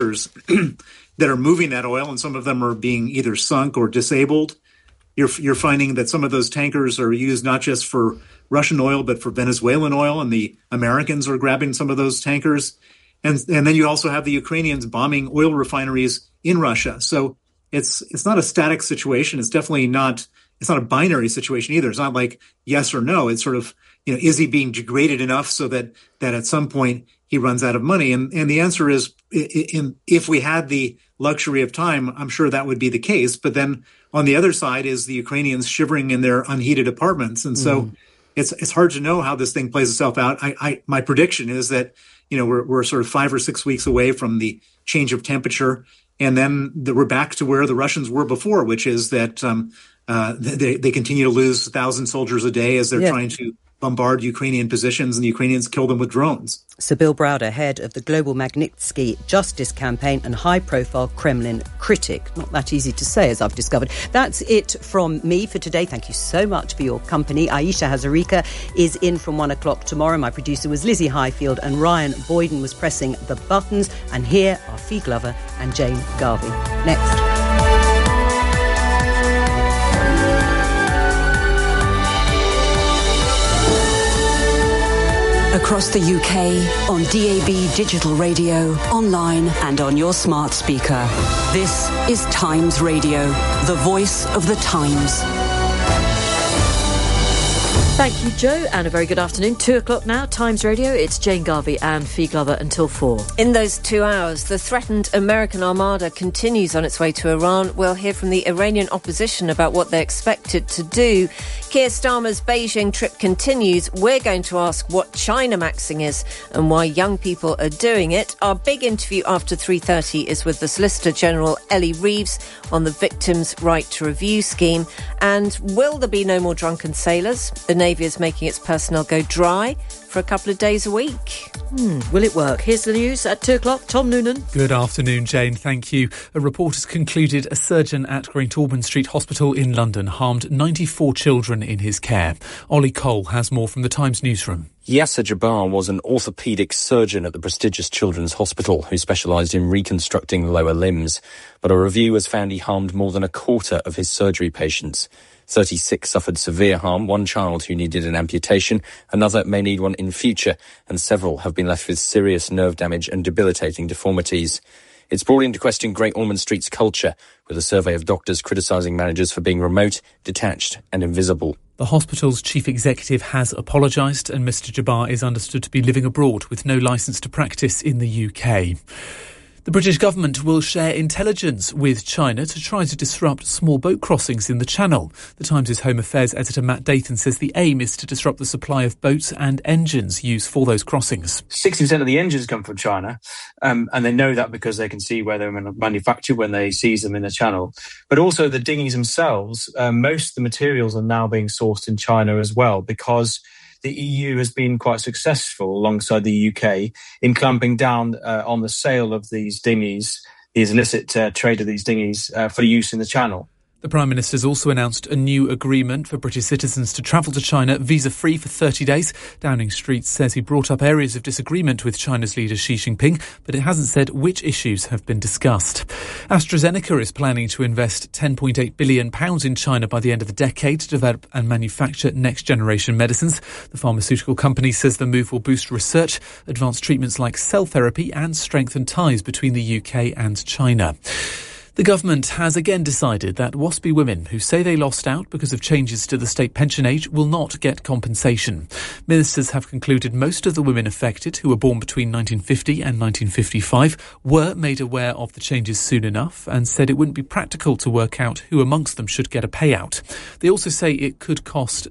that are moving that oil, and some of them are being either sunk or disabled. You're finding that some of those tankers are used not just for Russian oil, but for Venezuelan oil, and the Americans are grabbing some of those tankers. And then you also have the Ukrainians bombing oil refineries in Russia. So it's not a static situation. It's definitely not. It's not a binary situation either. It's not like yes or no. It's sort of, is he being degraded enough so that at some point he runs out of money? And the answer is, if we had the luxury of time, I'm sure that would be the case. But then on the other side is the Ukrainians shivering in their unheated apartments. And so it's hard to know how this thing plays itself out. My prediction is that, we're sort of 5 or 6 weeks away from the change of temperature. And then we're back to where the Russians were before, which is that they continue to lose 1,000 soldiers a day as they're trying to bombard Ukrainian positions, and the Ukrainians kill them with drones. Sir Bill Browder, head of the Global Magnitsky Justice Campaign and high-profile Kremlin critic. Not that easy to say, as I've discovered. That's it from me for today. Thank you so much for your company. Aisha Hazarika is in from 1 o'clock tomorrow. My producer was Lizzie Highfield, and Ryan Boyden was pressing the buttons. And here are Fee Glover and Jane Garvey. Next. Across the UK, on DAB digital radio, online and on your smart speaker. This is Times Radio, the voice of the Times. Thank you, Joe, and a very good afternoon. 2 o'clock now, Times Radio. It's Jane Garvey and Fee Glover until 4. In those 2 hours, the threatened American armada continues on its way to Iran. We'll hear from the Iranian opposition about what they expect it to do. Keir Starmer's Beijing trip continues. We're going to ask what China maxing is and why young people are doing it. Our big interview after 3:30 is with the Solicitor General Ellie Reeves on the Victims' Right to Review scheme. And will there be no more drunken sailors? The Navy is making its personnel go dry for a couple of days a week. Will it work? Here's the news at 2 o'clock. Tom Noonan. Good afternoon, Jane. Thank you. A report has concluded a surgeon at Great Ormond Street Hospital in London harmed 94 children in his care. Ollie Cole has more from the Times newsroom. Yasser Jabbar was an orthopaedic surgeon at the prestigious Children's Hospital who specialised in reconstructing lower limbs. But a review has found he harmed more than a quarter of his surgery patients. 36 suffered severe harm, one child who needed an amputation, another may need one in future, and several have been left with serious nerve damage and debilitating deformities. It's brought into question Great Ormond Street's culture, with a survey of doctors criticising managers for being remote, detached and invisible. The hospital's chief executive has apologised, and Mr Jabbar is understood to be living abroad with no licence to practice in the UK. The British government will share intelligence with China to try to disrupt small boat crossings in the Channel. The Times' Home Affairs editor Matt Dathan says the aim is to disrupt the supply of boats and engines used for those crossings. 60% of the engines come from China, and they know that because they can see where they're manufactured when they seize them in the Channel. But also the dinghies themselves, most of the materials are now being sourced in China as well, because the EU has been quite successful alongside the UK in clamping down on the sale of these dinghies, the illicit trade of these dinghies for use in the Channel. The Prime Minister has also announced a new agreement for British citizens to travel to China visa-free for 30 days. Downing Street says he brought up areas of disagreement with China's leader Xi Jinping, but it hasn't said which issues have been discussed. AstraZeneca is planning to invest £10.8 billion in China by the end of the decade to develop and manufacture next-generation medicines. The pharmaceutical company says the move will boost research, advance treatments like cell therapy and strengthen ties between the UK and China. The government has again decided that WASPI women who say they lost out because of changes to the state pension age will not get compensation. Ministers have concluded most of the women affected, who were born between 1950 and 1955, were made aware of the changes soon enough and said it wouldn't be practical to work out who amongst them should get a payout. They also say it could cost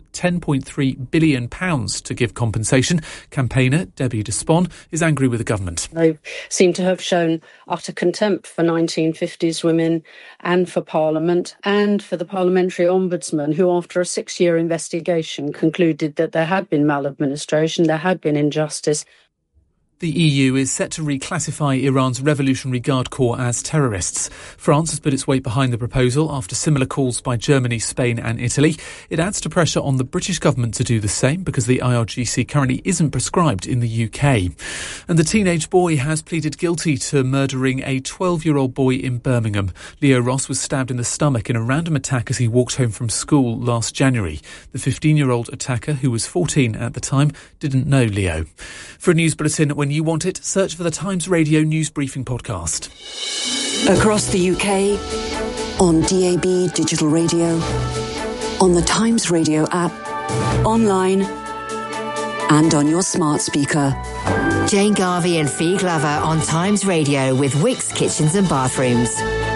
£10.3 billion to give compensation. Campaigner Debbie Despon is angry with the government. They seem to have shown utter contempt for 1950s women and for Parliament and for the Parliamentary Ombudsman, who after a 6-year investigation concluded that there had been maladministration, there had been injustice. The EU is set to reclassify Iran's Revolutionary Guard Corps as terrorists. France has put its weight behind the proposal after similar calls by Germany, Spain and Italy. It adds to pressure on the British government to do the same because the IRGC currently isn't prescribed in the UK. And the teenage boy has pleaded guilty to murdering a 12-year-old boy in Birmingham. Leo Ross was stabbed in the stomach in a random attack as he walked home from school last January. The 15-year-old attacker, who was 14 at the time, didn't know Leo. For a news bulletin when you want it, search for the Times Radio News Briefing podcast. Across the UK, on DAB Digital Radio, on the Times Radio app, online and on your smart speaker. Jane Garvey and Fee Glover on Times Radio with Wickes Kitchens and Bathrooms.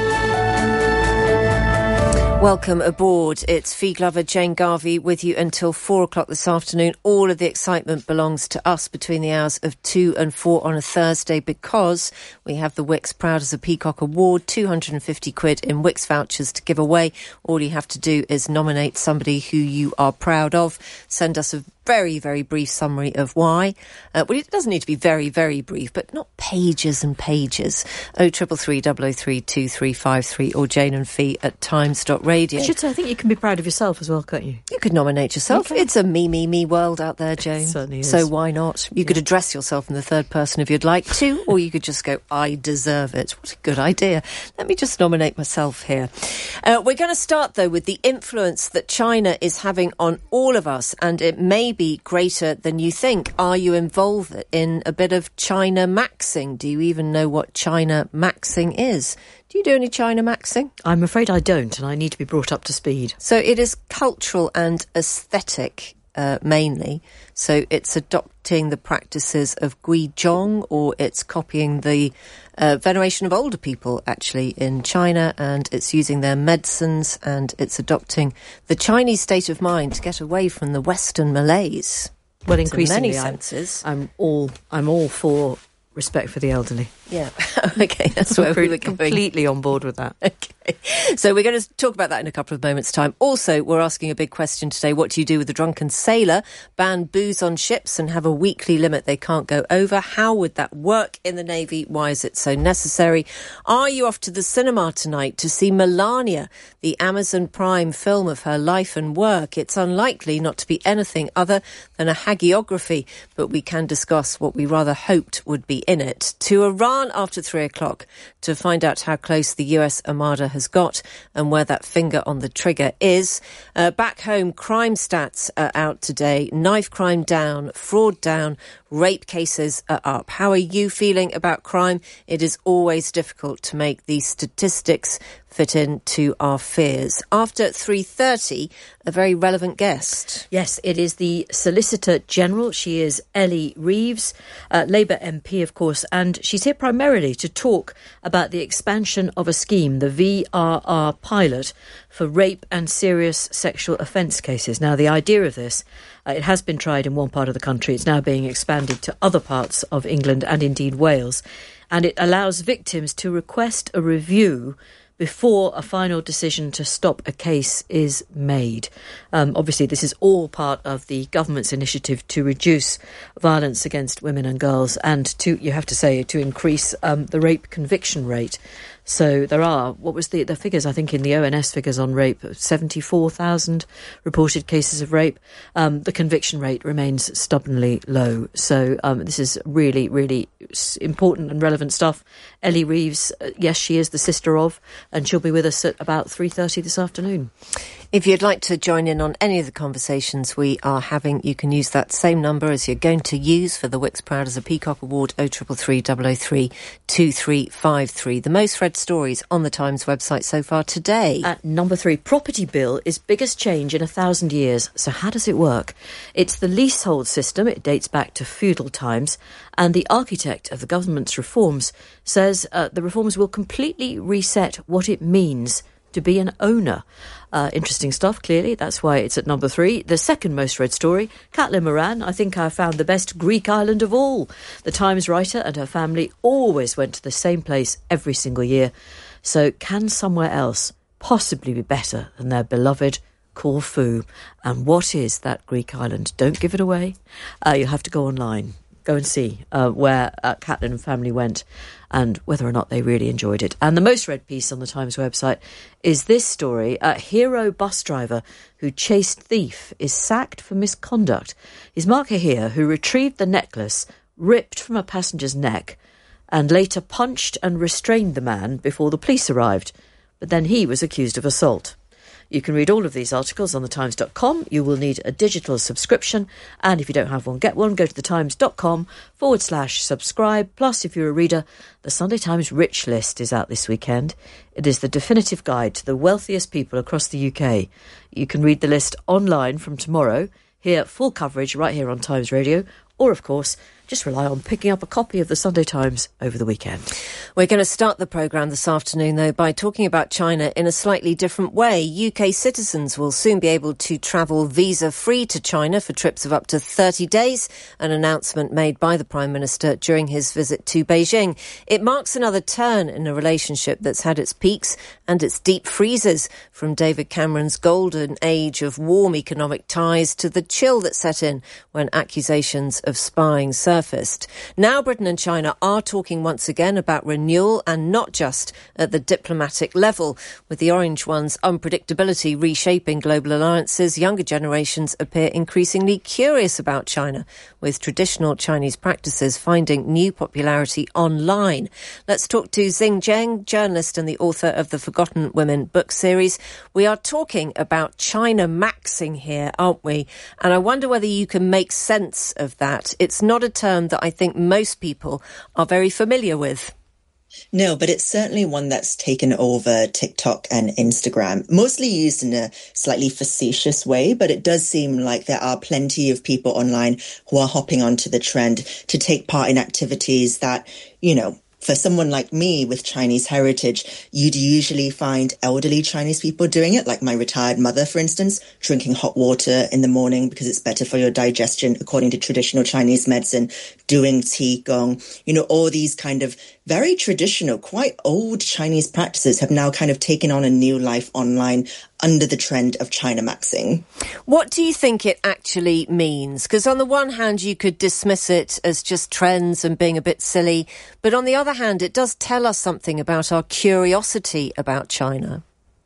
Welcome aboard. It's Fee Glover, Jane Garvey with you until 4 o'clock this afternoon. All of the excitement belongs to us between the hours of 2 and 4 on a Thursday because we have the Wickes Proud as a Peacock Award, 250 quid in Wickes vouchers to give away. All you have to do is nominate somebody who you are proud of. Send us a very, very brief summary of why. Well, it doesn't need to be very, very brief, but not pages and pages. 0333 003 2353 or Jane and Fee at times.radio. I should say, I think you can be proud of yourself as well, can't you? You could nominate yourself. It's a me world out there, Jane. It certainly is. So why not? You could address yourself in the third person if you'd like to, or you could just go, I deserve it. What a good idea. Let me just nominate myself here. We're going to start, though, with the influence that China is having on all of us, and it may be greater than you think. Are you involved in a bit of China maxing? Do you even know what China maxing is? Do you do any China maxing? I'm afraid I don't, and I need to be brought up to speed. So it is cultural and aesthetic mainly. So it's adopting the practices of Guizhong, or it's copying the veneration of older people, actually, in China, and it's using their medicines, and it's adopting the Chinese state of mind to get away from the Western malaise. Well, increasingly, in many senses. I'm all for respect for the elderly. Yeah. Okay, that's where we were going. Completely on board with that. Okay. So we're going to talk about that in a couple of moments' time. Also, we're asking a big question today. What do you do with a drunken sailor? Ban booze on ships and have a weekly limit they can't go over. How would that work in the Navy? Why is it so necessary? Are you off to the cinema tonight to see Melania, the Amazon Prime film of her life and work? It's unlikely not to be anything other than a hagiography, but we can discuss what we rather hoped would be in it. To Iran after 3 o'clock to find out how close the US Armada has got and where that finger on the trigger is. Back home, crime stats are out today. Knife crime down, fraud down, rape cases are up. How are you feeling about crime? It is always difficult to make these statistics fit into our fears. After 3:30, a very relevant guest. Yes, it is the Solicitor General. She is Ellie Reeves, Labour MP, of course, and she's here primarily to talk about the expansion of a scheme, the VRR pilot, for rape and serious sexual offence cases. Now, the idea of this, it has been tried in one part of the country. It's now being expanded to other parts of England and indeed Wales. And it allows victims to request a review before a final decision to stop a case is made. Obviously, this is all part of the government's initiative to reduce violence against women and girls and to, you have to say, to increase the rape conviction rate. So there are, what was the figures, I think in the ONS figures on rape, 74,000 reported cases of rape. The conviction rate remains stubbornly low. So this is really, really important and relevant stuff. Ellie Reeves, yes, she is the sister of, and she'll be with us at about 3:30 this afternoon. If you'd like to join in on any of the conversations we are having, you can use that same number as you're going to use for the Wickes Proud as a Peacock Award, 0333 003 2353. The most read stories on the Times website so far today. At number 3, property bill is biggest change in 1,000 years. So how does it work? It's the leasehold system. It dates back to feudal times. And the architect of the government's reforms says the reforms will completely reset what it means to be an owner. Interesting stuff, clearly. That's why it's at number 3. The second most read story, Caitlin Moran, I think I found the best Greek island of all. The Times writer and her family always went to the same place every single year. So can somewhere else possibly be better than their beloved Corfu? And what is that Greek island? Don't give it away. You'll have to go online. go and see where Catelyn and family went and whether or not they really enjoyed it. And the most read piece on the Times website is this story. A hero bus driver who chased thief is sacked for misconduct. Is Mark Hahir, who retrieved the necklace ripped from a passenger's neck and later punched and restrained the man before the police arrived. But then he was accused of assault. You can read all of these articles on thetimes.com. You will need a digital subscription. And if you don't have one, get one. Go to thetimes.com/subscribe. Plus, if you're a reader, the Sunday Times Rich List is out this weekend. It is the definitive guide to the wealthiest people across the UK. You can read the list online from tomorrow. Hear full coverage right here on Times Radio. Or, of course, just rely on picking up a copy of the Sunday Times over the weekend. We're going to start the programme this afternoon, though, by talking about China in a slightly different way. UK citizens will soon be able to travel visa-free to China for trips of up to 30 days, an announcement made by the Prime Minister during his visit to Beijing. It marks another turn in a relationship that's had its peaks and its deep freezes, from David Cameron's golden age of warm economic ties to the chill that set in when accusations of spying surfaced. Now Britain and China are talking once again about renewal, and not just at the diplomatic level. With the Orange One's unpredictability reshaping global alliances, younger generations appear increasingly curious about China, with traditional Chinese practices finding new popularity online. Let's talk to Xing Zheng, journalist and the author of the Forgotten Women book series. We are talking about China maxing here, aren't we? And I wonder whether you can make sense of that. It's not a term that I think most people are very familiar with. No, but it's certainly one that's taken over TikTok and Instagram, mostly used in a slightly facetious way, but it does seem like there are plenty of people online who are hopping onto the trend to take part in activities that, you know, for someone like me with Chinese heritage, you'd usually find elderly Chinese people doing it, like my retired mother, for instance, drinking hot water in the morning because it's better for your digestion, according to traditional Chinese medicine, doing qigong. You know, all these kind of very traditional, quite old Chinese practices have now kind of taken on a new life online under the trend of China maxing. What do you think it actually means? Because on the one hand, you could dismiss it as just trends and being a bit silly, but on the other hand, it does tell us something about our curiosity about China.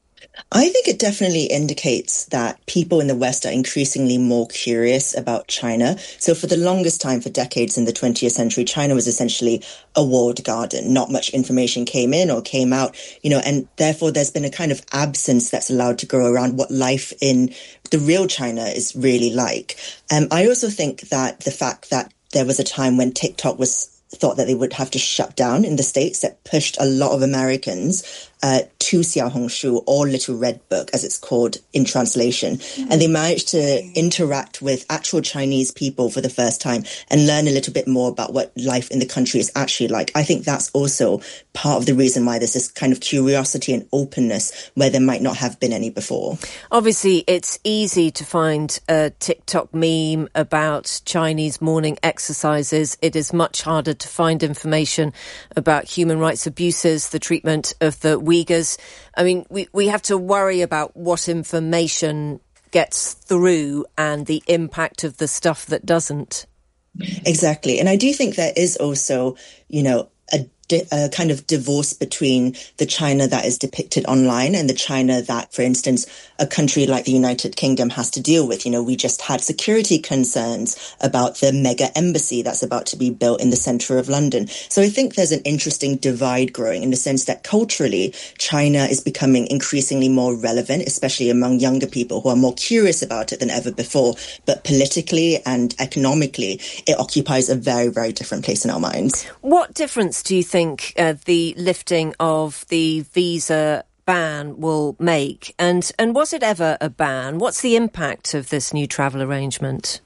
I think it definitely indicates that people in the West are increasingly more curious about China. So for the longest time, for decades in the 20th century, China was essentially a walled garden. Not much information came in or came out, you know, and therefore there's been a kind of absence that's allowed to grow around what life in the real China is really like. I also think that the fact that there was a time when TikTok was thought that they would have to shut down in the States, that pushed a lot of Americans to Xiaohongshu, or Little Red Book, as it's called in translation. Mm-hmm. And they managed to interact with actual Chinese people for the first time and learn a little bit more about what life in the country is actually like. I think that's also part of the reason why there's this kind of curiosity and openness where there might not have been any before. Obviously, it's easy to find a TikTok meme about Chinese morning exercises. It is much harder to find information about human rights abuses, the treatment of the Uyghurs. I mean, we have to worry about what information gets through and the impact of the stuff that doesn't. Exactly. And I do think there is also, you know, a kind of divorce between the China that is depicted online and the China that, for instance, a country like the United Kingdom has to deal with. You know, we just had security concerns about the mega embassy that's about to be built in the centre of London. So I think there's an interesting divide growing in the sense that culturally, China is becoming increasingly more relevant, especially among younger people who are more curious about it than ever before. But politically and economically, it occupies a very, very different place in our minds. What difference do you think the lifting of the visa ban will make? And was it ever a ban? What's the impact of this new travel arrangement?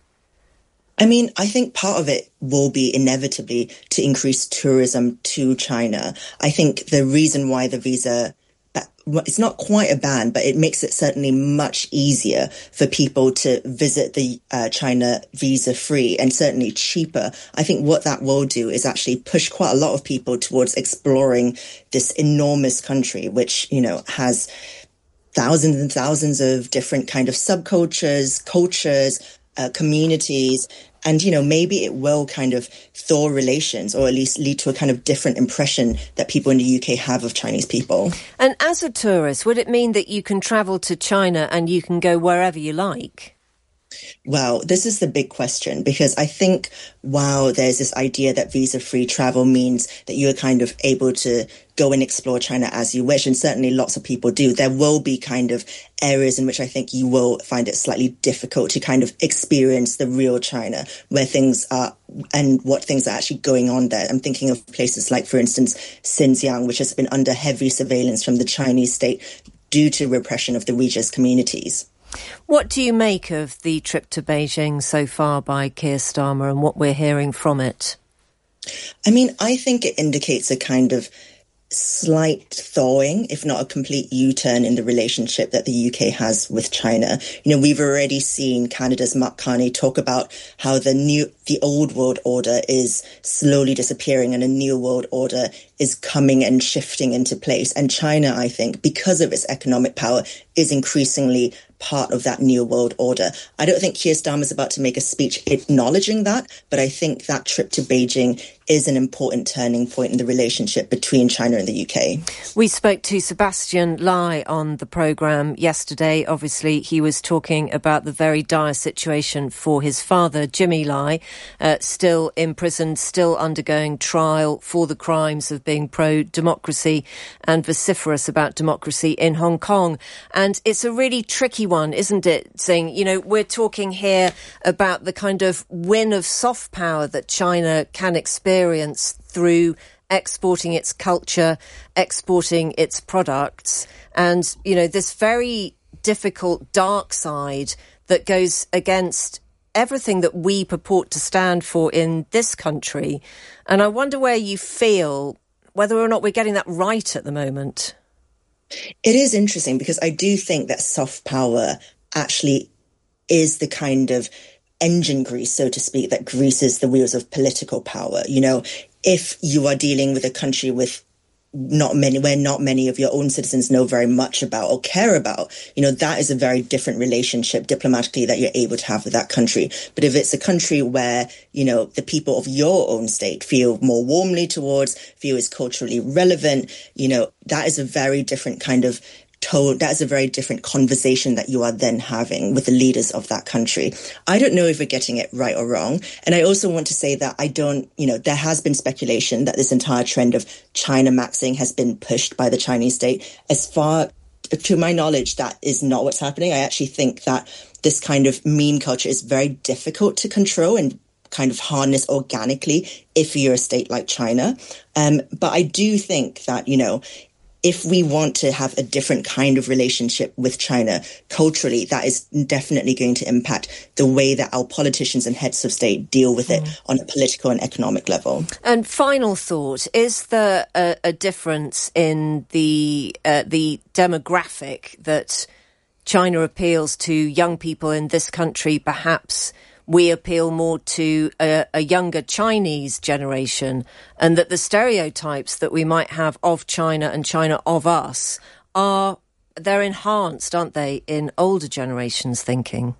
I mean, I think part of it will be inevitably to increase tourism to China. I think the reason why the visa, it's not quite a ban, but it makes it certainly much easier for people to visit the China visa-free and certainly cheaper. I think what that will do is actually push quite a lot of people towards exploring this enormous country, which, you know, has thousands and thousands of different kind of subcultures, cultures, communities. And, maybe it will kind of thaw relations, or at least lead to a kind of different impression that people in the UK have of Chinese people. And as a tourist, would it mean that you can travel to China and you can go wherever you like? Well, this is the big question, because I think while there's this idea that visa-free travel means that you're kind of able to go and explore China as you wish, and certainly lots of people do, there will be kind of areas in which I think you will find it slightly difficult to kind of experience the real China, where things are and what things are actually going on there. I'm thinking of places like, for instance, Xinjiang, which has been under heavy surveillance from the Chinese state due to repression of the Uyghur communities. What do you make of the trip to Beijing so far by Keir Starmer and what we're hearing from it? I mean, I think it indicates a kind of slight thawing, if not a complete U-turn in the relationship that the UK has with China. We've already seen Canada's Mark Carney talk about how the old world order is slowly disappearing and a new world order is coming and shifting into place. And China, I think, because of its economic power, is increasingly part of that new world order. I don't think Keir Starmer is about to make a speech acknowledging that, but I think that trip to Beijing is an important turning point in the relationship between China and the UK. We spoke to Sebastian Lai on the programme yesterday. Obviously, he was talking about the very dire situation for his father, Jimmy Lai, still in prison, still undergoing trial for the crimes of being pro-democracy and vociferous about democracy in Hong Kong. And it's a really tricky one, isn't it? Saying, we're talking here about the kind of win of soft power that China can experience through exporting its culture, exporting its products, and, this very difficult dark side that goes against everything that we purport to stand for in this country. And I wonder where you feel whether or not we're getting that right at the moment. It is interesting, because I do think that soft power actually is the kind of engine grease, so to speak, that greases the wheels of political power. If you are dealing with a country with where not many of your own citizens know very much about or care about, that is a very different relationship diplomatically that you're able to have with that country. But if it's a country where, the people of your own state feel more warmly towards, feel is culturally relevant, that is a very different kind of tone. That is a very different conversation that you are then having with the leaders of that country. I don't know if we're getting it right or wrong. And I also want to say that there has been speculation that this entire trend of China maxing has been pushed by the Chinese state. As far to my knowledge, that is not what's happening. I actually think that this kind of meme culture is very difficult to control and kind of harness organically if you're a state like China. But I do think that, if we want to have a different kind of relationship with China culturally, that is definitely going to impact the way that our politicians and heads of state deal with it on a political and economic level. And final thought, is there a difference in the demographic that China appeals to young people in this country? Perhaps we appeal more to a younger Chinese generation, and that the stereotypes that we might have of China and China of us they're enhanced, aren't they, in older generations' thinking?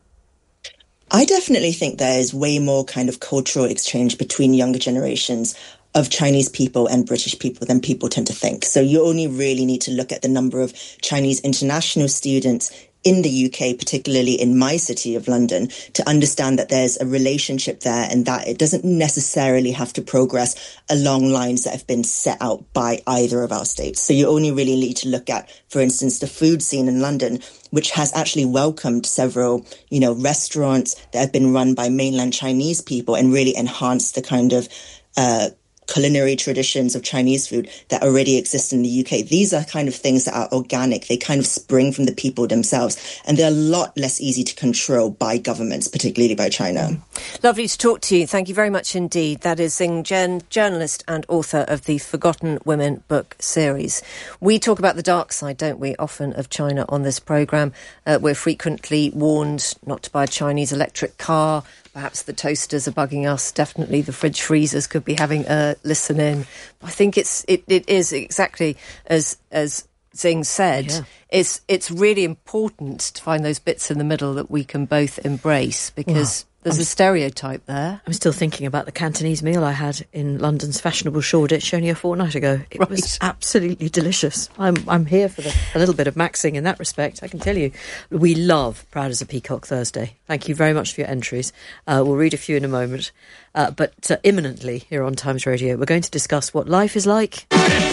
I definitely think there is way more kind of cultural exchange between younger generations of Chinese people and British people than people tend to think. So you only really need to look at the number of Chinese international students in the UK, particularly in my city of London, to understand that there's a relationship there and that it doesn't necessarily have to progress along lines that have been set out by either of our states. So you only really need to look at, for instance, the food scene in London, which has actually welcomed several, restaurants that have been run by mainland Chinese people and really enhanced the kind of culinary traditions of Chinese food that already exist in the UK. These are kind of things that are organic. They kind of spring from the people themselves, and they're a lot less easy to control by governments, particularly by China. Lovely to talk to you. Thank you very much indeed. That is Xing Zhen, journalist and author of the Forgotten Women book series. We talk about the dark side, don't we, often, of China on this programme. We're frequently warned not to buy a Chinese electric car. Perhaps the toasters are bugging us. Definitely the fridge freezers could be having a listen in. I think it is exactly as Xing said. Yeah. It's really important to find those bits in the middle that we can both embrace, because There's a stereotype there. I'm still thinking about the Cantonese meal I had in London's fashionable Shoreditch only a fortnight ago. It was absolutely delicious. I'm here for a little bit of maxing in that respect, I can tell you. We love Proud as a Peacock Thursday. Thank you very much for your entries. We'll read a few in a moment. But imminently here on Times Radio, we're going to discuss what life is like.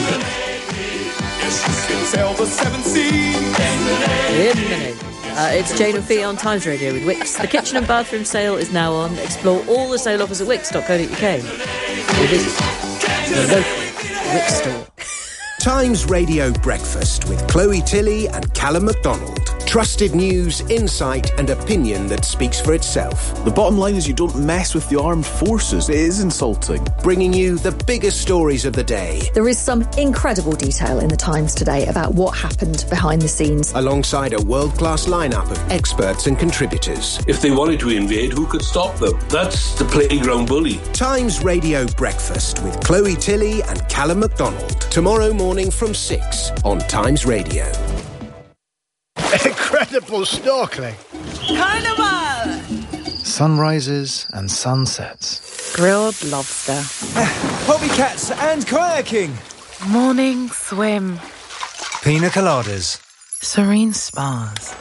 It's Jane and Fee on Times Radio with Wickes. The kitchen and bathroom sale is now on. Explore all the sale offers at Wickes.co.uk. Visit the local Wickes store. Times Radio Breakfast with Chloe Tilley and Callum MacDonald. Trusted news, insight and opinion that speaks for itself. The bottom line is you don't mess with the armed forces. It is insulting. Bringing you the biggest stories of the day. There is some incredible detail in the Times today about what happened behind the scenes. Alongside a world-class lineup of experts and contributors. If they wanted to invade, who could stop them? That's the playground bully. Times Radio Breakfast with Chloe Tilley and Callum MacDonald. Tomorrow morning from 6 on Times Radio. Incredible snorkeling. Carnival! Sunrises and sunsets. Grilled lobster. Bobbycats and kayaking. Morning swim. Pina coladas. Serene spas.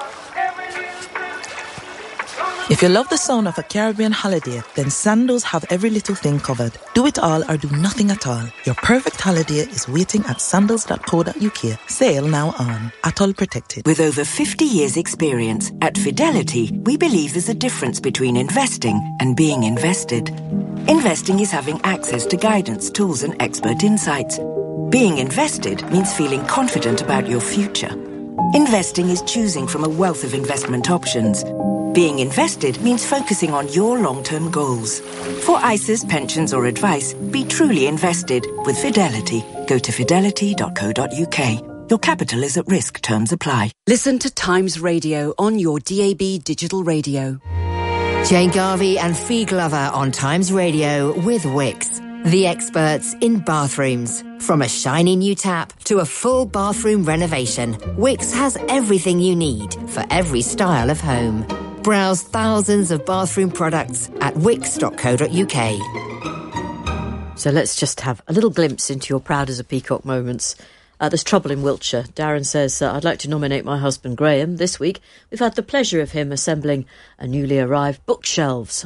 If you love the sound of a Caribbean holiday, then Sandals have every little thing covered. Do it all or do nothing at all. Your perfect holiday is waiting at sandals.co.uk. Sail now on. Atoll protected. With over 50 years' experience, at Fidelity, we believe there's a difference between investing and being invested. Investing is having access to guidance, tools and expert insights. Being invested means feeling confident about your future. Investing is choosing from a wealth of investment options. Being invested means focusing on your long-term goals. For ISAs, pensions or advice, be truly invested with Fidelity. Go to fidelity.co.uk. Your capital is at risk. Terms apply. Listen to Times Radio on your DAB digital radio. Jane Garvey and Fee Glover on Times Radio with Wickes. The experts in bathrooms. From a shiny new tap to a full bathroom renovation, Wickes has everything you need for every style of home. Browse thousands of bathroom products at wickes.co.uk. So let's just have a little glimpse into your Proud as a Peacock moments. There's trouble in Wiltshire. Darren says, I'd like to nominate my husband Graham. This week, we've had the pleasure of him assembling newly arrived bookshelves.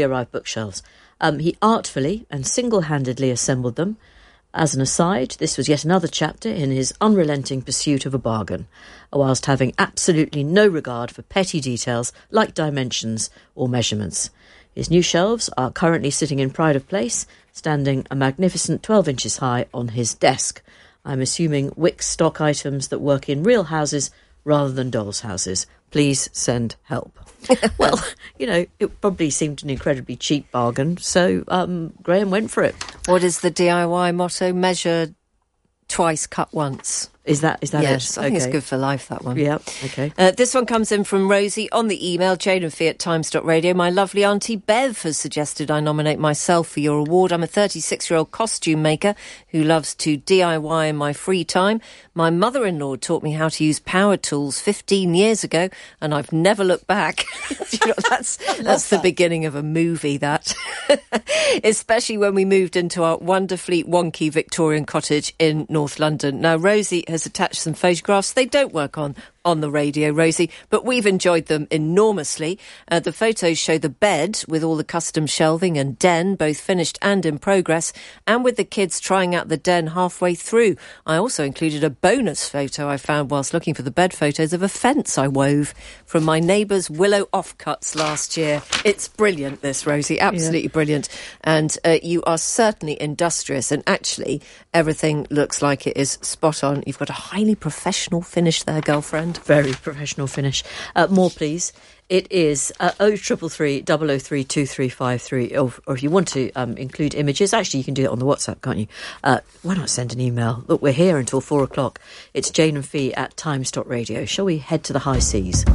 He artfully and single-handedly assembled them. As an aside, this was yet another chapter in his unrelenting pursuit of a bargain, whilst having absolutely no regard for petty details like dimensions or measurements. His new shelves are currently sitting in pride of place, standing a magnificent 12 inches high on his desk. I'm assuming Wickes stock items that work in real houses rather than dolls' houses. Please send help. Well, it probably seemed an incredibly cheap bargain, so Graham went for it. What is the DIY motto? Measure twice, cut once. Is that yes, it? I think it's good for life, that one. Yeah, okay. This one comes in from Rosie on the email, janeandfee@times.radio. My lovely Auntie Bev has suggested I nominate myself for your award. I'm a 36-year-old costume maker who loves to DIY in my free time. My mother-in-law taught me how to use power tools 15 years ago, and I've never looked back. That's the beginning of a movie, that. Especially when we moved into our wonderfully wonky Victorian cottage in North London. Now, Rosie has attached some photographs. They don't work on the radio, Rosie, but we've enjoyed them enormously. The photos show the bed with all the custom shelving and den, both finished and in progress, and with the kids trying out the den halfway through. I also included a bonus photo I found whilst looking for the bed photos of a fence I wove from my neighbour's willow offcuts last year. It's brilliant, this, Rosie, absolutely brilliant. And you are certainly industrious, and actually everything looks like it is spot on. You've got a highly professional finish there, girlfriend. Very professional finish. More, please. It is 0333 003 2353. Or if you want to include images, actually you can do it on the WhatsApp, can't you? Why not send an email? Look, we're here until 4 o'clock. It's Jane and Fee at times.radio. Shall we head to the high seas?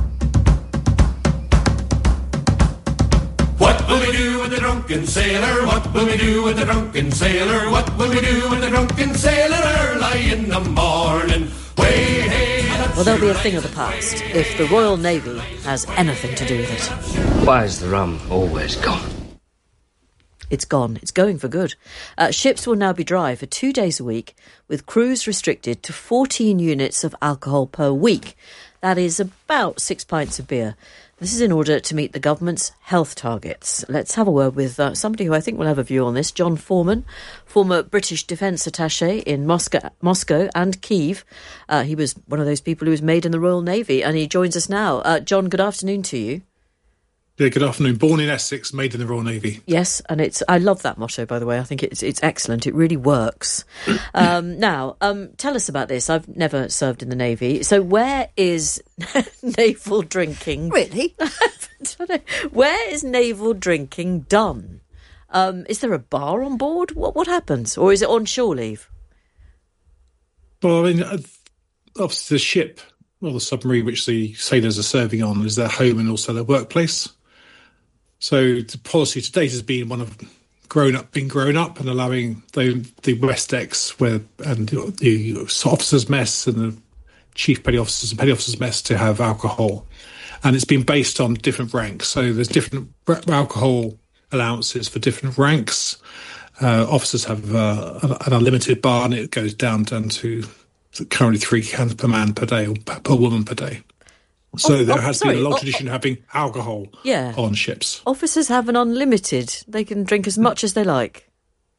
What will we do with the drunken sailor? What will we do with the drunken sailor? What will we do with the drunken sailor early in the morning? Way, hey, Well, there'll be a thing of the past if the Royal Navy has anything to do with it. Why is the rum always gone? It's gone. It's going for good. Ships will now be dry for 2 days a week, with crews restricted to 14 units of alcohol per week. That is about 6 pints of beer. This is in order to meet the government's health targets. Let's have a word with somebody who I think will have a view on this. John Foreman, former British Defence Attaché in Moscow and Kyiv. He was one of those people who was made in the Royal Navy, and he joins us now. John, good afternoon to you. Yeah, good afternoon. Born in Essex, made in the Royal Navy. Yes, and I love that motto, by the way. I think it's excellent. It really works. Now, tell us about this. I've never served in the Navy. So where is naval drinking? Really? Where is naval drinking done? Is there a bar on board? What happens? Or is it on shore leave? Well, I mean, obviously the ship or the submarine which the sailors are serving on is their home and also their workplace. So the policy to date has been one of being grown up and allowing the West decks and the officers' mess and the chief petty officers and petty officers' mess to have alcohol. And it's been based on different ranks. So there's different alcohol allowances for different ranks. Officers have an unlimited bar, and it goes down to currently 3 cans per man per day or per woman per day. So there has been a long tradition of having alcohol on ships. Officers have an unlimited. They can drink as much as they like.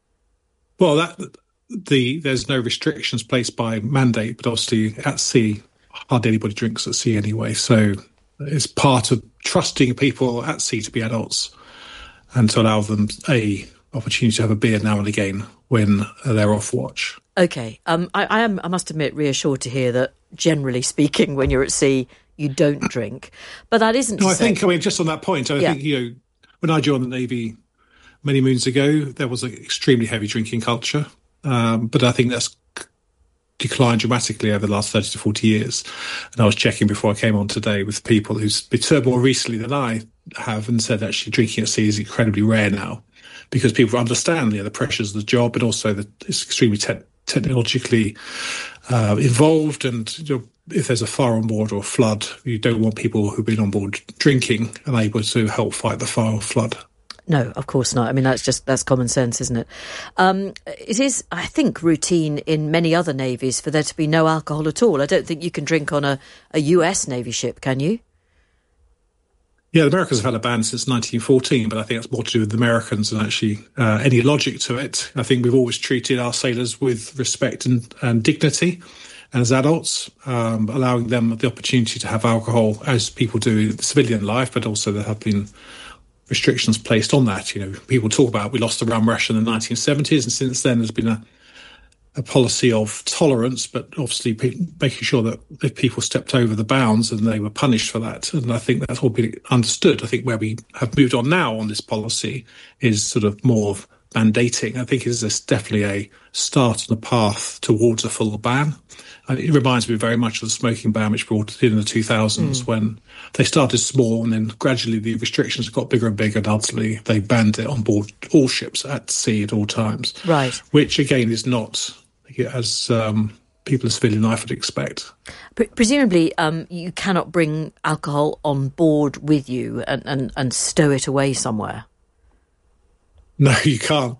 Well, there's no restrictions placed by mandate, but obviously at sea, hardly anybody drinks at sea anyway. So it's part of trusting people at sea to be adults and to allow them a opportunity to have a beer now and again when they're off watch. Okay. I must admit, reassured to hear that, generally speaking, when you're at sea, you don't drink. But that isn't to say... I mean, just on that point, I think, when I joined the Navy many moons ago, there was an extremely heavy drinking culture. But I think that's declined dramatically over the last 30 to 40 years. And I was checking before I came on today with people who's been served more recently than I have and said actually drinking at sea is incredibly rare now because people understand the pressures of the job, but also that it's extremely technologically involved, and if there's a fire on board or a flood, you don't want people who've been on board drinking and able to help fight the fire or flood. No, of course not. I mean, that's common sense, isn't it? It is, I think, routine in many other navies for there to be no alcohol at all. I don't think you can drink on a US Navy ship, can you? Yeah, the Americans have had a ban since 1914, but I think that's more to do with the Americans than actually any logic to it. I think we've always treated our sailors with respect and dignity, and as adults, allowing them the opportunity to have alcohol as people do in civilian life, but also there have been restrictions placed on that. People talk about we lost the rum ration in the 1970s, and since then there's been a policy of tolerance, but obviously making sure that if people stepped over the bounds and they were punished for that. And I think that's all been understood. I think where we have moved on now on this policy is sort of more of mandating. I think is definitely a start on the path towards a full ban. And it reminds me very much of the smoking ban, which brought it in the 2000s when they started small and then gradually the restrictions got bigger and bigger, and ultimately they banned it on board all ships at sea at all times. Right. Which, again, is not as people in civilian life would expect. Presumably, you cannot bring alcohol on board with you and stow it away somewhere. No, you can't.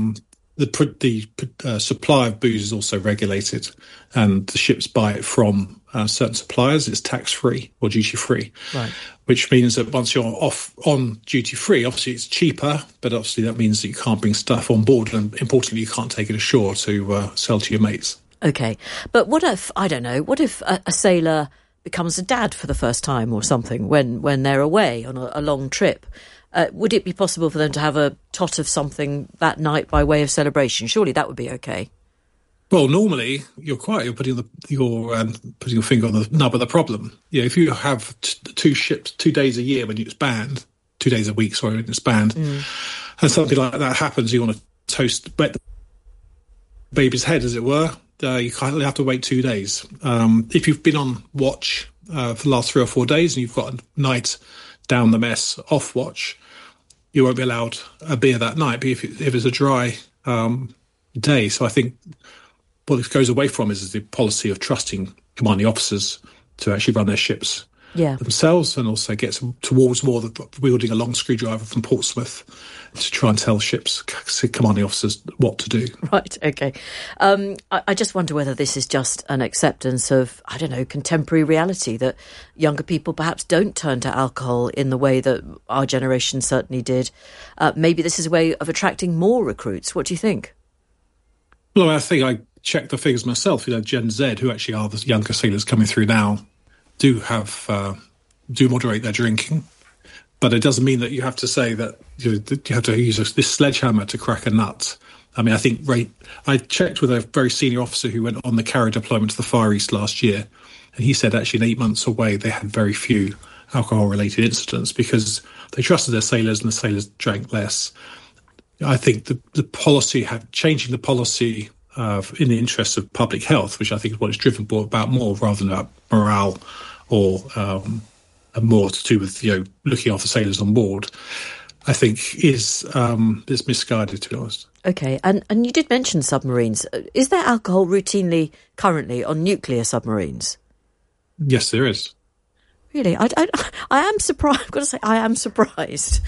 The supply of booze is also regulated, and the ships buy it from certain suppliers. It's tax-free or duty-free, right? Which means that once you're off on duty-free, obviously it's cheaper, but obviously that means that you can't bring stuff on board, and importantly, you can't take it ashore to sell to your mates. Okay, but what if, I don't know, what if a sailor becomes a dad for the first time or something when they're away on a long trip? Would it be possible for them to have a tot of something that night by way of celebration? Surely that would be okay. Well, normally you're putting your finger on the nub of the problem. Yeah, if you have two ships 2 days a year when it's banned, 2 days a week, sorry, when it's banned, and something like that happens, you want to wet the baby's head, as it were. You can't have to wait 2 days. If you've been on watch for the last 3 or 4 days and you've got a night down the mess off watch, you won't be allowed a beer that night. But if it's a dry day, so I think what it goes away from is the policy of trusting commanding officers to actually run their ships themselves, and also get towards more wielding a long screwdriver from Portsmouth to try and tell ships, commanding officers, what to do. Right, OK. I just wonder whether this is just an acceptance of, I don't know, contemporary reality, that younger people perhaps don't turn to alcohol in the way that our generation certainly did. Maybe this is a way of attracting more recruits. What do you think? Well, I think I checked the figures myself. Gen Z, who actually are the younger sailors coming through now, do moderate their drinking. But it doesn't mean that you have to say that you have to use this sledgehammer to crack a nut. I mean, I think I checked with a very senior officer who went on the carrier deployment to the Far East last year, and he said actually in 8 months away they had very few alcohol-related incidents because they trusted their sailors and the sailors drank less. I think the policy, changing the policy in the interests of public health, which I think is what it's driven about more rather than about morale or more to do with looking after sailors on board, I think is misguided, to be honest. Okay, and you did mention submarines. Is there alcohol routinely currently on nuclear submarines? Yes, there is. Really? I am surprised. I've got to say, I am surprised.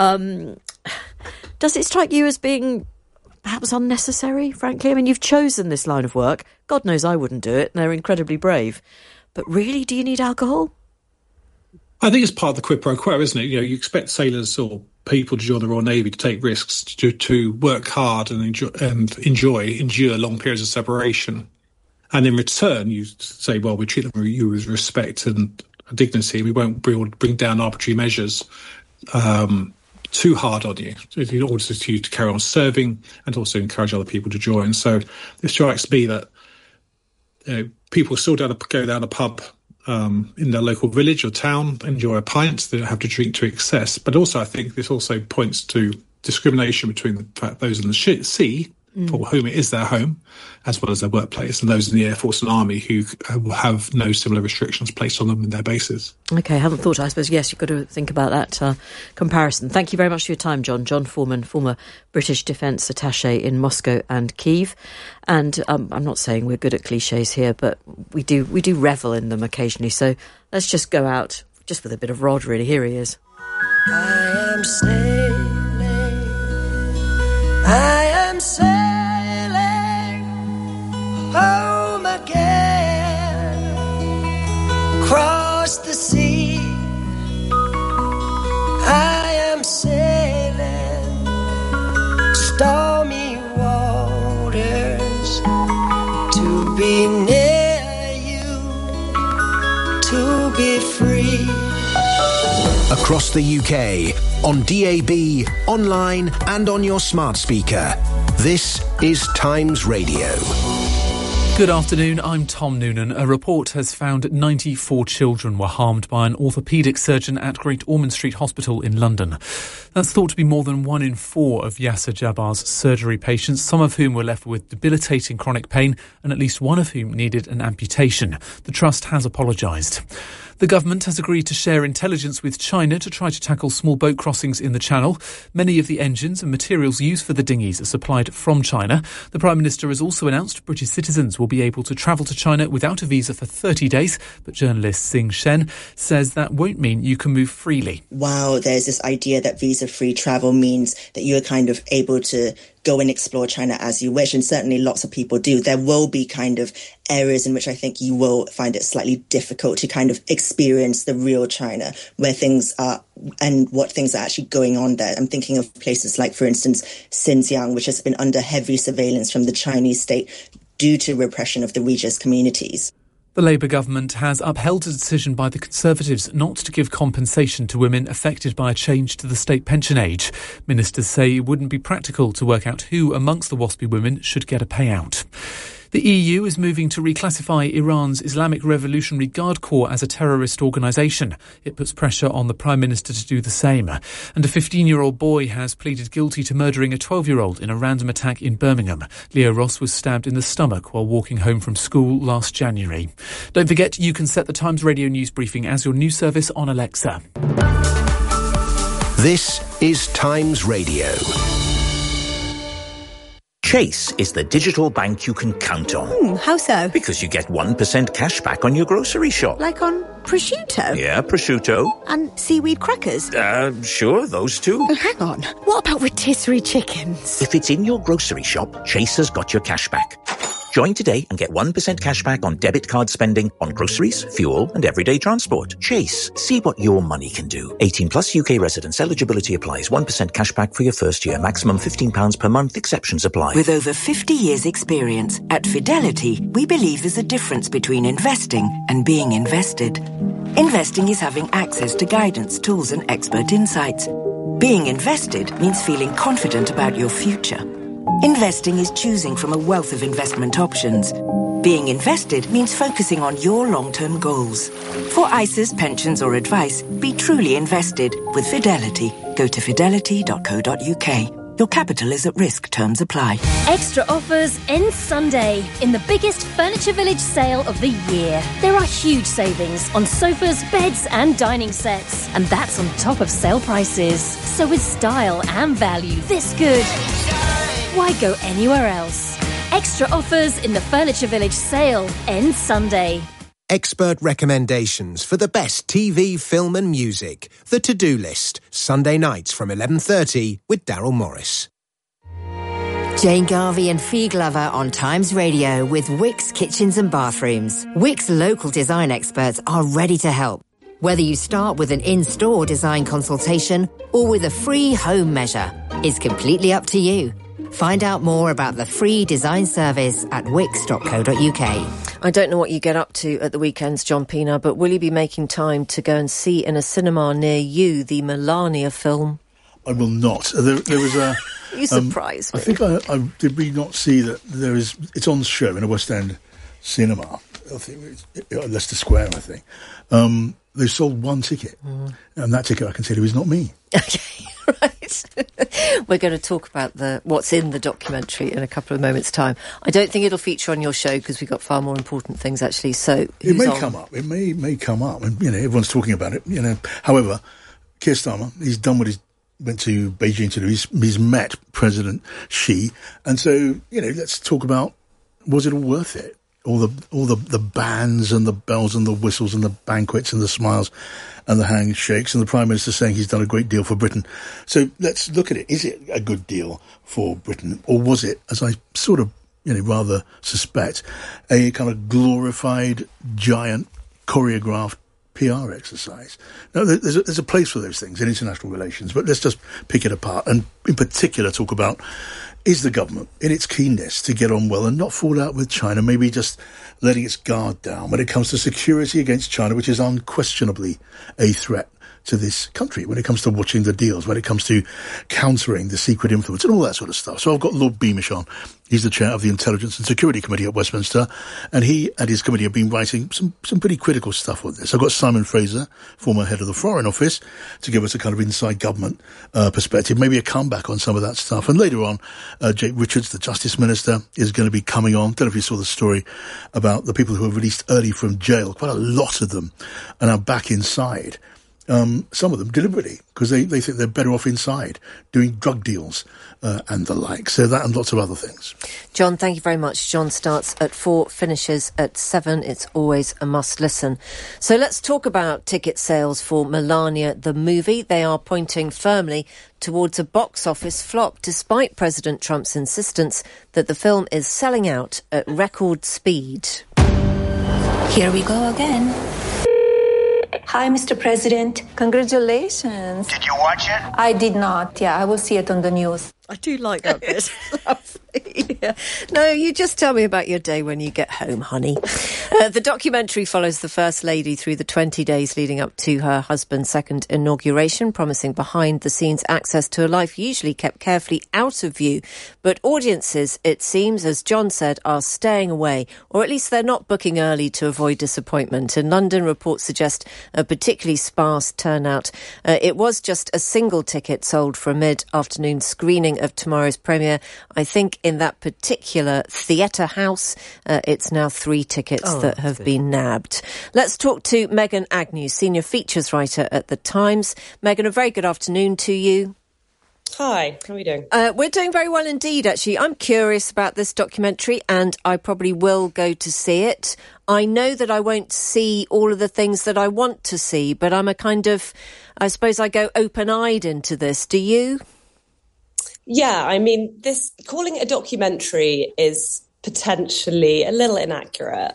Does it strike you as being perhaps unnecessary, frankly? I mean, you've chosen this line of work. God knows I wouldn't do it, and they're incredibly brave. But really, do you need alcohol? I think it's part of the quid pro quo, isn't it? You expect sailors or people to join the Royal Navy to take risks, to work hard and endure long periods of separation. And in return, you say, well, we treat them with respect and dignity. We won't bring down arbitrary measures too hard on you in order to carry on serving and also encourage other people to join. So it strikes me that people still go down a pub in their local village or town, enjoy a pint. They don't have to drink to excess. But also, I think this also points to discrimination between those in the sea, for whom it is their home, as well as their workplace, and those in the Air Force and Army who have no similar restrictions placed on them in their bases. OK, I haven't thought. I suppose, yes, you've got to think about that comparison. Thank you very much for your time, John. John Foreman, former British Defence Attaché in Moscow and Kyiv. And I'm not saying we're good at clichés here, but we do revel in them occasionally. So let's just go out just with a bit of Rod, really. Here he is. I am sailing, I am sailing home again, across the sea. I am sailing stormy waters to be near you, to be free. Across the UK, on DAB, online and on your smart speaker. This is Times Radio. Good afternoon, I'm Tom Noonan. A report has found 94 children were harmed by an orthopaedic surgeon at Great Ormond Street Hospital in London. That's thought to be more than 1 in 4 of Yasser Jabbar's surgery patients, some of whom were left with debilitating chronic pain and at least one of whom needed an amputation. The Trust has apologised. The government has agreed to share intelligence with China to try to tackle small boat crossings in the Channel. Many of the engines and materials used for the dinghies are supplied from China. The Prime Minister has also announced British citizens will be able to travel to China without a visa for 30 days. But journalist Sing Shen says that won't mean you can move freely. Wow, there's this idea that visa-free travel means that you're kind of able to go and explore China as you wish, and certainly lots of people do. There will be kind of areas in which I think you will find it slightly difficult to kind of experience the real China, where things are and what things are actually going on there. I'm thinking of places like, for instance, Xinjiang, which has been under heavy surveillance from the Chinese state due to repression of the Uyghur communities. The Labour government has upheld a decision by the Conservatives not to give compensation to women affected by a change to the state pension age. Ministers say it wouldn't be practical to work out who amongst the WASPI women should get a payout. The EU is moving to reclassify Iran's Islamic Revolutionary Guard Corps as a terrorist organisation. It puts pressure on the Prime Minister to do the same. And a 15-year-old boy has pleaded guilty to murdering a 12-year-old in a random attack in Birmingham. Leo Ross was stabbed in the stomach while walking home from school last January. Don't forget, you can set the Times Radio News Briefing as your news service on Alexa. This is Times Radio. Chase is the digital bank you can count on. How so? Because you get 1% cash back on your grocery shop. Like on prosciutto? Yeah, prosciutto. And seaweed crackers? Sure, those two. Oh, hang on. What about rotisserie chickens? If it's in your grocery shop, Chase has got your cash back. Join today and get 1% cash back on debit card spending on groceries, fuel and everyday transport. Chase. See what your money can do. 18 plus UK residents. Eligibility applies. 1% cash back for your first year. Maximum £15 per month. Exceptions apply. With over 50 years' experience, at Fidelity, we believe there's a difference between investing and being invested. Investing is having access to guidance, tools and expert insights. Being invested means feeling confident about your future. Investing is choosing from a wealth of investment options. Being invested means focusing on your long-term goals. For ISAs, pensions or advice, be truly invested with Fidelity. Go to fidelity.co.uk. Your capital is at risk. Terms apply. Extra offers end Sunday in the biggest Furniture Village sale of the year. There are huge savings on sofas, beds and dining sets. And that's on top of sale prices. So with style and value this good, why go anywhere else? Extra offers in the Furniture Village sale ends Sunday. Expert recommendations for the best TV, film and music. The To-Do List. Sunday nights from 11:30 with Daryl Morris. Jane Garvey and Fee Glover on Times Radio with Wickes Kitchens and Bathrooms. Wickes local design experts are ready to help. Whether you start with an in-store design consultation or with a free home measure, it's completely up to you. Find out more about the free design service at wickes.co.uk. I don't know what you get up to at the weekends, John Pienaar, but will you be making time to go and see in a cinema near you the Melania film? I will not. There was a... You surprised me. I think I did we not see that there is... It's on show in a West End cinema. I think it's Leicester Square, I think. They sold one ticket. And that ticket, I consider, is not me. Okay, right. We're going to talk about what's in the documentary in a couple of moments' time. I don't think it'll feature on your show because we've got far more important things, actually. So it may come up. It may come up. And, everyone's talking about it, However, Keir Starmer, he's done what went to Beijing to do. He's met President Xi. And so, let's talk about, was it all worth it? All the bands and the bells and the whistles and the banquets and the smiles and the handshakes and the Prime Minister saying he's done a great deal for Britain. So let's look at it. Is it a good deal for Britain? Or was it, as I sort of, rather suspect, a kind of glorified, giant, choreographed PR exercise? Now, there's a place for those things in international relations, but let's just pick it apart and in particular talk about, is the government, in its keenness to get on well and not fall out with China, maybe just letting its guard down when it comes to security against China, which is unquestionably a threat to this country, when it comes to watching the deals, when it comes to countering the secret influence and all that sort of stuff. So I've got Lord Beamish on. He's the chair of the Intelligence and Security Committee at Westminster, and he and his committee have been writing some pretty critical stuff on this. I've got Simon Fraser, former head of the Foreign Office, to give us a kind of inside government perspective, maybe a comeback on some of that stuff. And later on, Jake Richards, the Justice Minister, is going to be coming on. Don't know if you saw the story about the people who were released early from jail. Quite a lot of them are now back inside. Some of them deliberately, because they think they're better off inside doing drug deals and the like. So that and lots of other things. John, thank you very much. John starts at 4, finishes at 7. It's always a must listen. So let's talk about ticket sales for Melania the movie. They are pointing firmly towards a box office flop, despite President Trump's insistence that the film is selling out at record speed. Here we go again. Hi, Mr. President. Congratulations. Did you watch it? I did not. Yeah, I will see it on the news. I do like that bit. Lovely. Yeah. No, you just tell me about your day when you get home, honey. The documentary follows the First Lady through the 20 days leading up to her husband's second inauguration, promising behind-the-scenes access to a life usually kept carefully out of view. But audiences, it seems, as John said, are staying away, or at least they're not booking early to avoid disappointment. In London, reports suggest a particularly sparse turnout. It was just a single ticket sold for a mid-afternoon screening of tomorrow's premiere. I think in that particular theatre house, it's now 3 tickets that have been nabbed. Let's talk to Megan Agnew, senior features writer at The Times. Megan, a very good afternoon to you. Hi, how are you doing? We're doing very well indeed, actually. I'm curious about this documentary and I probably will go to see it. I know that I won't see all of the things that I want to see, but I'm I suppose I go open-eyed into this. Do you? Yeah, I mean, calling it a documentary is potentially a little inaccurate.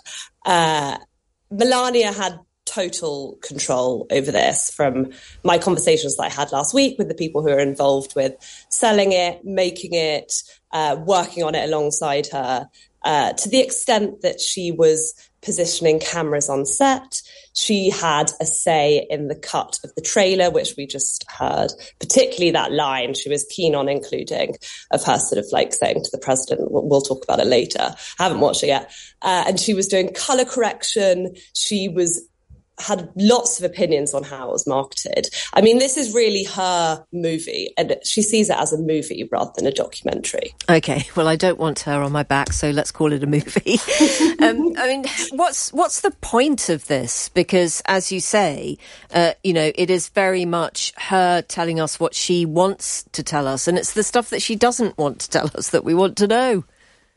Melania had total control over this from my conversations that I had last week with the people who are involved with selling it, making it, working on it alongside her, to the extent that she was positioning cameras on set. She had a say in the cut of the trailer, which we just heard, particularly that line she was keen on including of her sort of like saying to the president, we'll talk about it later. I haven't watched it yet. And she was doing color correction. She had lots of opinions on how it was marketed. I mean, this is really her movie, and she sees it as a movie rather than a documentary. Okay, well, I don't want her on my back, so let's call it a movie. I mean, what's the point of this? Because, as you say, it is very much her telling us what she wants to tell us, and it's the stuff that she doesn't want to tell us that we want to know.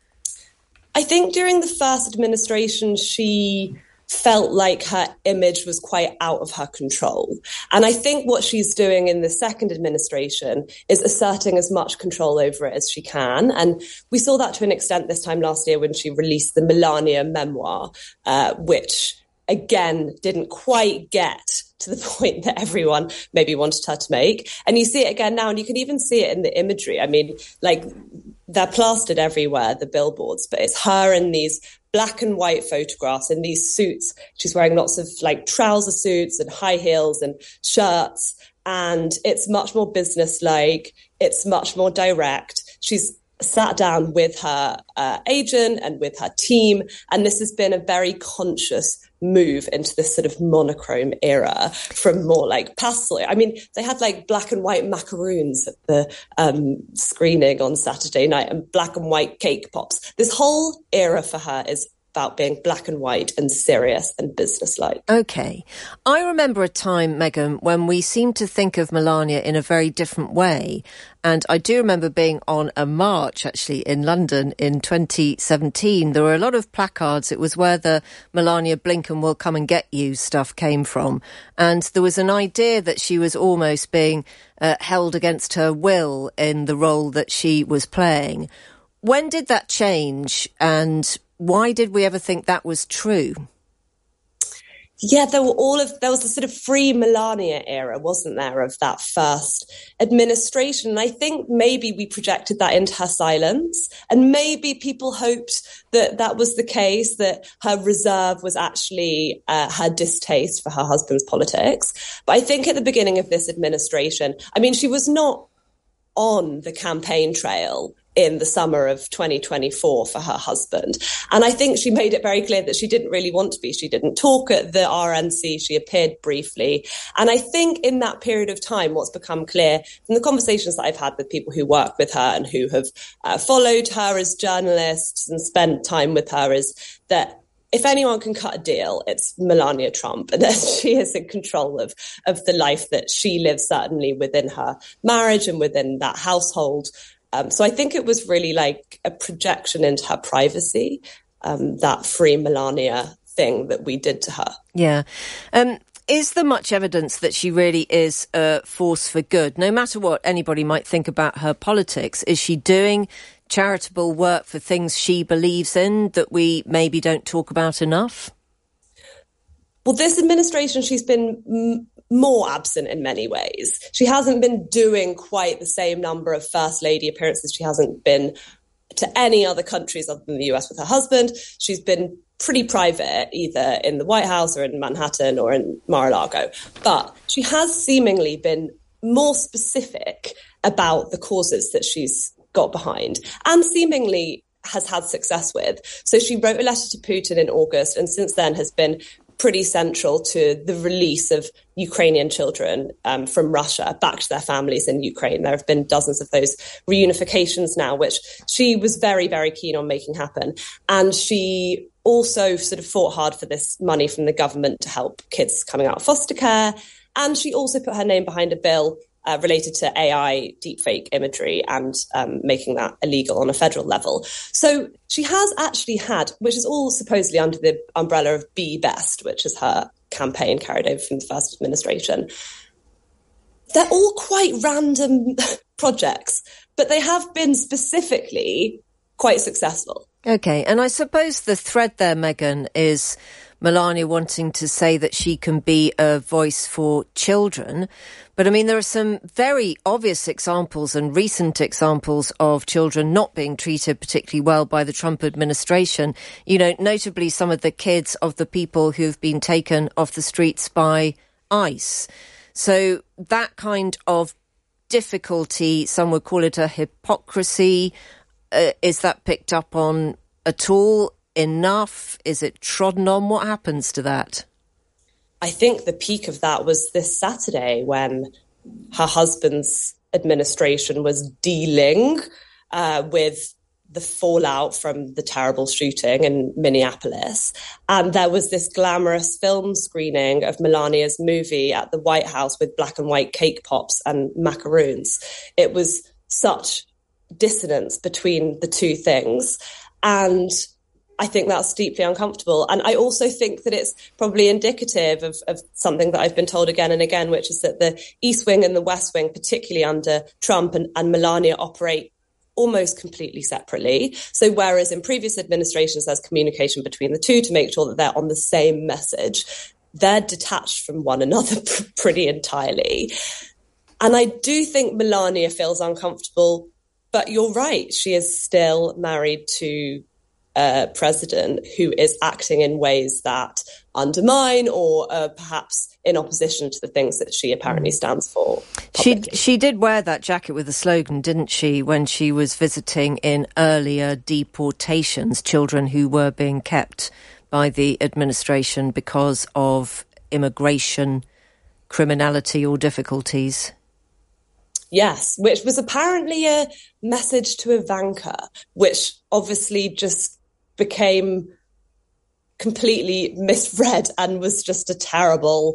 I think during the first administration, she felt like her image was quite out of her control. And I think what she's doing in the second administration is asserting as much control over it as she can. And we saw that to an extent this time last year when she released the Melania memoir, which again didn't quite get to the point that everyone maybe wanted her to make. And you see it again now, and you can even see it in the imagery. I mean, like, they're plastered everywhere, the billboards, but it's her in these black and white photographs in these suits. She's wearing lots of like trouser suits and high heels and shirts. And it's much more businesslike. It's much more direct. She's sat down with her agent and with her team. And this has been a very conscious move into this sort of monochrome era from more like pastel. I mean, they had like black and white macaroons at the screening on Saturday night and black and white cake pops. This whole era for her is about being black and white and serious and businesslike. Okay. I remember a time, Megan, when we seemed to think of Melania in a very different way. And I do remember being on a march, actually, in London in 2017. There were a lot of placards. It was where the Melania Blinken will come and get you stuff came from. And there was an idea that she was almost being held against her will in the role that she was playing. When did that change? And why did we ever think that was true? Yeah, there was the sort of free Melania era, wasn't there, of that first administration. And I think maybe we projected that into her silence. And maybe people hoped that that was the case, that her reserve was actually her distaste for her husband's politics. But I think at the beginning of this administration, I mean, she was not on the campaign trail in the summer of 2024 for her husband. And I think she made it very clear that she didn't really want to be. She didn't talk at the RNC. She appeared briefly. And I think in that period of time, what's become clear from the conversations that I've had with people who work with her and who have followed her as journalists and spent time with her is that if anyone can cut a deal, it's Melania Trump, and that she is in control of the life that she lives, certainly within her marriage and within that household. So I think it was really like a projection into her privacy, that free Melania thing that we did to her. Yeah. Is there much evidence that she really is a force for good? No matter what anybody might think about her politics, is she doing charitable work for things she believes in that we maybe don't talk about enough? Well, this administration, she's been more absent in many ways. She hasn't been doing quite the same number of First Lady appearances. She hasn't been to any other countries other than the US with her husband. She's been pretty private, either in the White House or in Manhattan or in Mar-a-Lago. But she has seemingly been more specific about the causes that she's got behind and seemingly has had success with. So she wrote a letter to Putin in August and since then has been pretty central to the release of Ukrainian children from Russia back to their families in Ukraine. There have been dozens of those reunifications now, which she was very, very keen on making happen. And she also sort of fought hard for this money from the government to help kids coming out of foster care. And she also put her name behind a bill related to AI deepfake imagery and making that illegal on a federal level. So she has actually had, which is all supposedly under the umbrella of Be Best, which is her campaign carried over from the first administration. They're all quite random projects, but they have been specifically quite successful. OK, and I suppose the thread there, Meghan, is Melania wanting to say that she can be a voice for children. But I mean, there are some very obvious examples and recent examples of children not being treated particularly well by the Trump administration. You know, notably some of the kids of the people who've been taken off the streets by ICE. So that kind of difficulty, some would call it a hypocrisy. Is that picked up on at all? Enough? Is it trodden on? What happens to that? I think the peak of that was this Saturday when her husband's administration was dealing with the fallout from the terrible shooting in Minneapolis. And there was this glamorous film screening of Melania's movie at the White House with black and white cake pops and macaroons. It was such dissonance between the two things. And I think that's deeply uncomfortable. And I also think that it's probably indicative of something that I've been told again and again, which is that the East Wing and the West Wing, particularly under Trump and Melania, operate almost completely separately. So whereas in previous administrations, there's communication between the two to make sure that they're on the same message, they're detached from one another pretty entirely. And I do think Melania feels uncomfortable, but you're right. She is still married to president who is acting in ways that undermine or perhaps in opposition to the things that she apparently stands for. She did wear that jacket with a slogan, didn't she, when she was visiting in earlier deportations, children who were being kept by the administration because of immigration, criminality or difficulties. Yes, which was apparently a message to Ivanka, which obviously just became completely misread and was just a terrible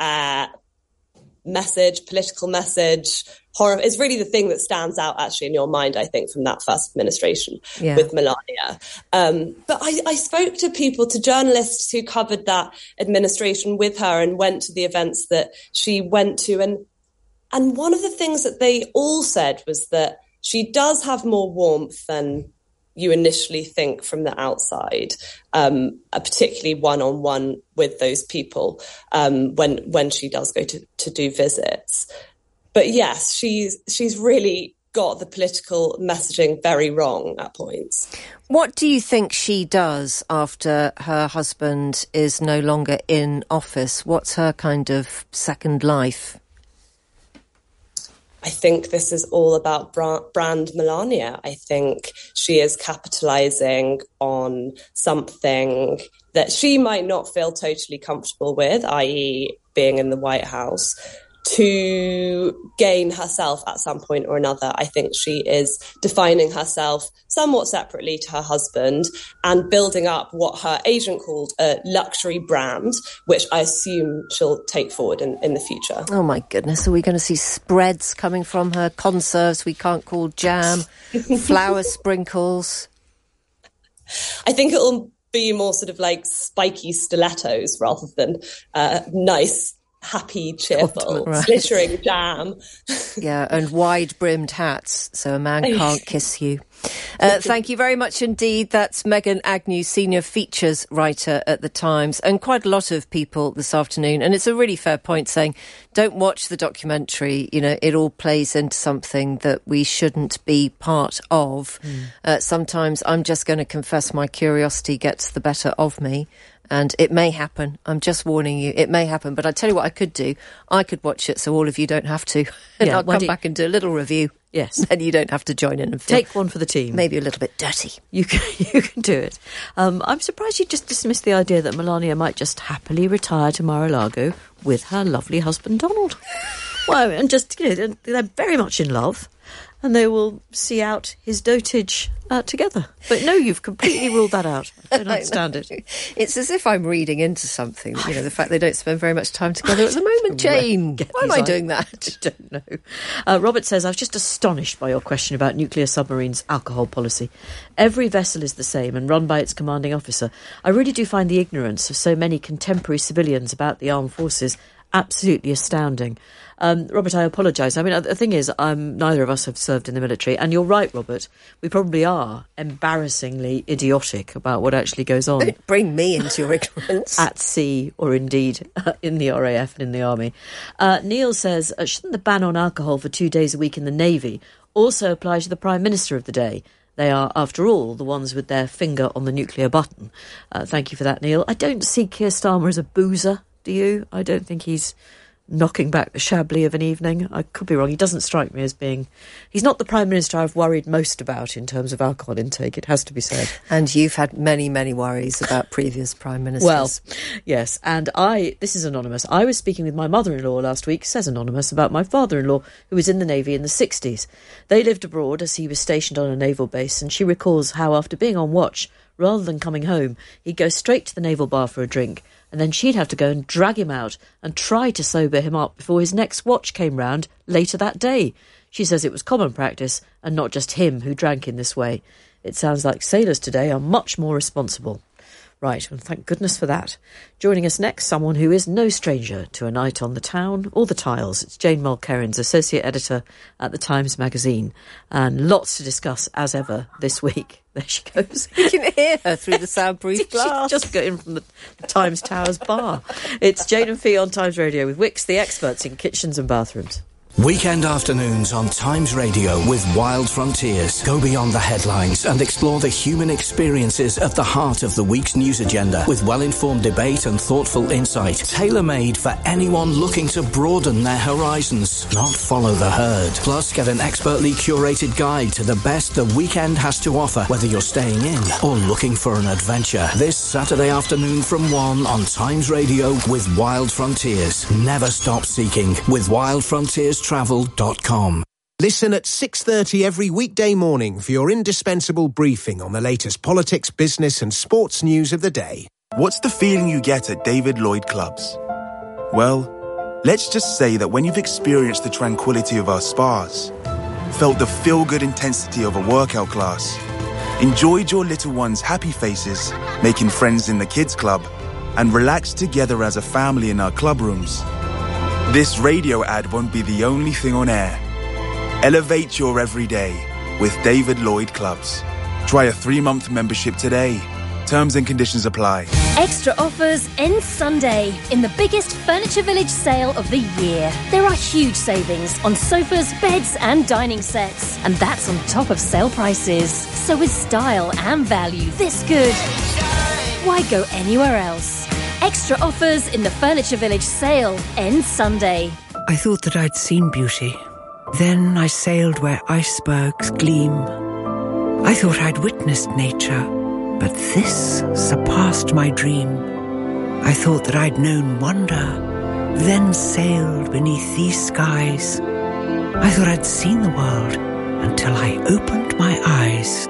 message, political message. Horror. It's really the thing that stands out actually in your mind, I think, from that first administration with Melania. But I spoke to people, to journalists who covered that administration with her and went to the events that she went to. And one of the things that they all said was that she does have more warmth than you initially think from the outside, particularly one-on-one with those people when she does go to do visits. But yes, she's really got the political messaging very wrong at points. What do you think she does after her husband is no longer in office? What's her kind of second life? I think this is all about brand Melania. I think she is capitalising on something that she might not feel totally comfortable with, i.e. being in the White House, to gain herself at some point or another. I think she is defining herself somewhat separately to her husband and building up what her agent called a luxury brand, which I assume she'll take forward in the future. Oh my goodness, are we going to see spreads coming from her, conserves we can't call jam, flour sprinkles? I think it'll be more sort of like spiky stilettos rather than nice, happy, cheerful, glittering jam. Yeah, and wide-brimmed hats, so a man can't kiss you. Thank you very much indeed. That's Meghan Agnew, senior features writer at The Times, and quite a lot of people this afternoon. And it's a really fair point saying, don't watch the documentary. You know, it all plays into something that we shouldn't be part of. Sometimes I'm just going to confess my curiosity gets the better of me. And it may happen. I'm just warning you. It may happen. But I tell you what I could do. I could watch it so all of you don't have to. And I'll come back and do a little review. Yes. And you don't have to join in and feel take one for the team. Maybe a little bit dirty. You can do it. I'm surprised you just dismissed the idea that Melania might just happily retire to Mar-a-Lago with her lovely husband, Donald. Well, and just, you know, they're very much in love. and they will see out his dotage together. But no, you've completely ruled that out. I don't understand it. It's as if I'm reading into something, the fact they don't spend very much time together at the moment, Jane. Why am I doing that? I don't know. Robert says, I was just astonished by your question about nuclear submarines' alcohol policy. Every vessel is the same and run by its commanding officer. I really do find the ignorance of so many contemporary civilians about the armed forces absolutely astounding. Robert, I apologise. I mean, the thing is, neither of us have served in the military. And you're right, Robert. We probably are embarrassingly idiotic about what actually goes on. Don't bring me into your ignorance. At sea, or indeed in the RAF and in the army. Neil says, shouldn't the ban on alcohol for 2 days a week in the Navy also apply to the Prime Minister of the day? They are, after all, the ones with their finger on the nuclear button. Thank you for that, Neil. I don't see Keir Starmer as a boozer, do you? I don't think he's knocking back the Chablis of an evening. I could be wrong. He doesn't strike me as being... He's not the Prime Minister I've worried most about in terms of alcohol intake, it has to be said. And you've had many, many worries about previous Prime Ministers. Well, yes. And this is anonymous, I was speaking with my mother-in-law last week, says anonymous, about my father-in-law, who was in the Navy in the 60s. They lived abroad as he was stationed on a naval base, and she recalls how after being on watch, rather than coming home, he'd go straight to the naval bar for a drink, and then she'd have to go and drag him out and try to sober him up before his next watch came round later that day. She says it was common practice and not just him who drank in this way. It sounds like sailors today are much more responsible. Right, and thank goodness for that. Joining us next, someone who is no stranger to a night on the town or the tiles. It's Jane Mulkerrins, Associate Editor at The Times Magazine. And lots to discuss, as ever, this week. There she goes. You can hear her through the soundproof glass. She's just got in from the Times Towers bar. It's Jane and Fee on Times Radio with Wix, the experts in kitchens and bathrooms. Weekend afternoons on Times Radio with Wild Frontiers. Go beyond the headlines and explore the human experiences at the heart of the week's news agenda with well-informed debate and thoughtful insight. Tailor-made for anyone looking to broaden their horizons, not follow the herd. Plus, get an expertly curated guide to the best the weekend has to offer, whether you're staying in or looking for an adventure. This Saturday afternoon from 1 on Times Radio with Wild Frontiers. Never stop seeking with wildfrontierstravel.com. Listen at 6:30 every weekday morning for your indispensable briefing on the latest politics, business and sports news of the day. What's the feeling you get at David Lloyd Clubs? Well, let's just say that when you've experienced the tranquility of our spas, felt the feel-good intensity of a workout class, enjoyed your little one's happy faces, making friends in the kids club, and relaxed together as a family in our club rooms, this radio ad won't be the only thing on air. Elevate your everyday with David Lloyd Clubs. Try a 3-month membership today. Terms and conditions apply. Extra offers end Sunday in the biggest Furniture Village sale of the year. There are huge savings on sofas, beds and dining sets. And that's on top of sale prices. So with style and value this good, why go anywhere else? Extra offers in the Furniture Village sale ends Sunday. I thought that I'd seen beauty. Then I sailed where icebergs gleam. I thought I'd witnessed nature, but this surpassed my dream. I thought that I'd known wonder, then sailed beneath these skies. I thought I'd seen the world until I opened my eyes.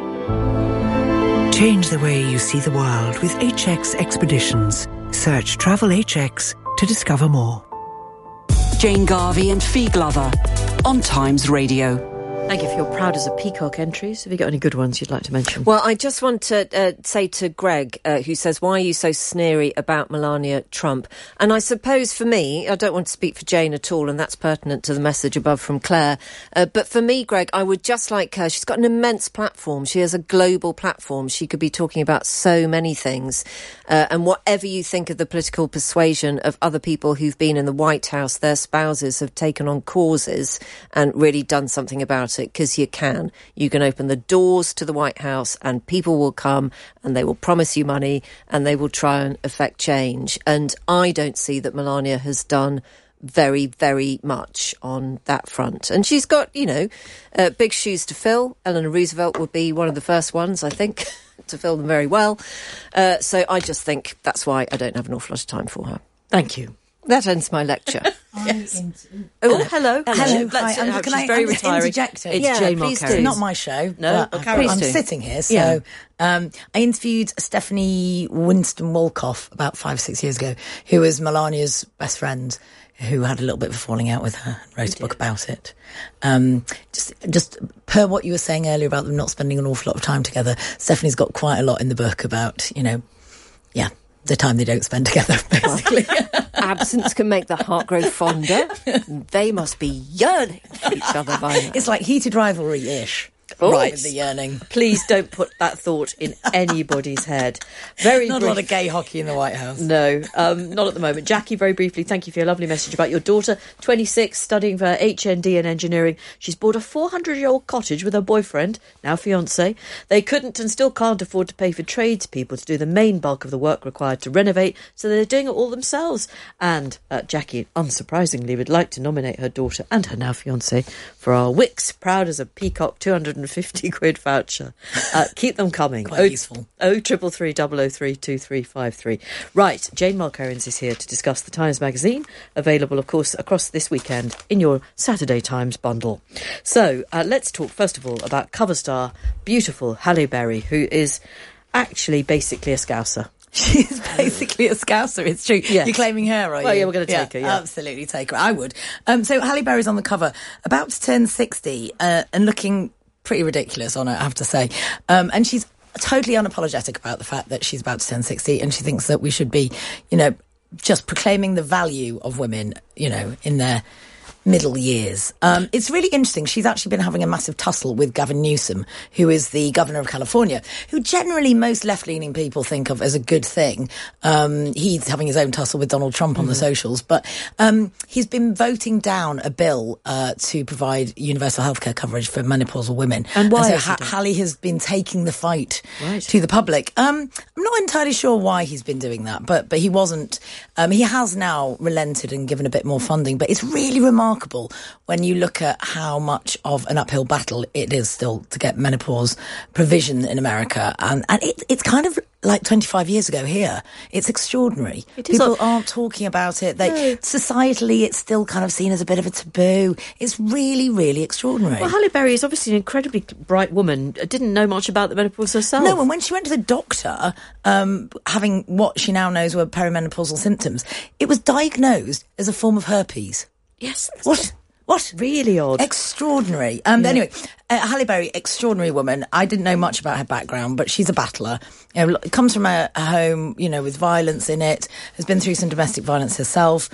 Change the way you see the world with HX Expeditions. Search Travel HX to discover more. Jane Garvey and Fee Glover on Times Radio. Thank you for your proud as a peacock entries. Have you got any good ones you'd like to mention? Well, I just want to say to Greg, who says, why are you so sneery about Melania Trump? And I suppose for me, I don't want to speak for Jane at all, and that's pertinent to the message above from Claire. But for me, Greg, I would just like her. She's got an immense platform. She has a global platform. She could be talking about so many things. And whatever you think of the political persuasion of other people who've been in the White House, their spouses have taken on causes and really done something about it, because you can open the doors to the White House and people will come and they will promise you money and they will try and effect change. And I don't see that Melania has done very, very much on that front. And she's got, big shoes to fill. Eleanor Roosevelt would be one of the first ones, I think, to fill them very well. So I just think that's why I don't have an awful lot of time for her. Thank you. That ends my lecture. Yes. Oh, hello. Hello. Let's, Hi, can I interject? It's Jane please Mark. It's not my show. No, I'm sitting here. So I interviewed Stephanie Winston Wolkoff about 5-6 years ago, who was Melania's best friend, who had a little bit of a falling out with her and wrote a book about it. Just per what you were saying earlier about them not spending an awful lot of time together, Stephanie's got quite a lot in the book about, the time they don't spend together, basically. Absence can make the heart grow fonder. They must be yearning for each other by now. It's like heated rivalry-ish. Right. With the yearning. Please don't put that thought in anybody's head. Not a lot of gay hockey in the White House. No, not at the moment. Jackie, very briefly, thank you for your lovely message about your daughter, 26, studying for HND and engineering. She's bought a 400-year-old cottage with her boyfriend, now fiancé. They couldn't and still can't afford to pay for tradespeople to do the main bulk of the work required to renovate, so they're doing it all themselves. And Jackie, unsurprisingly, would like to nominate her daughter and her now fiancé for our Wix Proud as a Peacock 250 £50 voucher. Keep them coming. Quite useful. 0333 003 2353. Right, Jane Mulcairns is here to discuss the Times magazine, available, of course, across this weekend in your Saturday Times bundle. So let's talk, first of all, about cover star, beautiful Halle Berry, who is actually basically a Scouser. She's basically a Scouser, it's true. Yes. You're claiming her, are you? Well, yeah, we're going to take her, yeah. Absolutely take her. I would. So Halle Berry's on the cover, about to turn 60, and looking pretty ridiculous on it, I have to say. And she's totally unapologetic about the fact that she's about to turn 60, and she thinks that we should be, just proclaiming the value of women, in their middle years. It's really interesting. She's actually been having a massive tussle with Gavin Newsom, who is the governor of California, who generally most left-leaning people think of as a good thing. He's having his own tussle with Donald Trump on the socials, but he's been voting down a bill to provide universal healthcare coverage for menopausal women. And why? And so Halle has been taking the fight to the public. I'm not entirely sure why he's been doing that, but he wasn't. He has now relented and given a bit more funding, but it's really remarkable when you look at how much of an uphill battle it is still to get menopause provision in America. And it's kind of like 25 years ago here. It's extraordinary. People aren't talking about it. Societally, it's still kind of seen as a bit of a taboo. It's really, really extraordinary. Well, Halle Berry is obviously an incredibly bright woman. Didn't know much about the menopause herself. No, and when she went to the doctor, having what she now knows were perimenopausal symptoms, it was diagnosed as a form of herpes. Yes. What? Really odd. Extraordinary. But anyway, Halle Berry, extraordinary woman. I didn't know much about her background, but she's a battler. Comes from a home, with violence in it, has been through some domestic violence herself.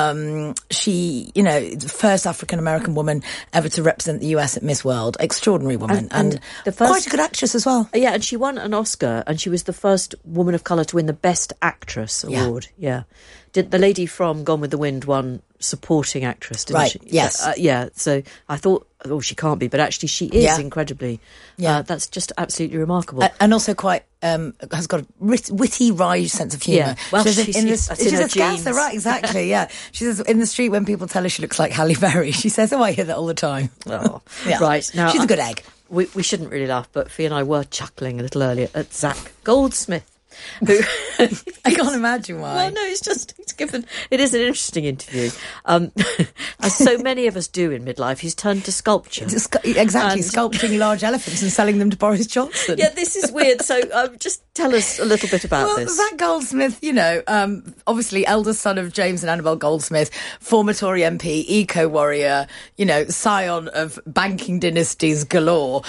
She, first African-American woman ever to represent the US at Miss World. Extraordinary woman. And quite a good actress as well. Yeah, and she won an Oscar, and she was the first woman of colour to win the Best Actress award. Yeah. Did the lady from Gone with the Wind won supporting actress, didn't she? Yes. So I thought, she can't be, but actually she is incredibly. That's just absolutely remarkable. And also quite, has got a witty, wry sense of humour. Yeah. Well, she's a Scouser, right, exactly, yeah. She says, in the street when people tell her she looks like Halle Berry, she says, I hear that all the time. Oh, yeah. Right. Now, she's a good egg. We shouldn't really laugh, but Fee and I were chuckling a little earlier at Zach Goldsmith. Who I can't imagine why. Well, no, it is an interesting interview. As so many of us do in midlife, he's turned to sculpture. Exactly, sculpting large elephants and selling them to Boris Johnson. Yeah, this is weird. So just tell us a little bit about this. Zach Goldsmith, obviously eldest son of James and Annabel Goldsmith, former Tory MP, eco-warrior, scion of banking dynasties galore,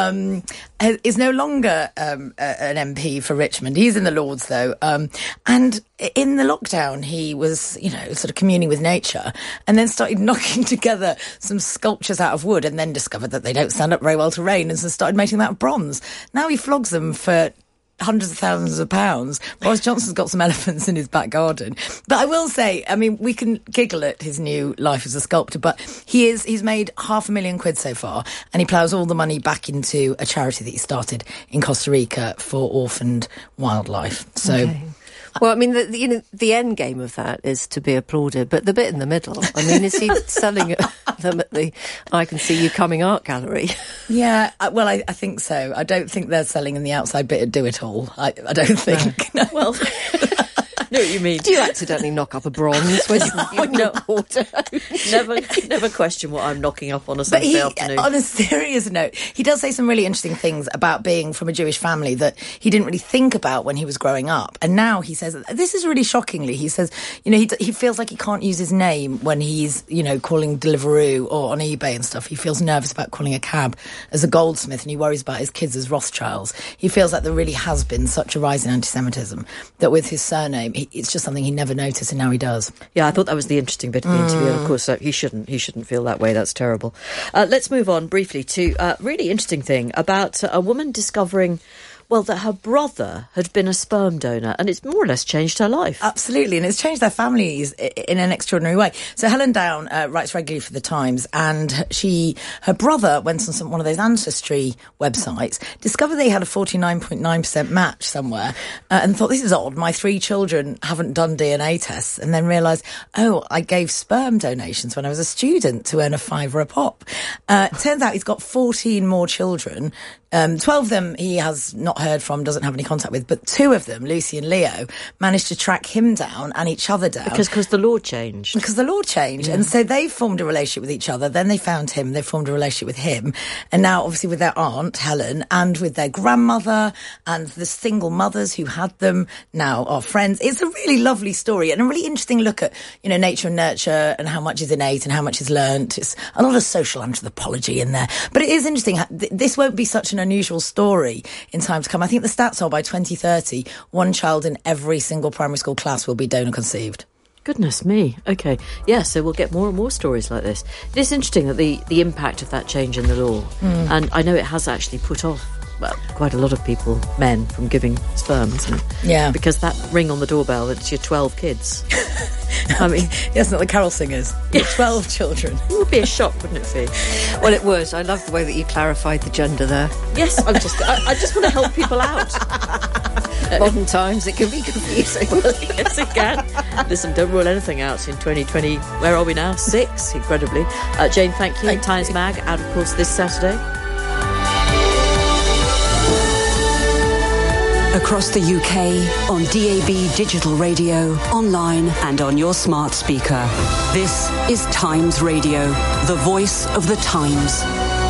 is no longer an MP for Richmond. He's in the Lords, though. And in the lockdown, he was, sort of communing with nature, and then started knocking together some sculptures out of wood, and then discovered that they don't stand up very well to rain, and so started making that bronze. Now he flogs them for hundreds of thousands of pounds. Boris Johnson's got some elephants in his back garden. But I will say, we can giggle at his new life as a sculptor, but he's made £500,000 so far, and he ploughs all the money back into a charity that he started in Costa Rica for orphaned wildlife. So. Okay. Well, the end game of that is to be applauded, but the bit in the middle, is he selling them at the I Can See You Coming art gallery? Yeah, well, I think so. I don't think they're selling in the outside bit at Do It All. I don't think. No. Well, know what you mean. Do you accidentally knock up a bronze when you knock water? Never question what I'm knocking up on a Sunday afternoon. On a serious note, he does say some really interesting things about being from a Jewish family that he didn't really think about when he was growing up. And now he says, this is really shockingly, he says, he feels like he can't use his name when he's, calling Deliveroo or on eBay and stuff. He feels nervous about calling a cab as a goldsmith, and he worries about his kids as Rothschilds. He feels like there really has been such a rise in anti-Semitism that with his surname, it's just something he never noticed, and now he does. Yeah, I thought that was the interesting bit of the interview. And of course, he shouldn't feel that way. That's terrible. Let's move on briefly to a really interesting thing about a woman discovering, that her brother had been a sperm donor, and it's more or less changed her life. Absolutely, and it's changed their families in an extraordinary way. So Helen Down writes regularly for The Times, and her brother went on one of those ancestry websites, discovered they had a 49.9% match somewhere, and thought, this is odd, my 3 children haven't done DNA tests, and then realised, I gave sperm donations when I was a student to earn a £5 a pop. Turns out he's got 14 more children. 12 of them he has not heard from, doesn't have any contact with, but 2 of them, Lucy and Leo, managed to track him down and each other down. Because the law changed. Yeah. And so they formed a relationship with each other. Then they found him, they formed a relationship with him. And now, obviously, with their aunt, Helen, and with their grandmother and the single mothers who had them now are friends. It's a really lovely story and a really interesting look at, nature and nurture and how much is innate and how much is learnt. It's a lot of social anthropology in there. But it is interesting. This won't be such an unusual story in time to come. I think the stats are by 2030, 1 child in every single primary school class will be donor conceived. Goodness me. Okay. Yeah, so we'll get more and more stories like this. It is interesting that the impact of that change in the law, and I know it has actually put off quite a lot of people, men, from giving sperm, isn't it? Yeah. Because that ring on the doorbell, it's your 12 kids. I mean, yes, not the carol singers. Yeah. 12 children. It would be a shock, wouldn't it, Fee? Well, it would. I love the way that you clarified the gender there. Yes, I just want to help people out. Modern times, it can be confusing. Well, yes, it can. Listen, don't rule anything out in 2020. Where are we now? 6, incredibly. Jane, thank you. Times Mag, out, of course, this Saturday. Across the UK, on DAB digital radio, online and on your smart speaker. This is Times Radio, the voice of the Times.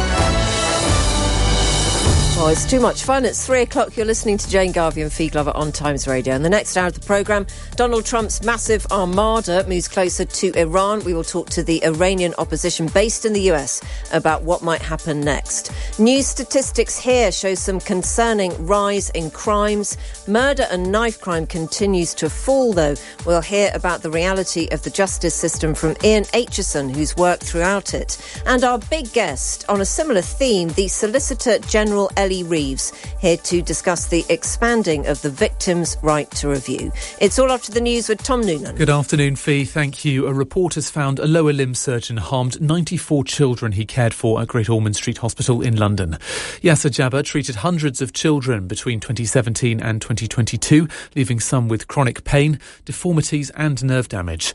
Oh, it's too much fun. It's 3:00. You're listening to Jane Garvey and Fee Glover on Times Radio. In the next hour of the programme, Donald Trump's massive armada moves closer to Iran. We will talk to the Iranian opposition based in the US about what might happen next. New statistics here show some concerning rise in crimes. Murder and knife crime continues to fall, though. We'll hear about the reality of the justice system from Ian Aitchison, who's worked throughout it. And our big guest on a similar theme, the Solicitor General Ellie Reeves, here to discuss the expanding of the victim's right to review. It's all after the news with Tom Noonan. Good afternoon, Fee. Thank you. A report has found a lower limb surgeon harmed 94 children he cared for at Great Ormond Street Hospital in London. Yasser Jabber treated hundreds of children between 2017 and 2022, leaving some with chronic pain, deformities and nerve damage.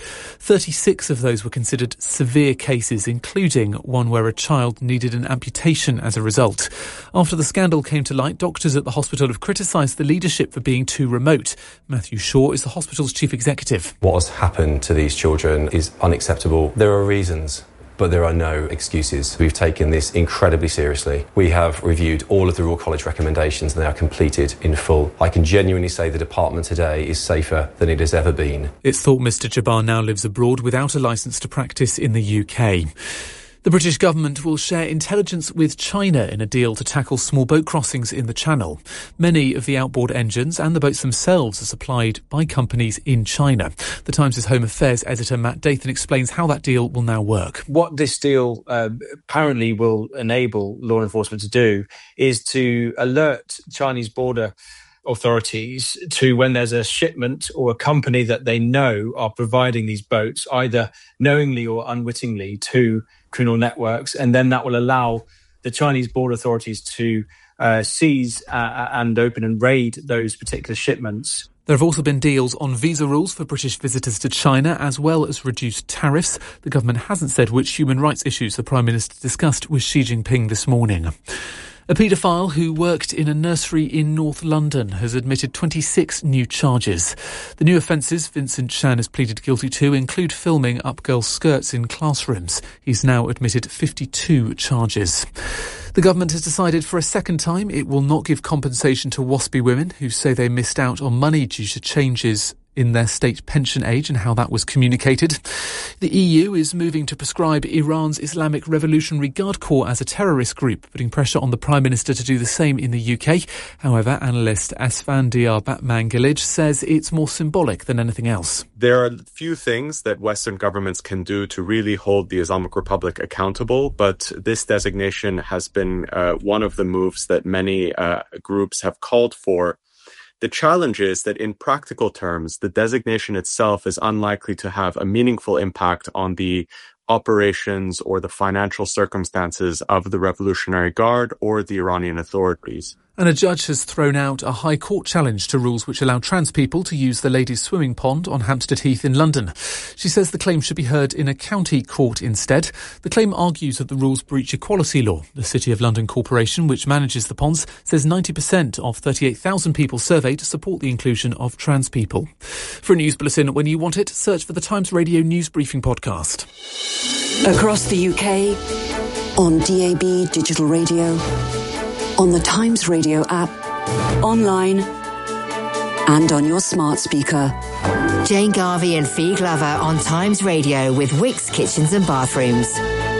36 of those were considered severe cases, including one where a child needed an amputation as a result. After the scandal came to light, doctors at the hospital have criticised the leadership for being too remote. Matthew Shaw is the hospital's chief executive. What has happened to these children is unacceptable. There are reasons, but there are no excuses. We've taken this incredibly seriously. We have reviewed all of the Royal College recommendations and they are completed in full. I can genuinely say the department today is safer than it has ever been. It's thought Mr Jabbar now lives abroad without a licence to practice in the UK. The British government will share intelligence with China in a deal to tackle small boat crossings in the Channel. Many of the outboard engines and the boats themselves are supplied by companies in China. The Times' Home Affairs editor Matt Dathan explains how that deal will now work. What this deal apparently will enable law enforcement to do is to alert Chinese border authorities to when there's a shipment or a company that they know are providing these boats, either knowingly or unwittingly, to criminal networks, and then that will allow the Chinese border authorities to seize and open and raid those particular shipments. There have also been deals on visa rules for British visitors to China, as well as reduced tariffs. The government hasn't said which human rights issues the Prime Minister discussed with Xi Jinping this morning. A paedophile who worked in a nursery in North London has admitted 26 new charges. The new offences Vincent Shan has pleaded guilty to include filming up girls' skirts in classrooms. He's now admitted 52 charges. The government has decided for a second time it will not give compensation to WASPy women who say they missed out on money due to changes in their state pension age and how that was communicated. The EU is moving to prescribe Iran's Islamic Revolutionary Guard Corps as a terrorist group, putting pressure on the Prime Minister to do the same in the UK. However, analyst Asfandiar Batmanghelidj says it's more symbolic than anything else. There are few things that Western governments can do to really hold the Islamic Republic accountable, but this designation has been one of the moves that many groups have called for. The challenge is that in practical terms, the designation itself is unlikely to have a meaningful impact on the operations or the financial circumstances of the Revolutionary Guard or the Iranian authorities. And a judge has thrown out a High Court challenge to rules which allow trans people to use the ladies' swimming pond on Hampstead Heath in London. She says the claim should be heard in a county court instead. The claim argues that the rules breach equality law. The City of London Corporation, which manages the ponds, says 90% of 38,000 people surveyed support the inclusion of trans people. For a news bulletin when you want it, search for the Times Radio News Briefing podcast. Across the UK, on DAB Digital Radio, on the Times Radio app, online and on your smart speaker. Jane Garvey and Fee Glover on Times Radio with Wickes Kitchens and Bathrooms.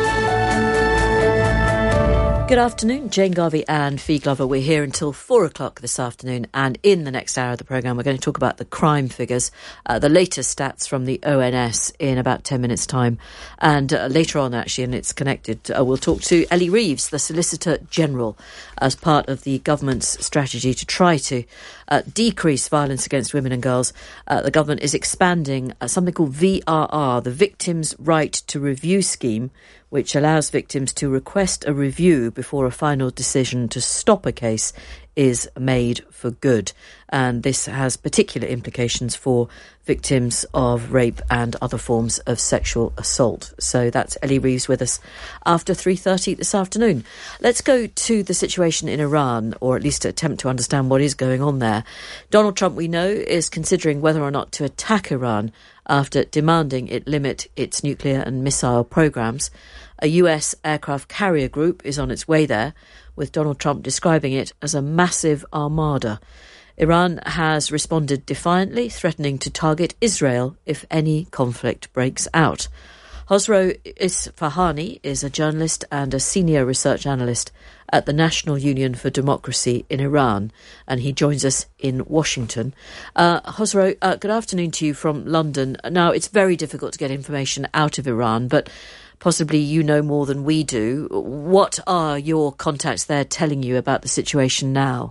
Good afternoon, Jane Garvey and Fee Glover. We're here until 4 o'clock this afternoon, and in the next hour of the programme we're going to talk about the crime figures, the latest stats from the ONS in about 10 minutes' time. And later on, actually, and it's connected, we'll talk to Ellie Reeves, the Solicitor General, as part of the government's strategy to try to decrease violence against women and girls. The government is expanding something called VRR, the Victims' Right to Review Scheme, which allows victims to request a review before a final decision to stop a case is made for good. And this has particular implications for victims of rape and other forms of sexual assault. So that's Ellie Reeves with us after 3:30 this afternoon. Let's go to the situation in Iran, or at least attempt to understand what is going on there. Donald Trump, we know, is considering whether or not to attack Iran after demanding it limit its nuclear and missile programs. A US aircraft carrier group is on its way there, with Donald Trump describing it as a massive armada. Iran has responded defiantly, threatening to target Israel if any conflict breaks out. Hosro Isfahani is a journalist and a senior research analyst at the National Union for Democracy in Iran, and he joins us in Washington. Hosro, good afternoon to you from London. Now, it's very difficult to get information out of Iran, but possibly you know more than we do. What are your contacts there telling you about the situation now?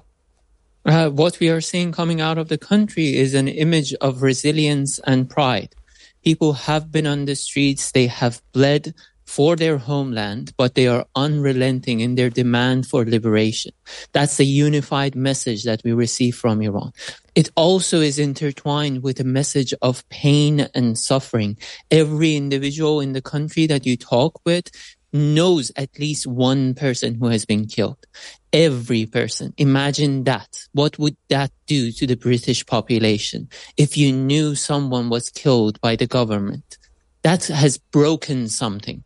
What we are seeing coming out of the country is an image of resilience and pride. People have been on the streets, they have bled for their homeland, but they are unrelenting in their demand for liberation. That's the unified message that we receive from Iran. It also is intertwined with a message of pain and suffering. Every individual in the country that you talk with knows at least one person who has been killed. Every person. Imagine that. What would that do to the British population if you knew someone was killed by the government? That has broken something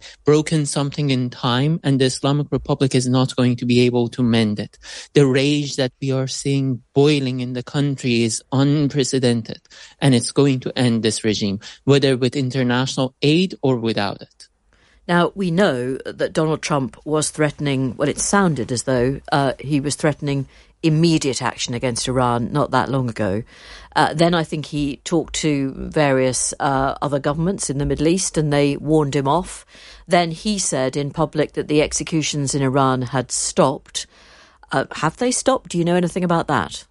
in time, and the Islamic Republic is not going to be able to mend it. The rage that we are seeing boiling in the country is unprecedented, and it's going to end this regime, whether with international aid or without it. Now, we know that Donald Trump was threatening, well, it sounded as though he was threatening immediate action against Iran not that long ago. Then I think he talked to various other governments in the Middle East and they warned him off. Then he said in public that the executions in Iran had stopped. Have they stopped? Do you know anything about that?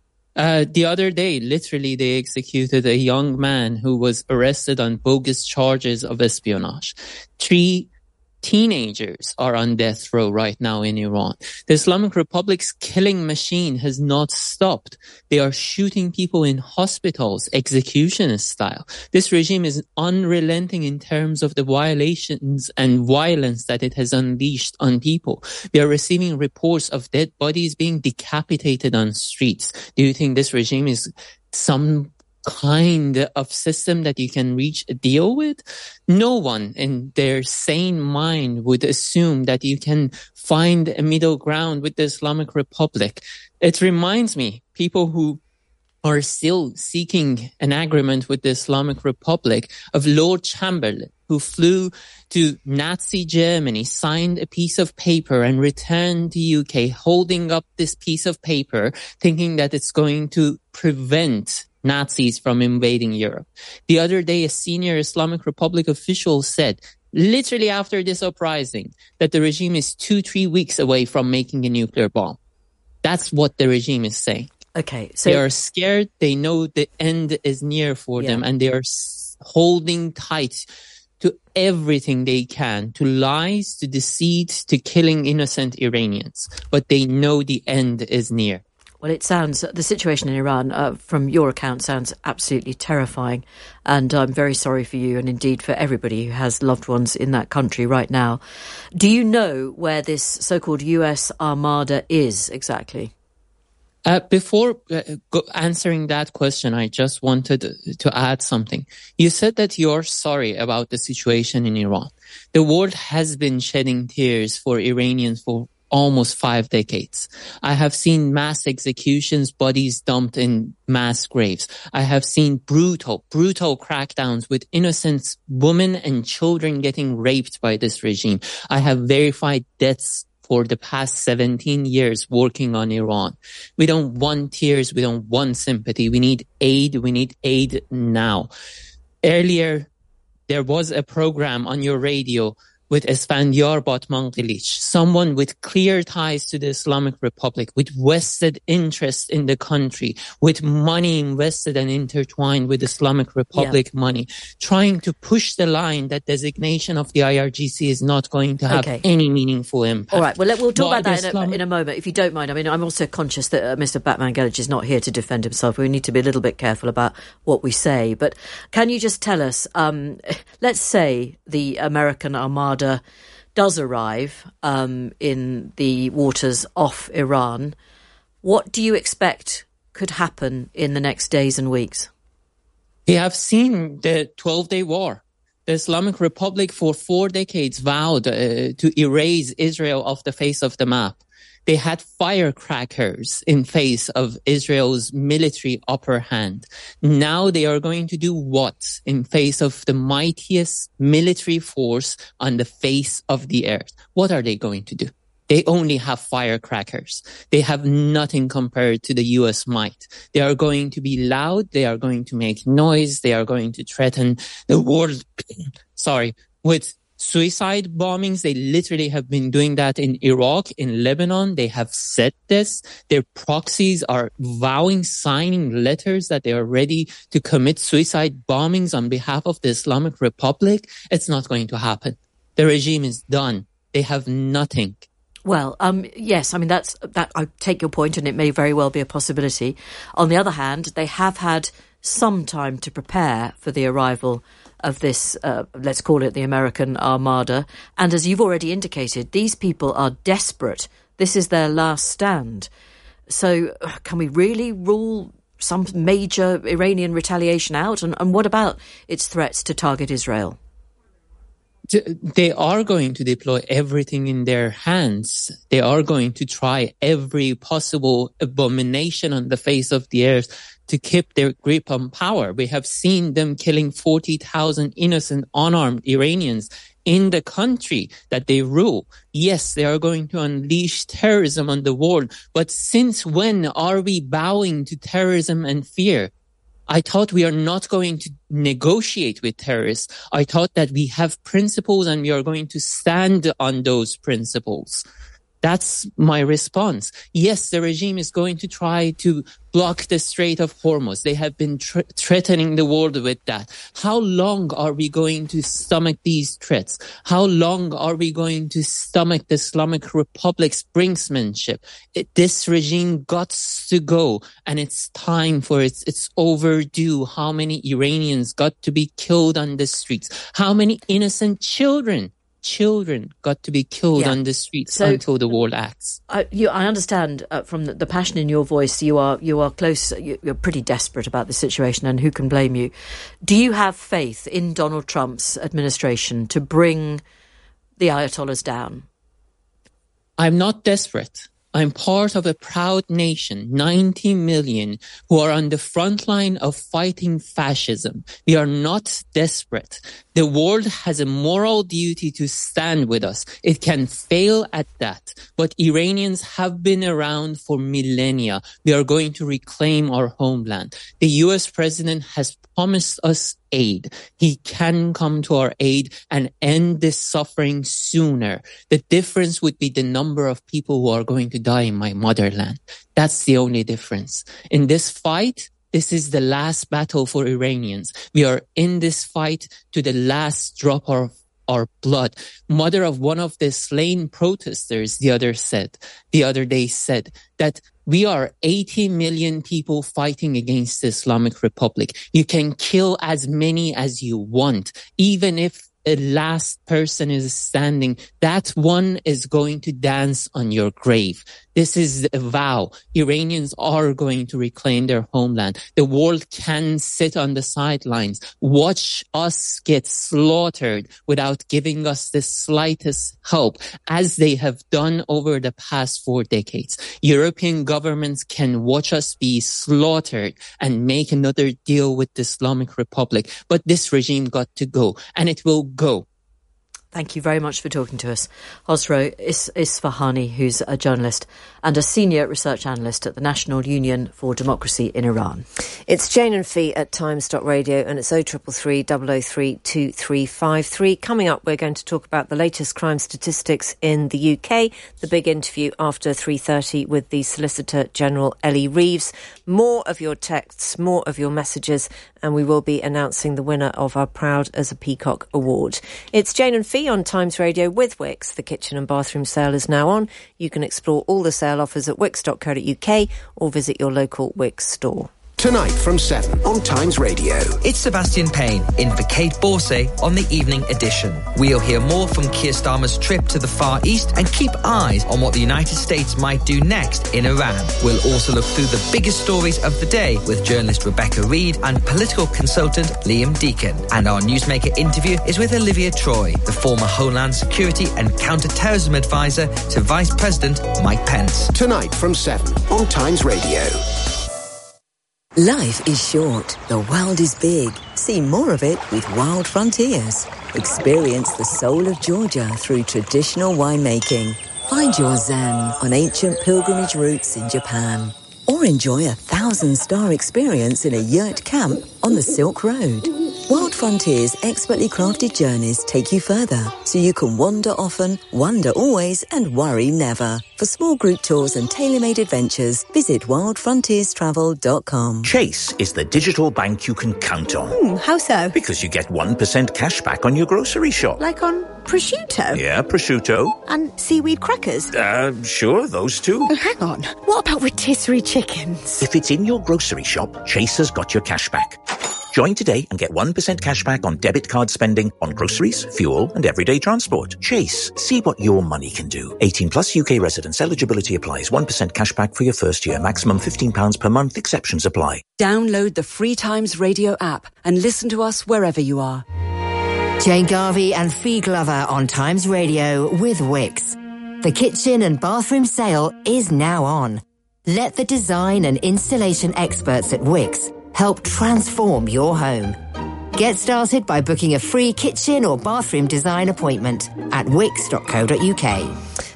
The other day, literally, they executed a young man who was arrested on bogus charges of espionage. 3 Teenagers are on death row right now in Iran. The Islamic Republic's killing machine has not stopped. They are shooting people in hospitals, executionist style. This regime is unrelenting in terms of the violations and violence that it has unleashed on people. We are receiving reports of dead bodies being decapitated on streets. Do you think this regime is some kind of system that you can reach a deal with? No one in their sane mind would assume that you can find a middle ground with the Islamic Republic. It reminds me, people who are still seeking an agreement with the Islamic Republic, of Lord Chamberlain, who flew to Nazi Germany, signed a piece of paper and returned to UK holding up this piece of paper, thinking that it's going to prevent Nazis from invading Europe. The other day, a senior Islamic Republic official said, literally after this uprising, that the regime is 2-3 weeks away from making a nuclear bomb. That's what the regime is saying. Okay, so they are scared. They know the end is near for them, and they are holding tight to everything they can, to lies, to deceit, to killing innocent Iranians. But they know the end is near. Well, it sounds, the situation in Iran, from your account, sounds absolutely terrifying. And I'm very sorry for you and indeed for everybody who has loved ones in that country right now. Do you know where this so-called US Armada is exactly? Before answering that question, I just wanted to add something. You said that you're sorry about the situation in Iran. The world has been shedding tears for Iranians for almost 5 decades. I have seen mass executions, bodies dumped in mass graves. I have seen brutal crackdowns with innocent women and children getting raped by this regime. I have verified deaths for the past 17 years working on Iran. We don't want tears. We don't want sympathy. We need aid. We need aid now. Earlier, there was a program on your radio with Esfandiar Batmanghelic, someone with clear ties to the Islamic Republic, with vested interest in the country, with money invested and intertwined with Islamic Republic money, trying to push the line that designation of the IRGC is not going to have any meaningful impact. All right, well, we'll talk about that in a moment, if you don't mind. I mean, I'm also conscious that Mr. Batmanghelic is not here to defend himself. We need to be a little bit careful about what we say. But can you just tell us, let's say the American Armada does arrive in the waters off Iran. What do you expect could happen in the next days and weeks? We have seen the 12-day war. The Islamic Republic for 4 decades vowed to erase Israel off the face of the map. They had firecrackers in face of Israel's military upper hand. Now they are going to do what in face of the mightiest military force on the face of the earth? What are they going to do? They only have firecrackers. They have nothing compared to the U.S. might. They are going to be loud. They are going to make noise. They are going to threaten the world, with suicide bombings. They literally have been doing that in Iraq, in Lebanon. They have said this. Their proxies are signing letters that they are ready to commit suicide bombings on behalf of the Islamic Republic. It's not going to happen. The regime is done. They have nothing. Well, yes, I mean, that I take your point, and it may very well be a possibility. On the other hand, they have had some time to prepare for the arrival of this, let's call it the American Armada. And as you've already indicated, these people are desperate. This is their last stand. So can we really rule some major Iranian retaliation out? And what about its threats to target Israel? They are going to deploy everything in their hands. They are going to try every possible abomination on the face of the earth to keep their grip on power. We have seen them killing 40,000 innocent, unarmed Iranians in the country that they rule. Yes, they are going to unleash terrorism on the world. But since when are we bowing to terrorism and fear? I thought we are not going to negotiate with terrorists. I thought that we have principles and we are going to stand on those principles. That's my response. Yes, the regime is going to try to block the Strait of Hormuz. They have been threatening the world with that. How long are we going to stomach these threats? How long are we going to stomach the Islamic Republic's brinksmanship? This regime got to go, and it's time for it. It's overdue. How many Iranians got to be killed on the streets? How many innocent children got to be killed on the streets until the war acts. I understand from the passion in your voice, you are close, you're pretty desperate about the situation, and who can blame you? Do you have faith in Donald Trump's administration to bring the Ayatollahs down? I'm not desperate. I'm part of a proud nation, 90 million, who are on the front line of fighting fascism. We are not desperate. The world has a moral duty to stand with us. It can fail at that, but Iranians have been around for millennia. We are going to reclaim our homeland. The US president has promised us aid. He can come to our aid and end this suffering sooner. The difference would be the number of people who are going to die in my motherland. That's the only difference. In this fight, this is the last battle for Iranians. We are in this fight to the last drop of our blood. Mother of one of the slain protesters the other day said that we are 80 million people fighting against the Islamic Republic. You can kill as many as you want, even if a last person is standing, that one is going to dance on your grave. This is a vow. Iranians are going to reclaim their homeland. The world can sit on the sidelines, watch us get slaughtered without giving us the slightest help, as they have done over the past 4 decades. European governments can watch us be slaughtered and make another deal with the Islamic Republic. But this regime got to go, and it will go. Thank you very much for talking to us. Hosro Isfahani, who's a journalist and a senior research analyst at the National Union for Democracy in Iran. It's Jane and Fee at Times.radio, and it's 0333 003 2353. Coming up, we're going to talk about the latest crime statistics in the UK, the big interview after 3:30 with the Solicitor General Ellie Reeves. More of your texts, more of your messages, and we will be announcing the winner of our Proud as a Peacock Award. It's Jane and Fee on Times Radio with Wickes. The kitchen and bathroom sale is now on. You can explore all the sale offers at wickes.co.uk or visit your local Wickes store. Tonight from 7 on Times Radio. It's Sebastian Payne in for Kate Borsay on the evening edition. We'll hear more from Keir Starmer's trip to the Far East and keep eyes on what the United States might do next in Iran. We'll also look through the biggest stories of the day with journalist Rebecca Reid and political consultant Liam Deacon. And our Newsmaker interview is with Olivia Troy, the former Homeland Security and Counter-Terrorism Advisor to Vice President Mike Pence. Tonight from 7 on Times Radio. Life is short, the world is big. See more of it with Wild Frontiers. Experience the soul of Georgia through traditional winemaking. Find your zen on ancient pilgrimage routes in Japan. Or enjoy a 1,000-star experience in a yurt camp on the Silk Road. Wild Frontiers' expertly crafted journeys take you further, so you can wander often, wonder always, and worry never. For small group tours and tailor-made adventures, visit wildfrontierstravel.com. Chase is the digital bank you can count on. How so? Because you get 1% cash back on your grocery shop. Like on prosciutto? Yeah, prosciutto. And seaweed crackers? Sure, those two. Oh, hang on. What about rotisserie chickens? If it's in your grocery shop, Chase has got your cash back. Join today and get 1% cash back on debit card spending on groceries, fuel and everyday transport. Chase. See what your money can do. 18 plus UK residents. Eligibility applies. 1% cash back for your first year. Maximum £15 per month. Exceptions apply. Download the free Times Radio app and listen to us wherever you are. Jane Garvey and Fee Glover on Times Radio with Wickes. The kitchen and bathroom sale is now on. Let the design and installation experts at Wickes help transform your home. Get started by booking a free kitchen or bathroom design appointment at wickes.co.uk.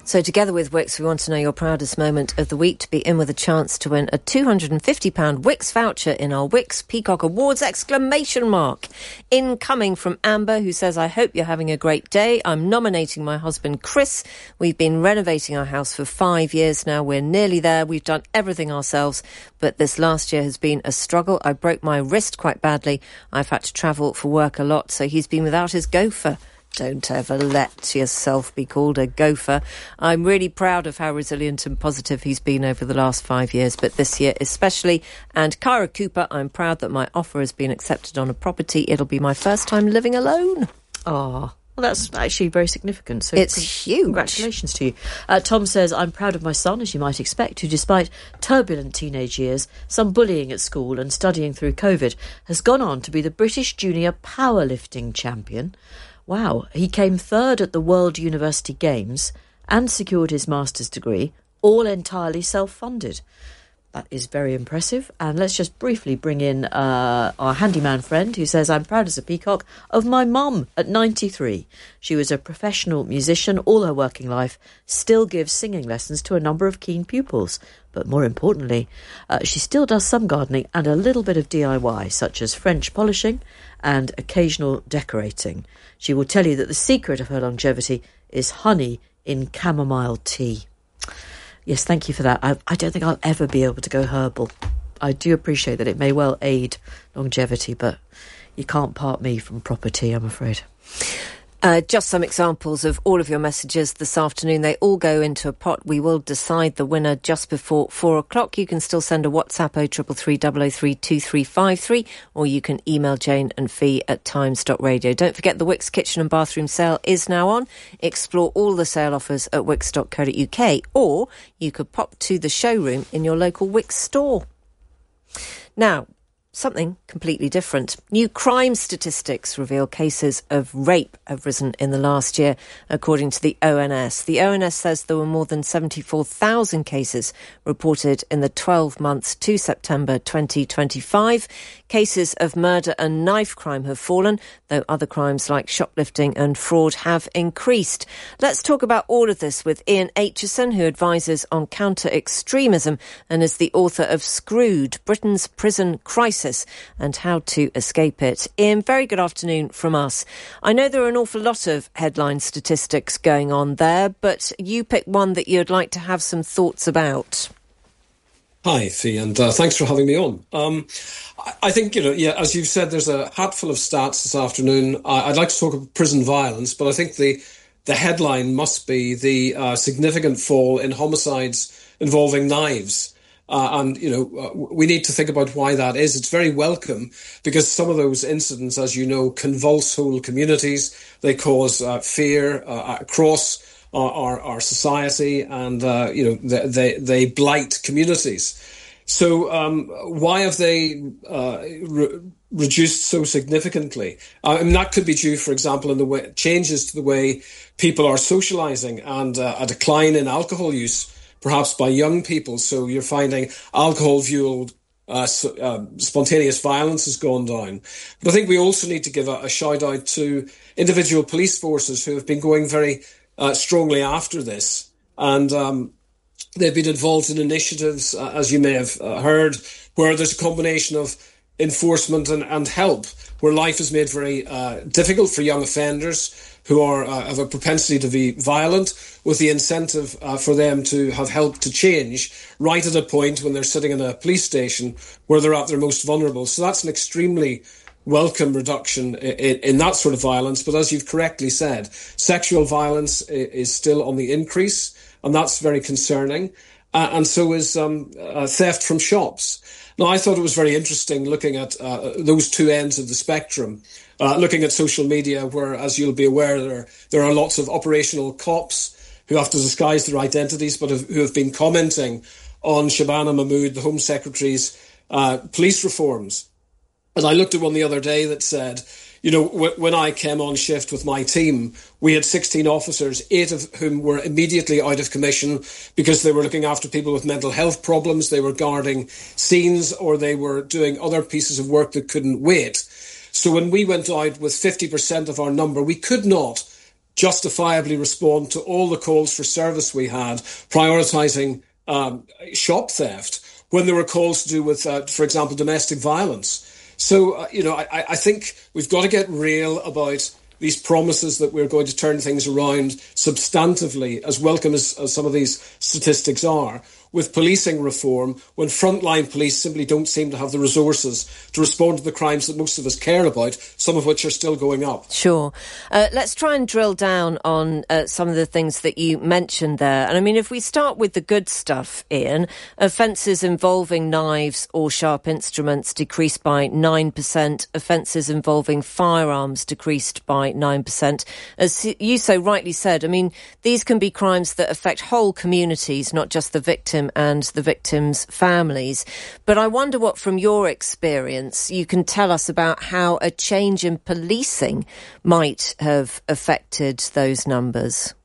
So together with Wix, we want to know your proudest moment of the week, to be in with a chance to win a £250 Wix voucher in our Wix Peacock Awards ! Incoming from Amber, who says, I hope you're having a great day. I'm nominating my husband Chris. We've been renovating our house for 5 years now. We're nearly there. We've done everything ourselves, but this last year has been a struggle. I broke my wrist quite badly. I've had to travel for work a lot, so he's been without his gopher. Don't ever let yourself be called a gopher. I'm really proud of how resilient and positive he's been over the last 5 years, but this year especially. And Kyra Cooper, I'm proud that my offer has been accepted on a property. It'll be my first time living alone. Oh, well, that's actually very significant. So it's huge. Congratulations to you. Tom says, I'm proud of my son, as you might expect, who, despite turbulent teenage years, some bullying at school and studying through COVID, has gone on to be the British Junior Powerlifting Champion. Wow, he came third at the World University Games and secured his master's degree, all entirely self-funded. That is very impressive. And let's just briefly bring in our handyman friend, who says, I'm proud as a peacock of my mum at 93. She was a professional musician all her working life, still gives singing lessons to a number of keen pupils. But more importantly, she still does some gardening and a little bit of DIY, such as French polishing and occasional decorating. She will tell you that the secret of her longevity is honey in chamomile tea. Yes, thank you for that. I don't think I'll ever be able to go herbal. I do appreciate that it may well aid longevity, but you can't part me from proper tea, I'm afraid. Just some examples of all of your messages this afternoon. They all go into a pot. We will decide the winner just before 4 o'clock. You can still send a WhatsApp 0333 or you can email Jane and Fee at times.radio. Don't forget the Wix kitchen and bathroom sale is now on. Explore all the sale offers at wix.co.uk, or you could pop to the showroom in your local Wix store. Now, something completely different. New crime statistics reveal cases of rape have risen in the last year, according to the ONS. The ONS says there were more than 74,000 cases reported in the 12 months to September 2025. Cases of murder and knife crime have fallen, though other crimes like shoplifting and fraud have increased. Let's talk about all of this with Ian Aitchison, who advises on counter-extremism and is the author of Screwed, Britain's Prison Crisis and How to Escape It. Ian, very good afternoon from us. I know there are an awful lot of headline statistics going on there, but you picked one that you'd like to have some thoughts about. Hi, Fee, and thanks for having me on. I think, as you've said, there's a hatful of stats this afternoon. I'd like to talk about prison violence, but I think the headline must be the significant fall in homicides involving knives. We need to think about why that is. It's very welcome because some of those incidents, as you know, convulse whole communities. They cause fear across our society, and they blight communities. So why have they reduced so significantly? That could be due, for example, in the way changes to the way people are socialising and a decline in alcohol use, perhaps by young people. So you're finding alcohol-fueled spontaneous violence has gone down. But I think we also need to give a shout-out to individual police forces who have been going very strongly after this. And they've been involved in initiatives, as you may have heard, where there's a combination of enforcement and help, where life is made very difficult for young offenders who have a propensity to be violent, with the incentive for them to have help to change right at a point when they're sitting in a police station where they're at their most vulnerable. So that's an extremely welcome reduction in that sort of violence. But as you've correctly said, sexual violence is still on the increase, and that's very concerning. And so is theft from shops. Now, I thought it was very interesting looking at those two ends of the spectrum, looking at social media where, as you'll be aware, there are lots of operational cops who have to disguise their identities, but who have been commenting on Shabana Mahmood, the Home Secretary's police reforms. And I looked at one the other day that said, when I came on shift with my team, we had 16 officers, 8 of whom were immediately out of commission because they were looking after people with mental health problems, they were guarding scenes, or they were doing other pieces of work that couldn't wait. So when we went out with 50% of our number, we could not justifiably respond to all the calls for service we had, prioritising shop theft, when there were calls to do with, for example, domestic violence. So, I think we've got to get real about these promises that we're going to turn things around substantively, as welcome as some of these statistics are, with policing reform, when frontline police simply don't seem to have the resources to respond to the crimes that most of us care about, some of which are still going up. Sure. Let's try and drill down on some of the things that you mentioned there. And I mean, if we start with the good stuff, Ian, offences involving knives or sharp instruments decreased by 9%, offences involving firearms decreased by 9%. As you so rightly said, I mean, these can be crimes that affect whole communities, not just the victim and the victims' families. But I wonder what, from your experience, you can tell us about how a change in policing might have affected those numbers.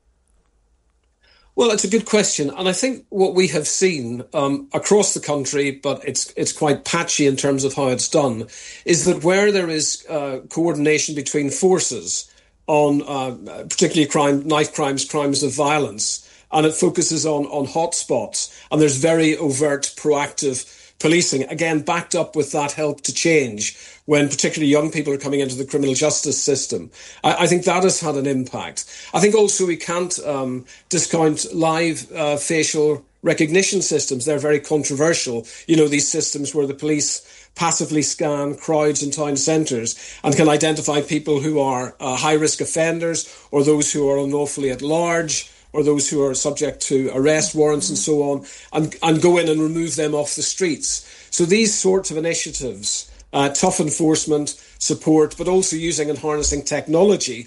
Well, it's a good question. And I think what we have seen across the country, but it's quite patchy in terms of how it's done, is that where there is coordination between forces on particularly knife crimes, crimes of violence, and it focuses on hotspots, and there's very overt, proactive policing, again, backed up with that help to change when particularly young people are coming into the criminal justice system. I think that has had an impact. I think also we can't discount live facial recognition systems. They're very controversial. These systems where the police passively scan crowds in town centres and can identify people who are high-risk offenders, or those who are unlawfully at large, or those who are subject to arrest warrants and so on, and go in and remove them off the streets. So these sorts of initiatives, tough enforcement, support, but also using and harnessing technology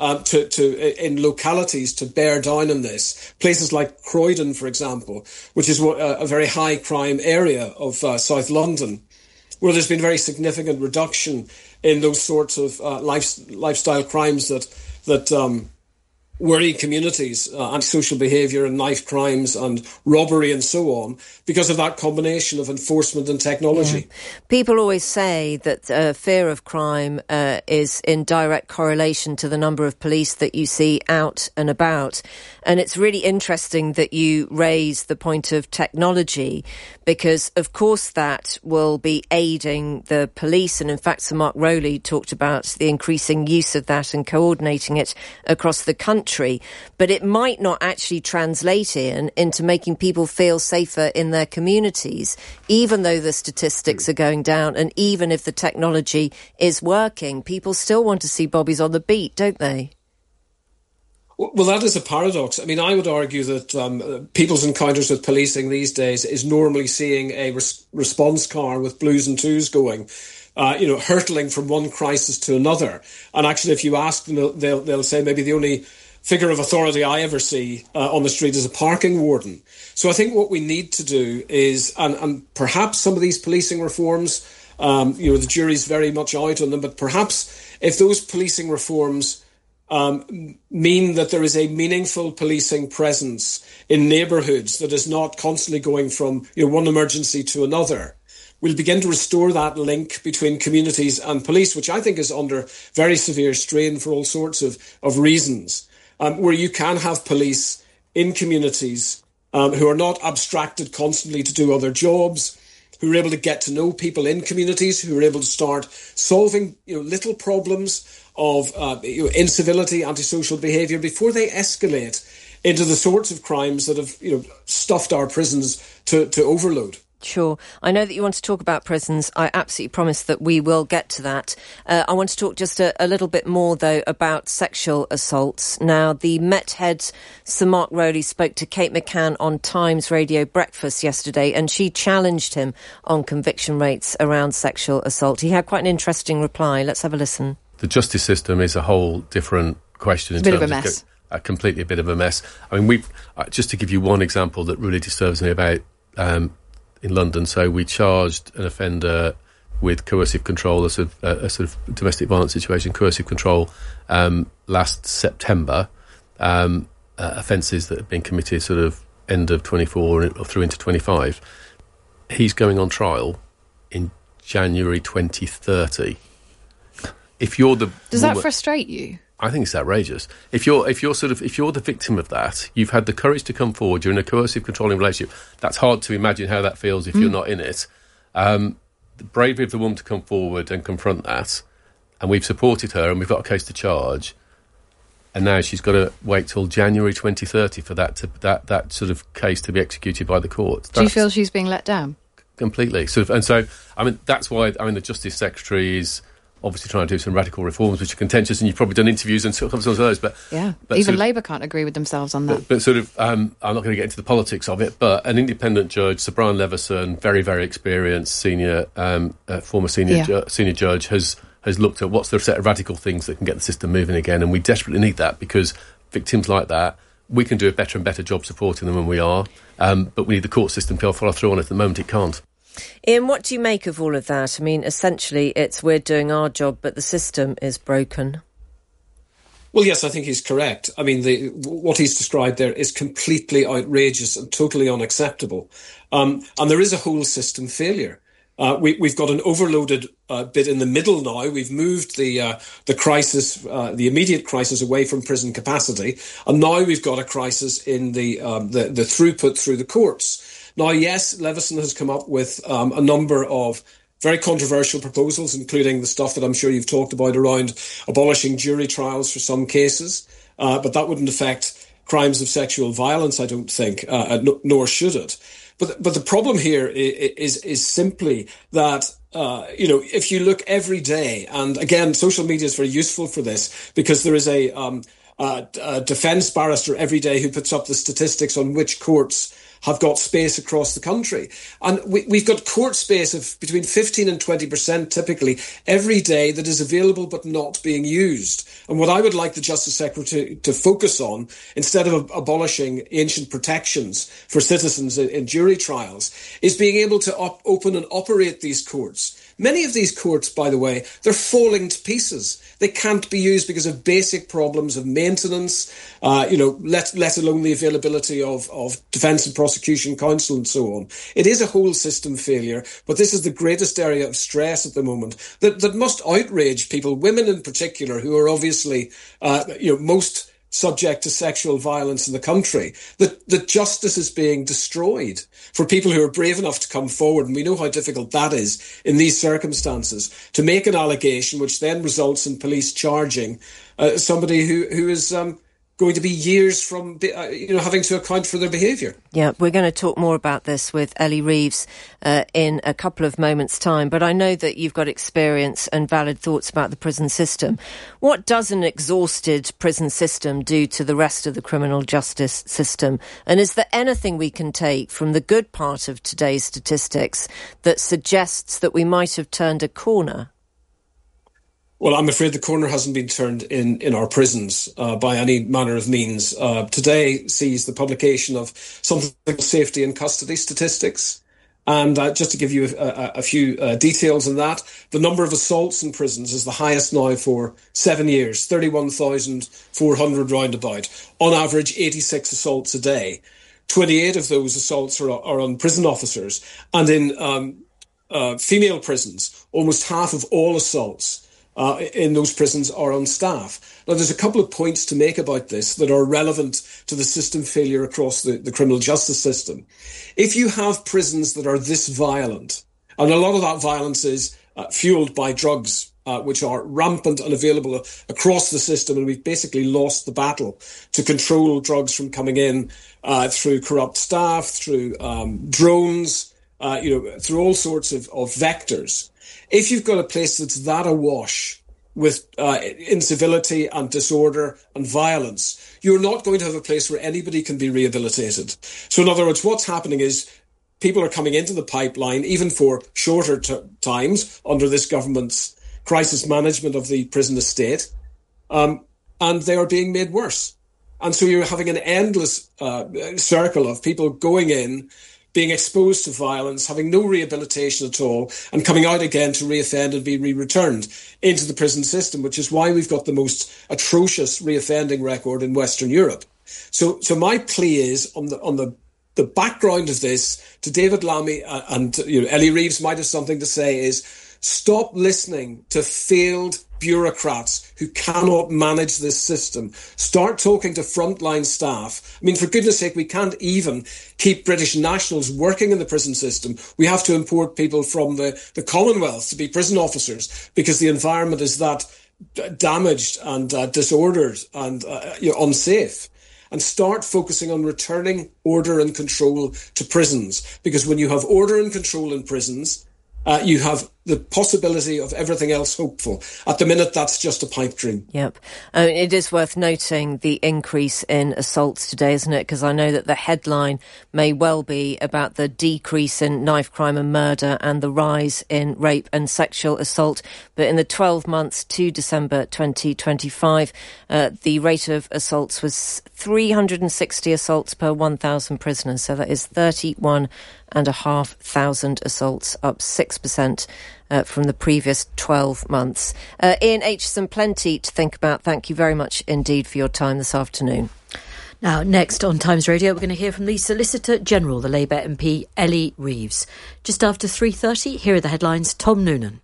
in localities to bear down on this. Places like Croydon, for example, which is a very high crime area of South London, where there's been very significant reduction in those sorts of lifestyle crimes that worry communities, antisocial behaviour and knife crimes and robbery and so on, because of that combination of enforcement and technology. Yeah. People always say that fear of crime is in direct correlation to the number of police that you see out and about. And it's really interesting that you raise the point of technology, because of course that will be aiding the police. And in fact, Sir Mark Rowley talked about the increasing use of that and coordinating it across the country. But it might not actually translate into making people feel safer in their communities, even though the statistics are going down, and even if the technology is working, people still want to see bobbies on the beat, don't they? Well, that is a paradox. I mean, I would argue that people's encounters with policing these days is normally seeing a response car with blues and twos going, hurtling from one crisis to another. And actually, if you ask them, they'll say maybe the only figure of authority I ever see on the street is a parking warden. So I think what we need to do is, and perhaps some of these policing reforms, the jury's very much out on them, but perhaps if those policing reforms mean that there is a meaningful policing presence in neighbourhoods that is not constantly going from one emergency to another, we'll begin to restore that link between communities and police, which I think is under very severe strain for all sorts of reasons. Where you can have police in communities who are not abstracted constantly to do other jobs, who are able to get to know people in communities, who are able to start solving little problems of incivility, antisocial behaviour before they escalate into the sorts of crimes that have stuffed our prisons to overload. Sure. I know that you want to talk about prisons. I absolutely promise that we will get to that. I want to talk just a little bit more, though, about sexual assaults. Now, the Met head, Sir Mark Rowley, spoke to Kate McCann on Times Radio Breakfast yesterday, and she challenged him on conviction rates around sexual assault. He had quite an interesting reply. Let's have a listen. The justice system is a whole different question. It's a bit of a mess. Completely a bit of a mess. I mean, we've just to give you one example that really disturbs me about in London. So we charged an offender with coercive control, a sort of domestic violence situation, coercive control, last September. Offences that have been committed sort of end of 24 or through into 25. He's going on trial in January 2030. If you're the Does that frustrate you? I think it's outrageous. If you're the victim of that, you've had the courage to come forward. You're in a coercive, controlling relationship. That's hard to imagine how that feels if you're not in it. The bravery of the woman to come forward and confront that, and we've supported her, and we've got a case to charge. And now she's got to wait till January 2030 for that sort of case to be executed by the court. Do you feel she's being let down? Completely. That's why the Justice Secretary is obviously trying to do some radical reforms, which are contentious, and you've probably done interviews and some of those. But even Labour can't agree with themselves on that. But I'm not going to get into the politics of it. But an independent judge, Sir Brian Leveson, very, very experienced former senior judge, has looked at what's the set of radical things that can get the system moving again, and we desperately need that because victims like that, we can do a better and better job supporting them than we are. But we need the court system to follow through on it. At the moment, it can't. Ian, what do you make of all of that? I mean, essentially, we're doing our job, but the system is broken. Well, yes, I think he's correct. I mean, what he's described there is completely outrageous and totally unacceptable. And there is a whole system failure. We've got an overloaded bit in the middle now. We've moved the crisis, the immediate crisis, away from prison capacity, and now we've got a crisis in the throughput through the courts. Now, yes, Leveson has come up with a number of very controversial proposals, including the stuff that I'm sure you've talked about around abolishing jury trials for some cases, but that wouldn't affect crimes of sexual violence, I don't think, nor should it. But the problem here is simply that, if you look every day, and again, social media is very useful for this because there is a defence barrister every day who puts up the statistics on which courts have got space across the country. And we've got court space of between 15 and 20% typically every day that is available but not being used. And what I would like the Justice Secretary to focus on, instead of abolishing ancient protections for citizens in jury trials, is being able to open and operate these courts. Many of these courts, by the way, they're falling to pieces. They can't be used because of basic problems of maintenance, let alone the availability of defence and prosecution counsel and so on. It is a whole system failure, but this is the greatest area of stress at the moment that must outrage people, women in particular, who are obviously, most subject to sexual violence in the country, that justice is being destroyed for people who are brave enough to come forward. And we know how difficult that is in these circumstances, to make an allegation which then results in police charging somebody who is going to be years from having to account for their behaviour. Yeah, we're going to talk more about this with Ellie Reeves in a couple of moments' time, but I know that you've got experience and valid thoughts about the prison system. What does an exhausted prison system do to the rest of the criminal justice system? And is there anything we can take from the good part of today's statistics that suggests that we might have turned a corner? Well, I'm afraid the corner hasn't been turned in our prisons by any manner of means. Today sees the publication of something like safety and custody statistics. And just to give you a few details on that, the number of assaults in prisons is the highest now for 7 years, 31,400 roundabout. On average, 86 assaults a day. 28 of those assaults are on prison officers. And in female prisons, almost half of all assaults in those prisons are on staff. Now, there's a couple of points to make about this that are relevant to the system failure across the criminal justice system. If you have prisons that are this violent, and a lot of that violence is fueled by drugs, which are rampant and available across the system, and we've basically lost the battle to control drugs from coming in through corrupt staff, through drones, through all sorts of vectors. If you've got a place that's that awash with incivility and disorder and violence, you're not going to have a place where anybody can be rehabilitated. So in other words, what's happening is people are coming into the pipeline, even for shorter times under this government's crisis management of the prison estate, and they are being made worse. And so you're having an endless circle of people going in, being exposed to violence, having no rehabilitation at all, and coming out again to reoffend and be re-returned into the prison system, which is why we've got the most atrocious reoffending record in Western Europe. So my plea is on the background of this to David Lammy and Ellie Reeves might have something to say is stop listening to failed bureaucrats who cannot manage this system. Start talking to frontline staff. I mean, for goodness sake, we can't even keep British nationals working in the prison system. We have to import people from the Commonwealth to be prison officers because the environment is that damaged and disordered and unsafe. And start focusing on returning order and control to prisons. Because when you have order and control in prisons, you have the possibility of everything else hopeful. At the minute, that's just a pipe dream. Yep. It is worth noting the increase in assaults today, isn't it? Because I know that the headline may well be about the decrease in knife crime and murder and the rise in rape and sexual assault. But in the 12 months to December 2025, the rate of assaults was 360 assaults per 1,000 prisoners. So that is 31,500 assaults, up 6% from the previous 12 months. Ian Aitchison, plenty to think about. Thank you very much indeed for your time this afternoon. Now, next on Times Radio, we're going to hear from the Solicitor General, the Labour MP, Ellie Reeves. Just after 3:30, here are the headlines. Tom Noonan.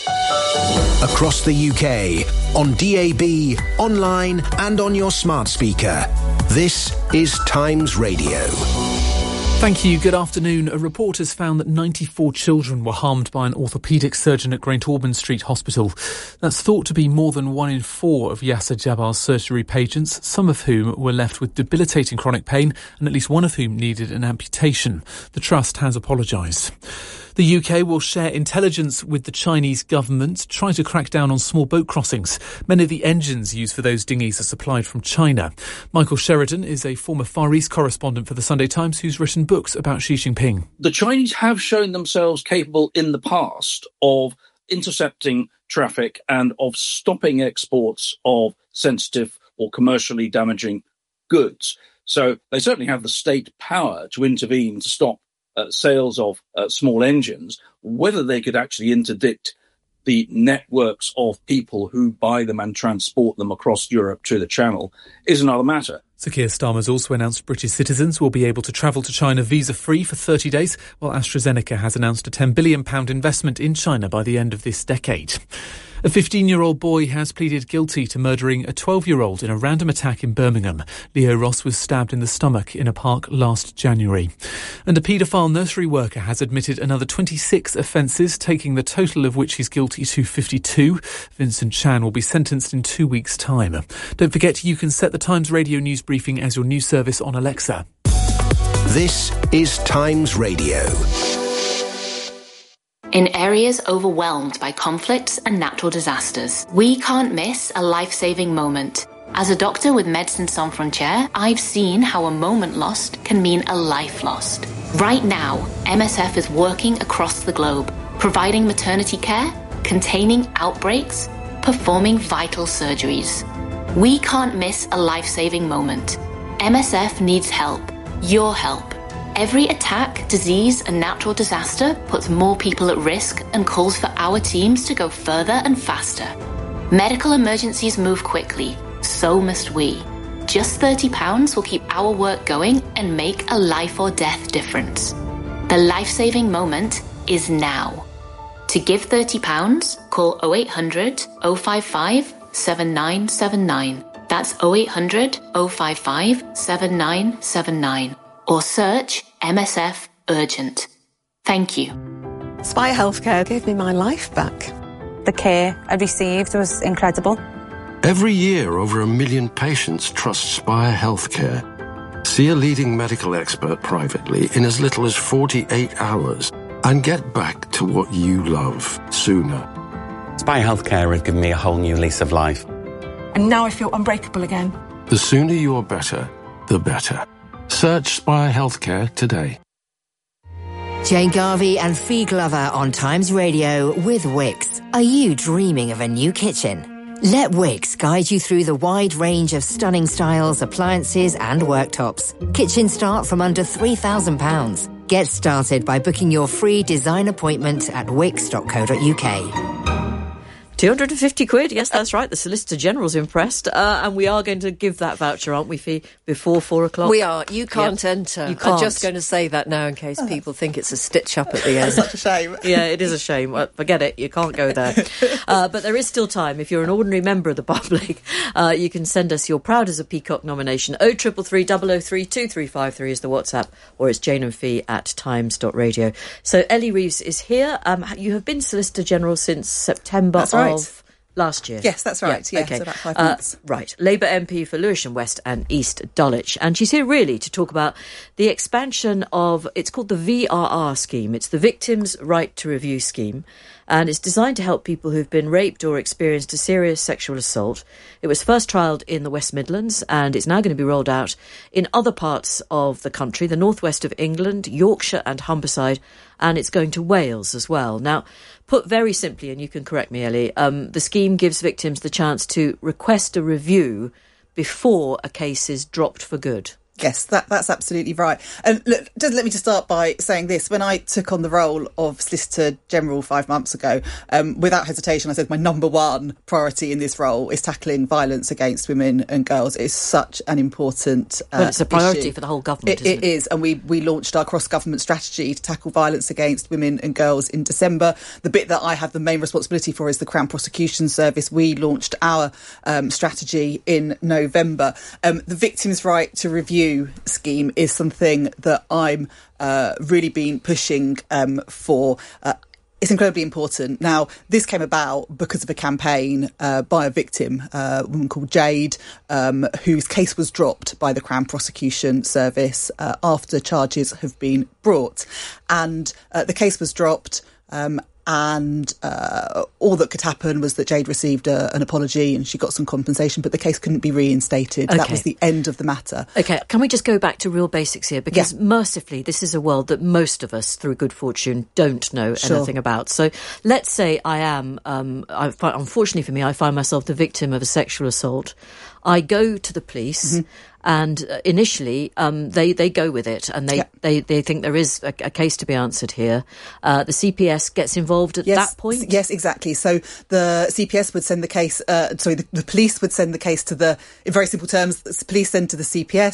Across the UK, on DAB, online and on your smart speaker. This is Times Radio. Thank you. Good afternoon. A report has found that 94 children were harmed by an orthopaedic surgeon at Great Ormond Street Hospital. That's thought to be more than 1 in 4 of Yasser Jabbar's surgery patients, some of whom were left with debilitating chronic pain and at least one of whom needed an amputation. The Trust has apologised. The UK will share intelligence with the Chinese government, try to crack down on small boat crossings. Many of the engines used for those dinghies are supplied from China. Michael Sheridan is a former Far East correspondent for the Sunday Times who's written books about Xi Jinping. The Chinese have shown themselves capable in the past of intercepting traffic and of stopping exports of sensitive or commercially damaging goods. So they certainly have the state power to intervene to stop sales of small engines. Whether they could actually interdict the networks of people who buy them and transport them across Europe to the Channel is another matter. Sir Keir Starmer's also announced British citizens will be able to travel to China visa-free for 30 days, while AstraZeneca has announced a £10 billion investment in China by the end of this decade. A 15-year-old boy has pleaded guilty to murdering a 12-year-old in a random attack in Birmingham. Leo Ross was stabbed in the stomach in a park last January. And a paedophile nursery worker has admitted another 26 offences, taking the total of which he's guilty to 52. Vincent Chan will be sentenced in 2 weeks' time. Don't forget, you can set the Times Radio News Briefing as your news service on Alexa. This is Times Radio. In areas overwhelmed by conflicts and natural disasters, we can't miss a life-saving moment. As a doctor with Médecins Sans Frontières, I've seen how a moment lost can mean a life lost. Right now, MSF is working across the globe, providing maternity care, containing outbreaks, performing vital surgeries. We can't miss a life-saving moment. MSF needs help, your help. Every attack, disease and natural disaster puts more people at risk and calls for our teams to go further and faster. Medical emergencies move quickly, so must we. Just £30 will keep our work going and make a life or death difference. The life-saving moment is now. To give £30, call 0800 055 7979. That's 0800 055 7979. Or search MSF Urgent. Thank you. Spire Healthcare gave me my life back. The care I received was incredible. Every year, over 1 million patients trust Spire Healthcare. See a leading medical expert privately in as little as 48 hours and get back to what you love sooner. Spire Healthcare has given me a whole new lease of life. And now I feel unbreakable again. The sooner you're better, the better. Search Spire Healthcare today. Jane Garvey and Fee Glover on Times Radio with Wix. Are you dreaming of a new kitchen? Let Wix guide you through the wide range of stunning styles, appliances and worktops. Kitchens start from under £3,000. Get started by booking your free design appointment at wix.co.uk. £250, yes, that's right. The Solicitor General's impressed. And we are going to give that voucher, aren't we, Fee, before 4 o'clock? We are. You can't enter. You can't. I'm just going to say that now in case people think it's a stitch-up at the end. Such a shame. Yeah, it is a shame. Well, forget it. You can't go there. But there is still time. If you're an ordinary member of the public, you can send us your Proud as a Peacock nomination. 0333 003 2353 is the WhatsApp, or it's janeandfee@times.radio. So Ellie Reeves is here. You have been Solicitor General since September of last year. Yes, that's right. Yeah, okay. so about 5 months. Right. Labour MP for Lewisham West and East Dulwich. And she's here really to talk about the expansion of, it's called the VRR scheme. It's the Victims' Right to Review scheme. And it's designed to help people who've been raped or experienced a serious sexual assault. It was first trialled in the West Midlands, and it's now going to be rolled out in other parts of the country, the northwest of England, Yorkshire and Humberside, and it's going to Wales as well. Now, put very simply, and you can correct me, Ellie, the scheme gives victims the chance to request a review before a case is dropped for good. Yes, that's absolutely right. And look, just let me just start by saying this. When I took on the role of Solicitor General 5 months ago, without hesitation, I said my number one priority in this role is tackling violence against women and girls. It's such an important well, it's a priority issue for the whole government, isn't it? It is, and we launched our cross-government strategy to tackle violence against women and girls in December. The bit that I have the main responsibility for is the Crown Prosecution Service. We launched our strategy in November. The Victims' Right to Review scheme is something that I'm really been pushing for. It's incredibly important. Now, this came about because of a campaign by a victim, a woman called Jade, whose case was dropped by the Crown Prosecution Service after charges have been brought. And the case was dropped. And all that could happen was that Jade received an apology and she got some compensation, but the case couldn't be reinstated. Okay. That was the end of the matter. OK, can we just go back to real basics here? Because mercifully, this is a world that most of us, through good fortune, don't know anything about. So let's say I am, unfortunately for me, I find myself the victim of a sexual assault. I go to the police and initially they go with it and they think there is a case to be answered here. The CPS gets involved at that point? Yes, exactly. So the CPS would send the case, the police would send the case to in very simple terms, the police send to the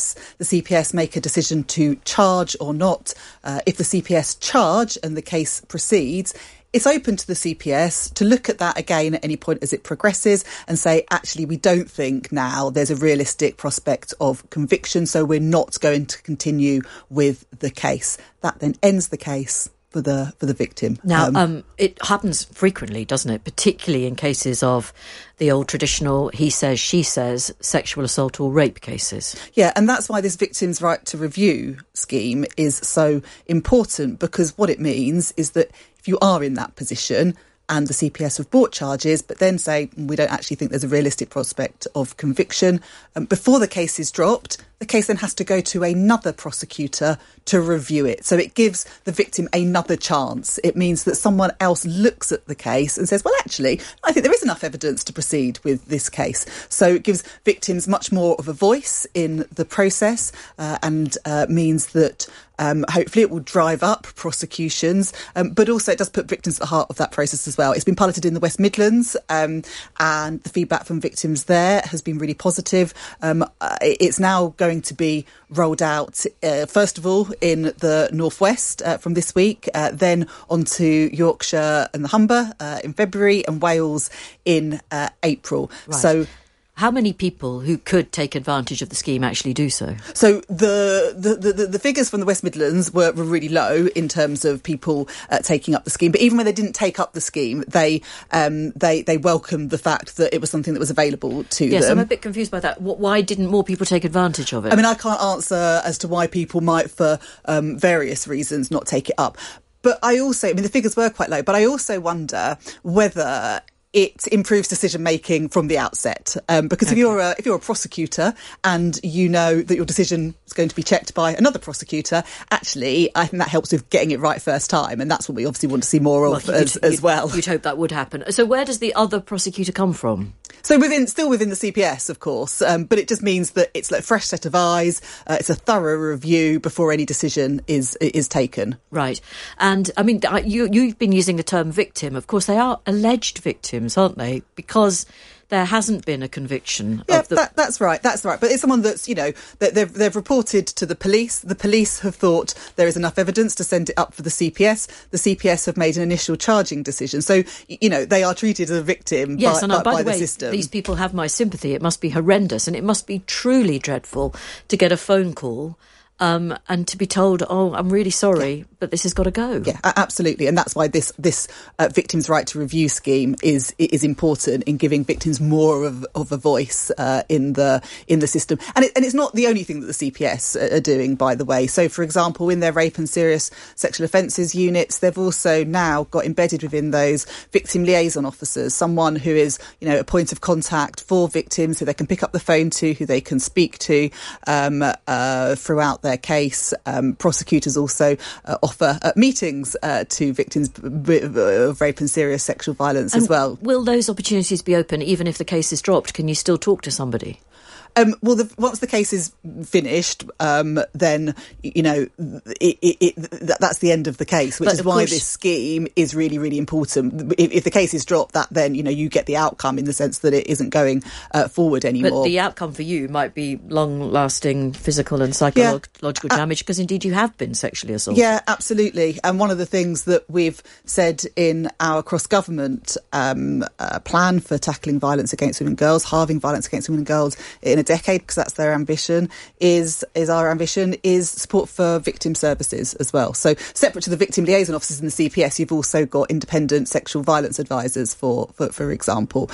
CPS make a decision to charge or not. If the CPS charge and the case proceeds, it's open to the CPS to look at that again at any point as it progresses and say, actually, we don't think now there's a realistic prospect of conviction, so we're not going to continue with the case. That then ends the case for the victim. Now, it happens frequently, doesn't it? Particularly in cases of the old traditional he says, she says, sexual assault or rape cases. Yeah, and that's why this Victims' Right to Review scheme is so important, because what it means is that if you are in that position and the CPS have brought charges, but then say, we don't actually think there's a realistic prospect of conviction, before the case is dropped, the case then has to go to another prosecutor to review it. So it gives the victim another chance. It means that someone else looks at the case and says, well, actually, I think there is enough evidence to proceed with this case. So it gives victims much more of a voice in the process and means that hopefully it will drive up prosecutions, but also it does put victims at the heart of that process as well. It's been piloted in the West Midlands and the feedback from victims there has been really positive. It's now going to be rolled out, first of all, in the Northwest from this week, then onto Yorkshire and the Humber in February and Wales in April. Right. So how many people who could take advantage of the scheme actually do so? So the figures from the West Midlands were really low in terms of people taking up the scheme. But even when they didn't take up the scheme, they welcomed the fact that it was something that was available to them. Yes, I'm a bit confused by that. Why didn't more people take advantage of it? I mean, I can't answer as to why people might, for various reasons, not take it up. But the figures were quite low, but I also wonder whether it improves decision making from the outset, because if you're a prosecutor and you know that your decision is going to be checked by another prosecutor, actually I think that helps with getting it right first time, and that's what we obviously want to see more of as well. You'd hope that would happen. So where does the other prosecutor come from? So still within the CPS, of course, but it just means that it's like a fresh set of eyes. It's a thorough review before any decision is taken. Right, and I mean you've been using the term victim. Of course, they are alleged victims. victims, aren't they? Because there hasn't been a conviction. Yeah, that's right. But it's someone that's, that they've reported to the police. The police have thought there is enough evidence to send it up for the CPS. The CPS have made an initial charging decision. So, they are treated as a victim by the way, system. These people have my sympathy. It must be horrendous, and it must be truly dreadful to get a phone call and to be told, "Oh, I'm really sorry, but this has got to go." Yeah, absolutely, and that's why this victims' right to review scheme is important in giving victims more of a voice in the system. And it's not the only thing that the CPS are doing, by the way. So, for example, in their rape and serious sexual offences units, they've also now got embedded within those victim liaison officers, someone who is a point of contact for victims, who they can pick up the phone to, who they can speak to throughout their case. Prosecutors also offer meetings to victims of rape and serious sexual violence as well. Will those opportunities be open even if the case is dropped? Can you still talk to somebody? Once the case is finished, then that's the end of the case, which is why this scheme is really, really important. If the case is dropped, that then you get the outcome in the sense that it isn't going forward anymore. But the outcome for you might be long-lasting physical and psychological damage, because indeed you have been sexually assaulted. Yeah, absolutely. And one of the things that we've said in our cross-government plan for tackling violence against women and girls, halving violence against women and girls in a decade, because that's their ambition, is support for victim services as well. So separate to the victim liaison officers in the CPS, you've also got independent sexual violence advisors, for example,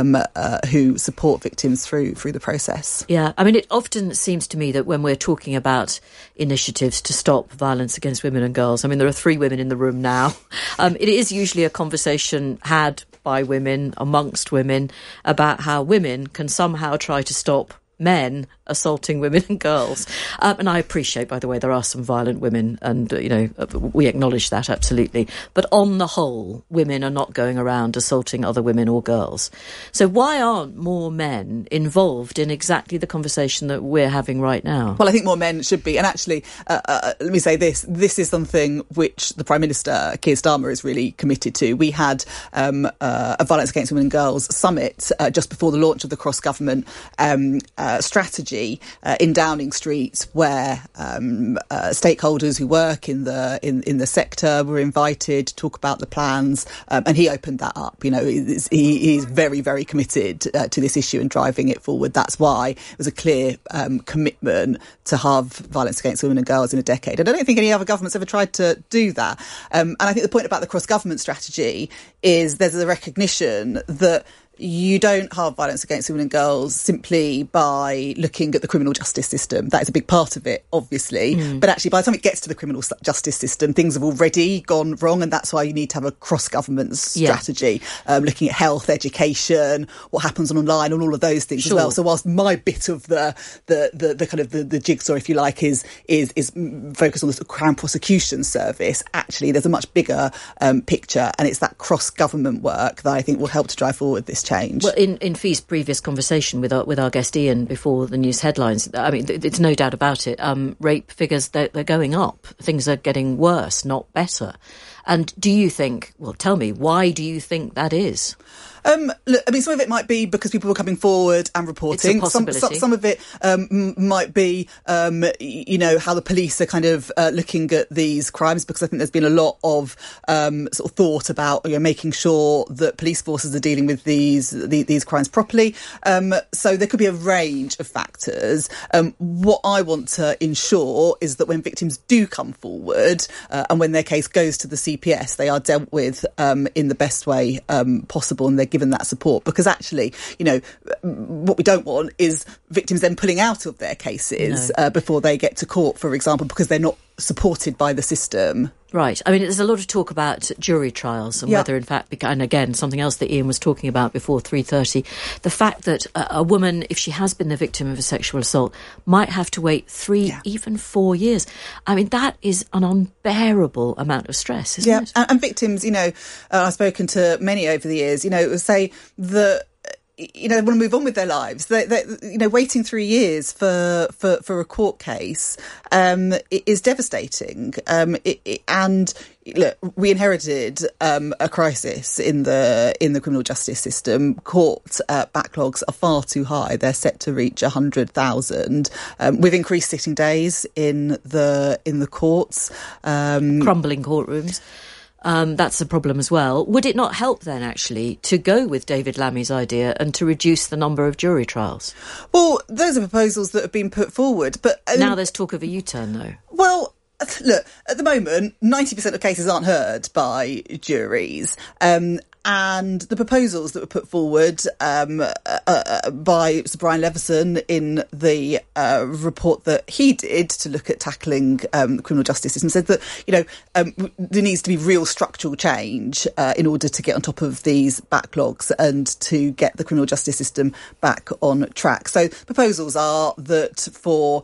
who support victims through the process. Yeah, I mean, it often seems to me that when we're talking about initiatives to stop violence against women and girls, I mean, there are 3 women in the room now. It is usually a conversation had by women, amongst women, about how women can somehow try to stop men assaulting women and girls. And I appreciate, by the way, there are some violent women, and, we acknowledge that, absolutely. But on the whole, women are not going around assaulting other women or girls. So why aren't more men involved in exactly the conversation that we're having right now? Well, I think more men should be. And actually, let me say this is something which the Prime Minister, Keir Starmer, is really committed to. We had a Violence Against Women and Girls summit just before the launch of the cross-government strategy in Downing Street, where stakeholders who work in the sector were invited to talk about the plans, and he opened that up. He's very, very committed to this issue and driving it forward. That's why it was a clear commitment to halve violence against women and girls in a decade. And I don't think any other government's ever tried to do that. And I think the point about the cross-government strategy is there's a recognition that you don't halve violence against women and girls simply by looking at the criminal justice system. That is a big part of it, obviously. But actually, by the time it gets to the criminal justice system, things have already gone wrong, and that's why you need to have a cross-government strategy, looking at health, education, what happens online, and all of those things as well. So whilst my bit of the kind of the jigsaw, if you like, is focused on the Crown Prosecution Service, actually there's a much bigger picture, and it's that cross-government work that I think will help to drive forward this change. Well, in Fee's previous conversation with our guest Ian before the news headlines, I mean, it's no doubt about it. Rape figures, they're going up. Things are getting worse, not better. And do you think, well, tell me, why do you think that is? Look, I mean, some of it might be because people were coming forward and reporting. It's a possibility. Some of it might be, how the police are kind of looking at these crimes, because I think there's been a lot of sort of thought about making sure that police forces are dealing with these crimes properly. So there could be a range of factors. What I want to ensure is that when victims do come forward and when their case goes to the CPS, they are dealt with in the best way possible, and they're given that support, because actually, what we don't want is victims then pulling out of their cases before they get to court, for example, because they're not supported by the system. Right. I mean, there's a lot of talk about jury trials and whether, in fact, and again, something else that Ian was talking about before 3:30, the fact that a woman, if she has been the victim of a sexual assault, might have to wait 3, even 4 years. I mean, that is an unbearable amount of stress, isn't it? And victims, I've spoken to many over the years, say that they want to move on with their lives. They waiting 3 years for a court case is devastating. And look, we inherited a crisis in the criminal justice system. Court backlogs are far too high. They're set to reach 100,000. We've increased sitting days in the courts. Crumbling courtrooms. That's a problem as well. Would it not help then, actually, to go with David Lammy's idea and to reduce the number of jury trials? Well, those are proposals that have been put forward, but now there's talk of a U-turn, though. Well, look, at the moment, 90% of cases aren't heard by juries. And the proposals that were put forward by Sir Brian Leveson in the report that he did to look at tackling the criminal justice system said that, there needs to be real structural change in order to get on top of these backlogs and to get the criminal justice system back on track. So proposals are that for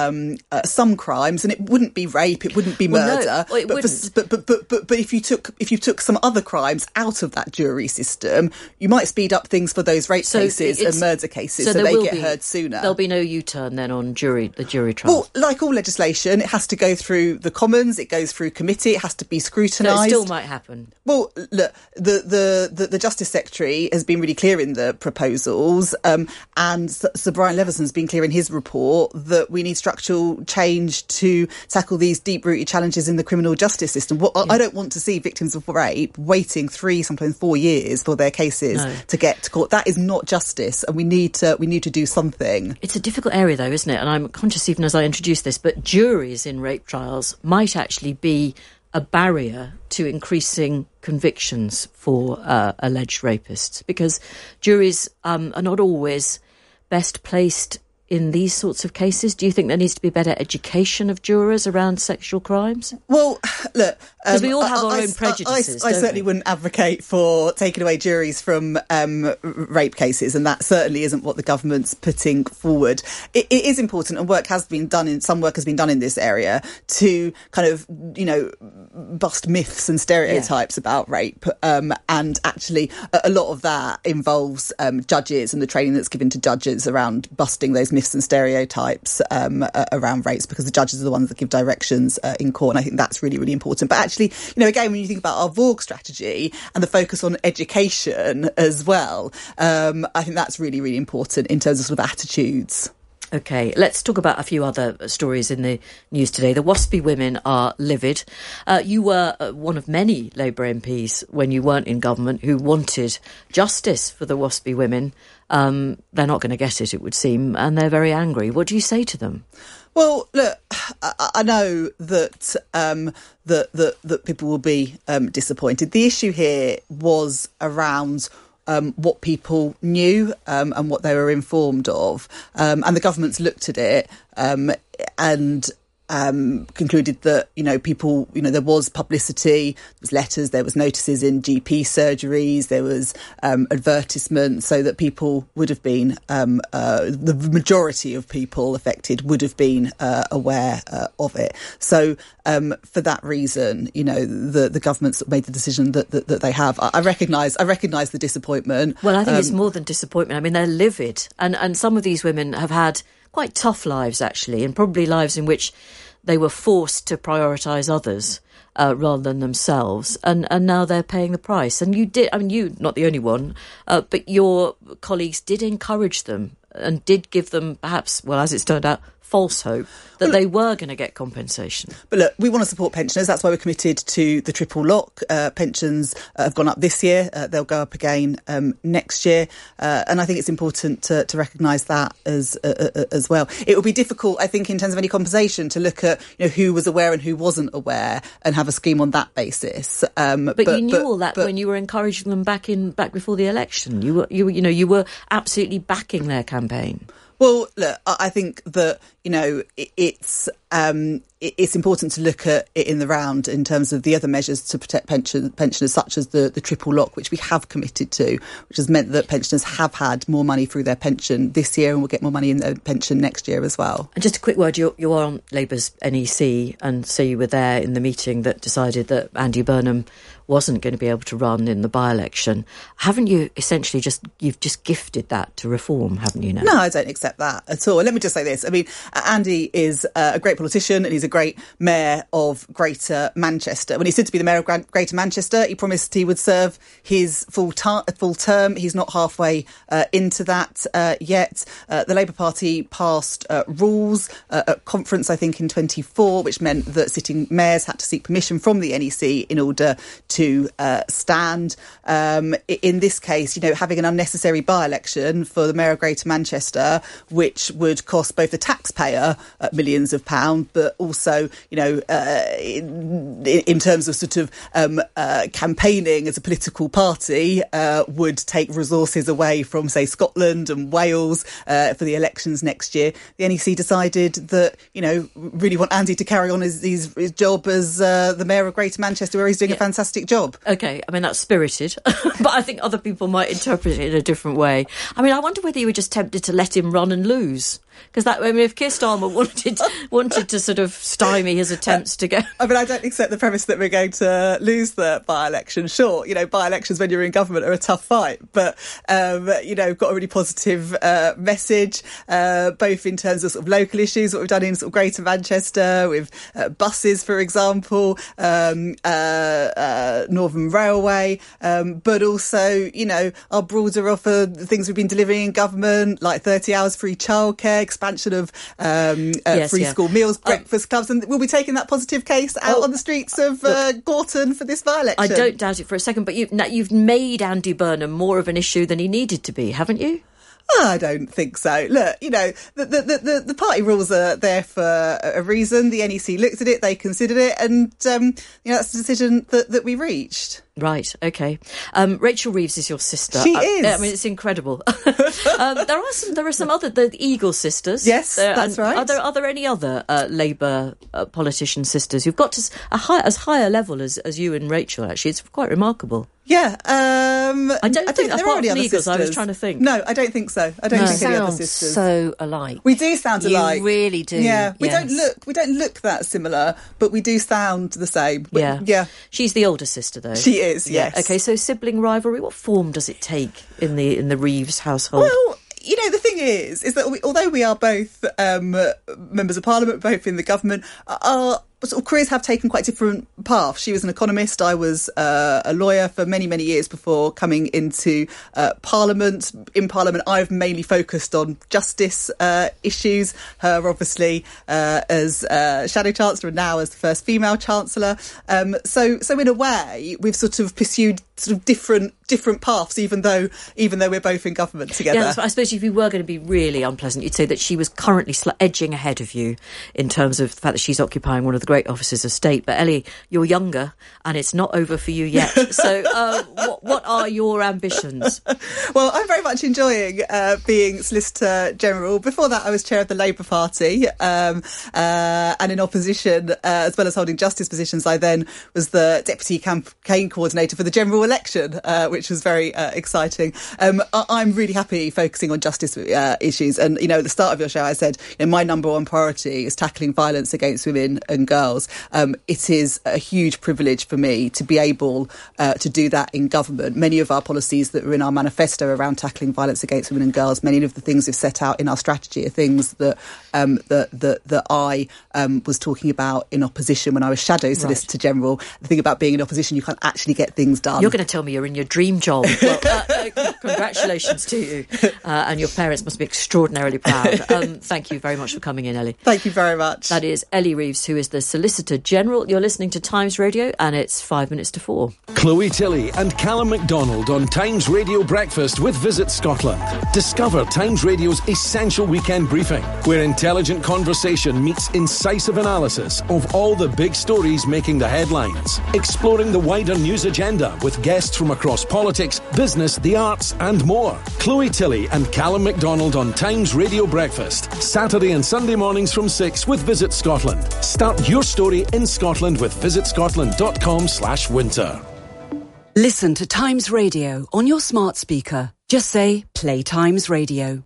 some crimes, and it wouldn't be rape, it wouldn't be murder, no, it wouldn't. But if you took some other crimes out of that jury system, you might speed up things for those rape cases and murder cases, so they get heard sooner. There'll be no U-turn then on the jury trial. Well, like all legislation, it has to go through the Commons, it goes through committee, it has to be scrutinised. So it still might happen. Well, look, the Justice Secretary has been really clear in the proposals, and Sir Brian Leveson's been clear in his report that we need structural change to tackle these deep-rooted challenges in the criminal justice system. I don't want to see victims of rape waiting 3, sometimes 4 years for their cases to get to court. That is not justice, and we need to do something. It's a difficult area, though, isn't it? And I'm conscious, even as I introduce this, but juries in rape trials might actually be a barrier to increasing convictions for alleged rapists, because juries are not always best placed in these sorts of cases. Do you think there needs to be better education of jurors around sexual crimes? Well, look, because we all have our own prejudices. I certainly wouldn't advocate for taking away juries from rape cases, and that certainly isn't what the government's putting forward. It is important, and some work has been done in this area to kind of, bust myths and stereotypes about rape. And actually, a lot of that involves judges and the training that's given to judges around busting those myths and stereotypes around rapes, because the judges are the ones that give directions in court, and I think that's really, really important. But actually, again, when you think about our VORG strategy and the focus on education as well, I think that's really, really important in terms of sort of attitudes. OK, let's talk about a few other stories in the news today. The WASPI women are livid. You were one of many Labour MPs when you weren't in government who wanted justice for the WASPI women. They're not going to get it, it would seem, and they're very angry. What do you say to them? Well, look, I know that that people will be disappointed. The issue here was around what people knew and what they were informed of. And the government's looked at it and concluded that, people, there was publicity, there was letters, there was notices in GP surgeries, there was advertisements, so that people would have been, the majority of people affected would have been aware of it. So for that reason, the government's made the decision that they have. I recognise the disappointment. Well, I think it's more than disappointment. I mean, they're livid. And some of these women have had quite tough lives, actually, and probably lives in which they were forced to prioritise others rather than themselves, and now they're paying the price. And you did, you, not the only one, but your colleagues did encourage them and did give them perhaps, well, as it's turned out, false hope that they were going to get compensation. But look, we want to support pensioners. That's why we're committed to the triple lock. Pensions have gone up this year. They'll go up again next year. And I think it's important to recognise that as well. It will be difficult, I think, in terms of any compensation to look at who was aware and who wasn't aware and have a scheme on that basis. But you knew all that when you were encouraging them back before the election. You were absolutely backing their campaign. Well, look, I think that, it's important to look at it in the round in terms of the other measures to protect pensioners, such as the triple lock, which we have committed to, which has meant that pensioners have had more money through their pension this year and will get more money in their pension next year as well. And just a quick word, you are on Labour's NEC, and so you were there in the meeting that decided that Andy Burnham wasn't going to be able to run in the by-election. Haven't you essentially you've just gifted that to Reform, haven't you now? No, I don't accept that at all. Let me just say this. I mean, Andy is a great politician and he's a great mayor of Greater Manchester. When he said to be the mayor of Greater Manchester, he promised he would serve his full term. He's not halfway into that yet. The Labour Party passed rules at conference, I think, in 24, which meant that sitting mayors had to seek permission from the NEC in order to stand. In this case, having an unnecessary by-election for the mayor of Greater Manchester, which would cost both the taxpayer millions of pounds, but also, in terms of sort of campaigning as a political party, would take resources away from, say, Scotland and Wales for the elections next year. The NEC decided that, really want Andy to carry on his job as the mayor of Greater Manchester, where he's doing a fantastic job. OK, I mean, that's spirited, but I think other people might interpret it in a different way. I mean, I wonder whether you were just tempted to let him run and lose. Because if Keir Starmer wanted to sort of stymie his attempts to go... I mean, I don't accept the premise that we're going to lose the by-election. Sure, by-elections when you're in government are a tough fight, but, got a really positive message, both in terms of sort of local issues, what we've done in sort of Greater Manchester, with buses, for example, Northern Railway, but also, our broader offer, the things we've been delivering in government, like 30 hours free childcare, expansion of free school meals, breakfast clubs, and we'll be taking that positive case out on the streets of Gorton for this by-election. I don't doubt it for a second, but you've made Andy Burnham more of an issue than he needed to be, haven't you? I don't think so. Look, the party rules are there for a reason. The NEC looked at it, they considered it, and that's the decision that we reached. Right, OK. Rachel Reeves is your sister. She is. I mean, it's incredible. There are some other, the Eagle sisters. Yes, that's right. Are there any other Labour politician sisters who've got to as high a level as you and Rachel, actually? It's quite remarkable. Yeah. I don't think there are any other Eagles, sisters. I was trying to think. No, I don't think so. I don't think any other sisters. So alike. We do sound alike. You really do. Yeah. We yes. don't look that similar, but we do sound the same. Yeah. She's the older sister, though. She is, yes. OK, so sibling rivalry, what form does it take in the Reeves household? Well, the thing is that although we are both members of Parliament, both in the government, our sort of careers have taken quite different paths. She was an economist. I was a lawyer for many, many years before coming into Parliament. In Parliament, I've mainly focused on justice issues. Her, obviously, as Shadow Chancellor and now as the first female Chancellor. So in a way, we've sort of pursued sort of different paths, even though we're both in government together. Yeah, I suppose if you were going to be really unpleasant, you'd say that she was currently edging ahead of you in terms of the fact that she's occupying one of the great offices of state. But Ellie, you're younger and it's not over for you yet. So what are your ambitions? Well, I'm very much enjoying being Solicitor General. Before that, I was chair of the Labour Party and in opposition, as well as holding justice positions. I then was the deputy campaign coordinator for the general election, which was very exciting. I'm really happy focusing on justice issues. And, at the start of your show, I said, my number one priority is tackling violence against women and girls. It is a huge privilege for me to be able to do that in government. Many of our policies that are in our manifesto around tackling violence against women and girls, many of the things we've set out in our strategy are things that I was talking about in opposition when I was Shadow Solicitor General. The thing about being in opposition, you can't actually get things done. You're going to tell me you're in your dream job. Well, congratulations to you. And your parents must be extraordinarily proud. Thank you very much for coming in, Ellie. Thank you very much. That is Ellie Reeves, who is the Solicitor General. You're listening to Times Radio, and it's 5 minutes to 4. Chloe Tilley and Callum MacDonald on Times Radio Breakfast with Visit Scotland. Discover Times Radio's essential weekend briefing, where intelligent conversation meets incisive analysis of all the big stories making the headlines. Exploring the wider news agenda with guests from across politics, business, the arts and more. Chloe Tilley and Callum MacDonald on Times Radio Breakfast. Saturday and Sunday mornings from 6 with Visit Scotland. Start your story in Scotland with visitscotland.com/winter. Listen to Times Radio on your smart speaker. Just say, play Times Radio.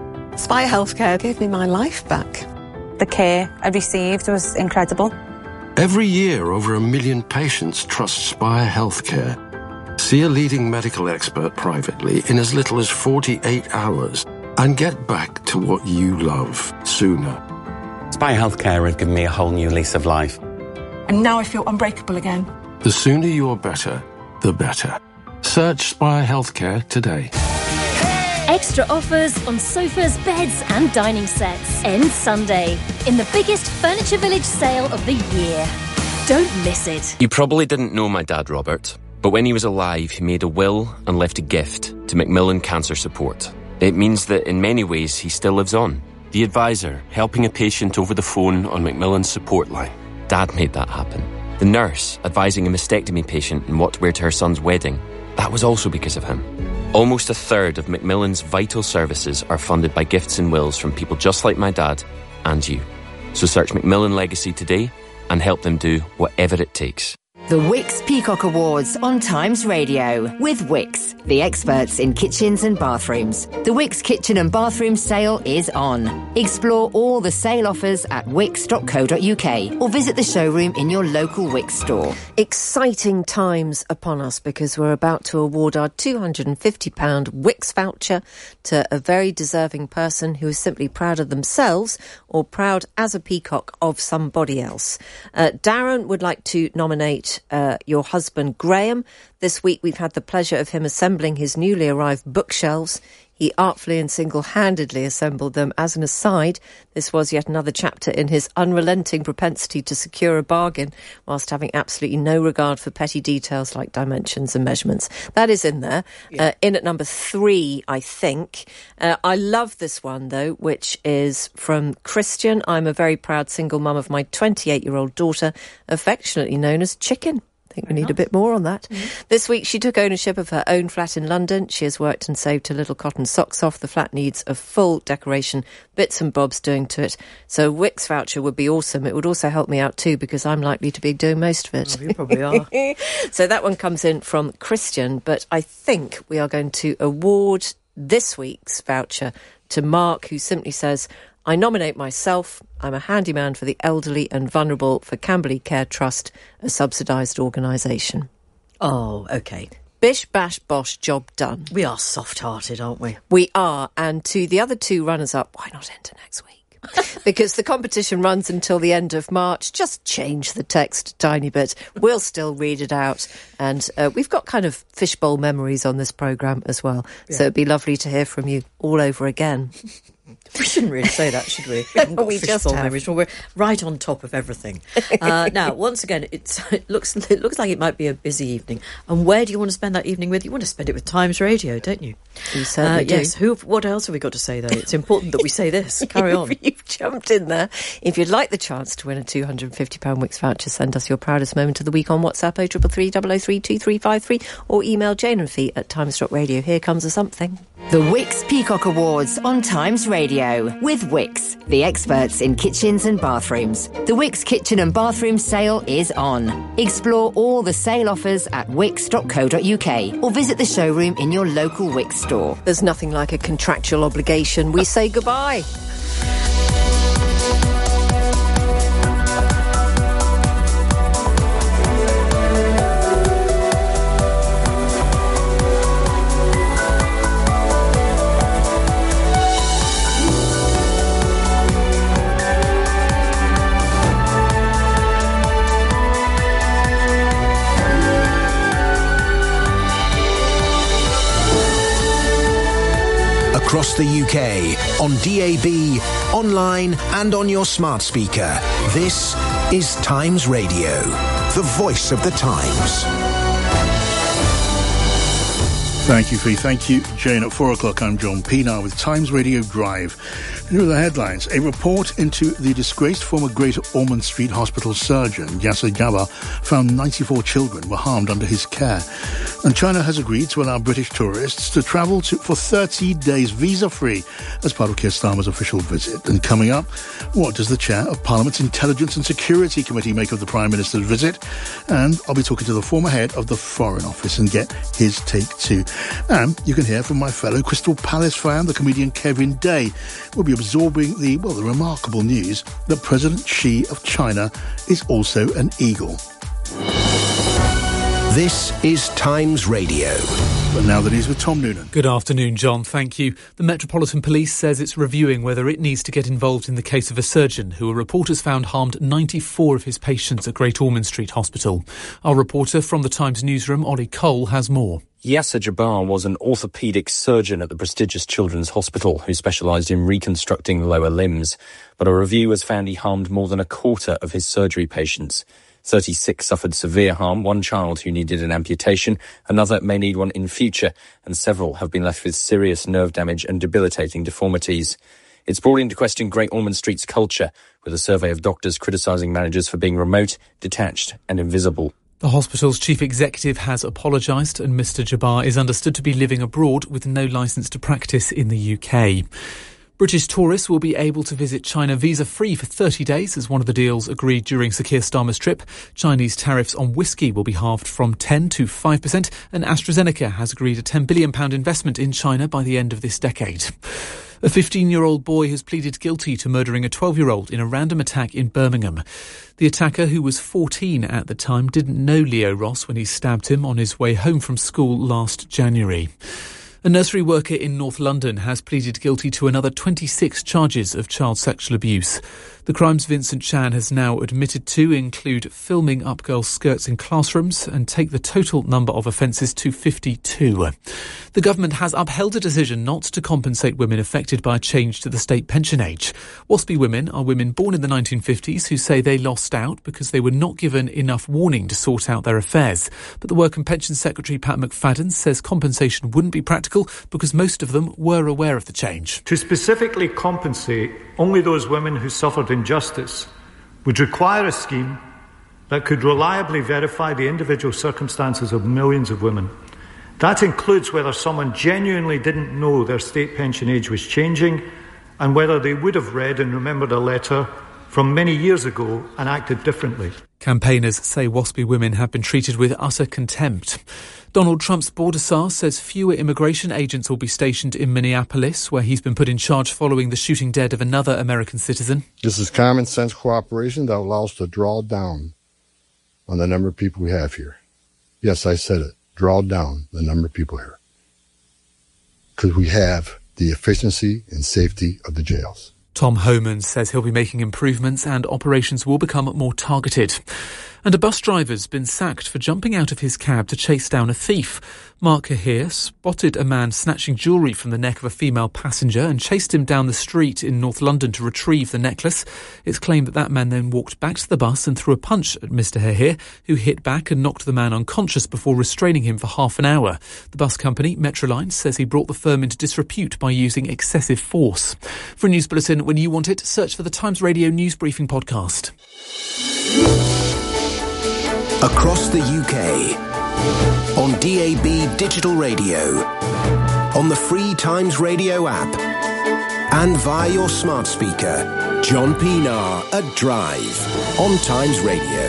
Spire Healthcare gave me my life back. The care I received was incredible. Every year, over 1 million patients trust Spire Healthcare. See a leading medical expert privately in as little as 48 hours and get back to what you love sooner. Spire Healthcare have given me a whole new lease of life. And now I feel unbreakable again. The sooner you're better, the better. Search Spire Healthcare today. Extra offers on sofas, beds and dining sets. End Sunday in the biggest Furniture Village sale of the year. Don't miss it. You probably didn't know my dad, Robert, but when he was alive, he made a will and left a gift to Macmillan Cancer Support. It means that in many ways he still lives on. The advisor, helping a patient over the phone on Macmillan's support line. Dad made that happen. The nurse, advising a mastectomy patient on what to wear to her son's wedding. That was also because of him. Almost a third of Macmillan's vital services are funded by gifts and wills from people just like my dad and you. So search Macmillan Legacy today and help them do whatever it takes. The Wix Peacock Awards on Times Radio with Wix, the experts in kitchens and bathrooms. The Wix Kitchen and Bathroom sale is on. Explore all the sale offers at wix.co.uk or visit the showroom in your local Wix store. Exciting times upon us because we're about to award our £250 Wix voucher to a very deserving person who is simply proud of themselves or proud as a peacock of somebody else. Darren would like to nominate your husband Graham. This week we've had the pleasure of him assembling his newly arrived bookshelves. He artfully and single-handedly assembled them. As an aside, this was yet another chapter in his unrelenting propensity to secure a bargain whilst having absolutely no regard for petty details like dimensions and measurements. That is in there. In at number 3, I think. I love this one, though, which is from Christian. I'm a very proud single mum of my 28-year-old daughter, affectionately known as Chicken. I think we need a bit more on that. This week she took ownership of her own flat in London. She has worked and saved her little cotton socks off. The flat needs a full decoration, bits and bobs doing to it. So a Wix voucher would be awesome. It would also help me out too because I'm likely to be doing most of it. Oh, you probably are. So that one comes in from Christian, but I think we are going to award this week's voucher to Mark, who simply says, I nominate myself. I'm a handyman for the elderly and vulnerable for Camberley Care Trust, a subsidised organisation. Oh, OK. Bish, bash, bosh, job done. We are soft-hearted, aren't we? We are. And to the other 2 runners-up, why not enter next week? Because the competition runs until the end of March. Just change the text a tiny bit. We'll still read it out. And we've got kind of fishbowl memories on this programme as well. Yeah. So it'd be lovely to hear from you all over again. We shouldn't really say that, should we? We just have. Memories. We're right on top of everything. Now, once again, it looks like it might be a busy evening. And where do you want to spend that evening with? You want to spend it with Times Radio, don't you? You certainly do. Yes. What else have we got to say, though? It's important that we say this. Carry on. You've jumped in there. If you'd like the chance to win a £250 Wix voucher, send us your proudest moment of the week on WhatsApp 0333 003 2353 or email Jane and Fee at times.radio. Here comes a something. The Wix Peacock Awards on Times Radio with Wix, the experts in kitchens and bathrooms. The Wix Kitchen and Bathroom sale is on. Explore all the sale offers at wix.co.uk or visit the showroom in your local Wix store. There's nothing like a contractual obligation. We say goodbye. Across the UK, on DAB, online and on your smart speaker. This is Times Radio, the voice of the Times. Thank you, Fee. Thank you, Jane. At 4 o'clock, I'm John Pienaar with Times Radio Drive. Here are the headlines. A report into the disgraced former Greater Ormond Street Hospital surgeon, Yasser Jabbar, found 94 children were harmed under his care. And China has agreed to allow British tourists to travel for 30 days visa-free as part of Keir Starmer's official visit. And coming up, what does the chair of Parliament's Intelligence and Security Committee make of the Prime Minister's visit? And I'll be talking to the former head of the Foreign Office and get his take too. And you can hear from my fellow Crystal Palace fan, the comedian Kevin Day. We'll be absorbing the remarkable news that President Xi of China is also an eagle. This is Times Radio. But now the news with Tom Noonan. Good afternoon, John. Thank you. The Metropolitan Police says it's reviewing whether it needs to get involved in the case of a surgeon who a report has found harmed 94 of his patients at Great Ormond Street Hospital. Our reporter from the Times newsroom, Ollie Cole, has more. Yasser Jabbar was an orthopaedic surgeon at the prestigious Children's Hospital who specialised in reconstructing lower limbs. But a review has found he harmed more than a quarter of his surgery patients. 36 suffered severe harm, one child who needed an amputation, another may need one in future, and several have been left with serious nerve damage and debilitating deformities. It's brought into question Great Ormond Street's culture, with a survey of doctors criticising managers for being remote, detached and invisible. The hospital's chief executive has apologised, and Mr Jabbar is understood to be living abroad with no licence to practice in the UK. British tourists will be able to visit China visa-free for 30 days as one of the deals agreed during Sir Keir Starmer's trip. Chinese tariffs on whiskey will be halved from 10 to 5%, and AstraZeneca has agreed a £10 billion investment in China by the end of this decade. A 15-year-old boy has pleaded guilty to murdering a 12-year-old in a random attack in Birmingham. The attacker, who was 14 at the time, didn't know Leo Ross when he stabbed him on his way home from school last January. A nursery worker in North London has pleaded guilty to another 26 charges of child sexual abuse. The crimes Vincent Chan has now admitted to include filming up girls' skirts in classrooms and take the total number of offences to 52. The government has upheld a decision not to compensate women affected by a change to the state pension age. WASPy women are women born in the 1950s who say they lost out because they were not given enough warning to sort out their affairs. But the Work and Pensions Secretary Pat McFadden says compensation wouldn't be practical because most of them were aware of the change. To specifically compensate only those women who suffered injustice would require a scheme that could reliably verify the individual circumstances of millions of women. That includes whether someone genuinely didn't know their state pension age was changing and whether they would have read and remembered a letter from many years ago and acted differently. Campaigners say WASPy women have been treated with utter contempt. Donald Trump's border czar says fewer immigration agents will be stationed in Minneapolis, where he's been put in charge following the shooting dead of another American citizen. This is common sense cooperation that allows us to draw down on the number of people we have here. Yes, I said it. Draw down the number of people here. Because we have the efficiency and safety of the jails. Tom Homan says he'll be making improvements and operations will become more targeted. And a bus driver's been sacked for jumping out of his cab to chase down a thief. Mark Cahir spotted a man snatching jewellery from the neck of a female passenger and chased him down the street in North London to retrieve the necklace. It's claimed that man then walked back to the bus and threw a punch at Mr Cahir, who hit back and knocked the man unconscious before restraining him for half an hour. The bus company, Metroline, says he brought the firm into disrepute by using excessive force. For a news bulletin when you want it, search for the Times Radio News Briefing podcast. Across the UK, on DAB Digital Radio, on the free Times Radio app, and via your smart speaker, John Pienaar at Drive on Times Radio.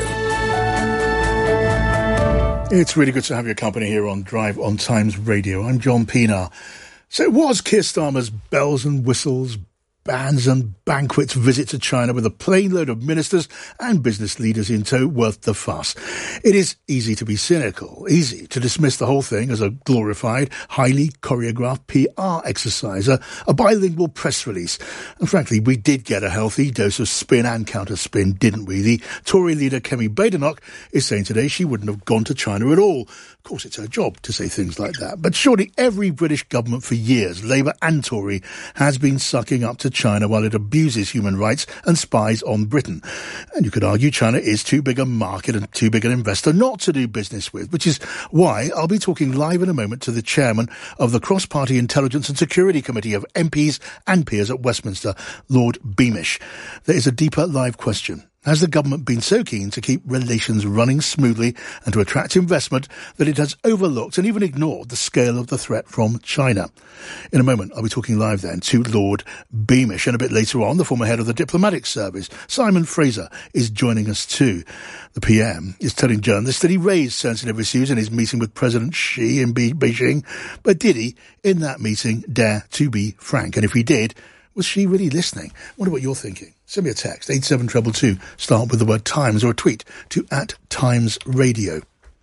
It's really good to have your company here on Drive on Times Radio. I'm John Pienaar. So it was Keir Starmer's bells and whistles, bands and banquets visit to China with a plane load of ministers and business leaders in tow worth the fuss. It is easy to be cynical, easy to dismiss the whole thing as a glorified, highly choreographed PR exercise, a bilingual press release. And frankly, we did get a healthy dose of spin and counter-spin, didn't we? The Tory leader Kemi Badenoch is saying today she wouldn't have gone to China at all. Of course, it's her job to say things like that. But surely every British government for years, Labour and Tory, has been sucking up to China while it abuses human rights and spies on Britain. And you could argue China is too big a market and too big an investor not to do business with, which is why I'll be talking live in a moment to the chairman of the Cross-Party Intelligence and Security Committee of MPs and peers at Westminster, Lord Beamish. There is a deeper live question. Has the government been so keen to keep relations running smoothly and to attract investment that it has overlooked and even ignored the scale of the threat from China? In a moment, I'll be talking live then to Lord Beamish. And a bit later on, the former head of the diplomatic service, Simon Fraser, is joining us too. The PM is telling journalists that he raised sensitive issues in his meeting with President Xi in Beijing. But did he, in that meeting, dare to be frank? And if he did, Was she really listening? Wonder what you're thinking. Send me a text, 87222, start with the word Times, or a tweet to @TimesRadio.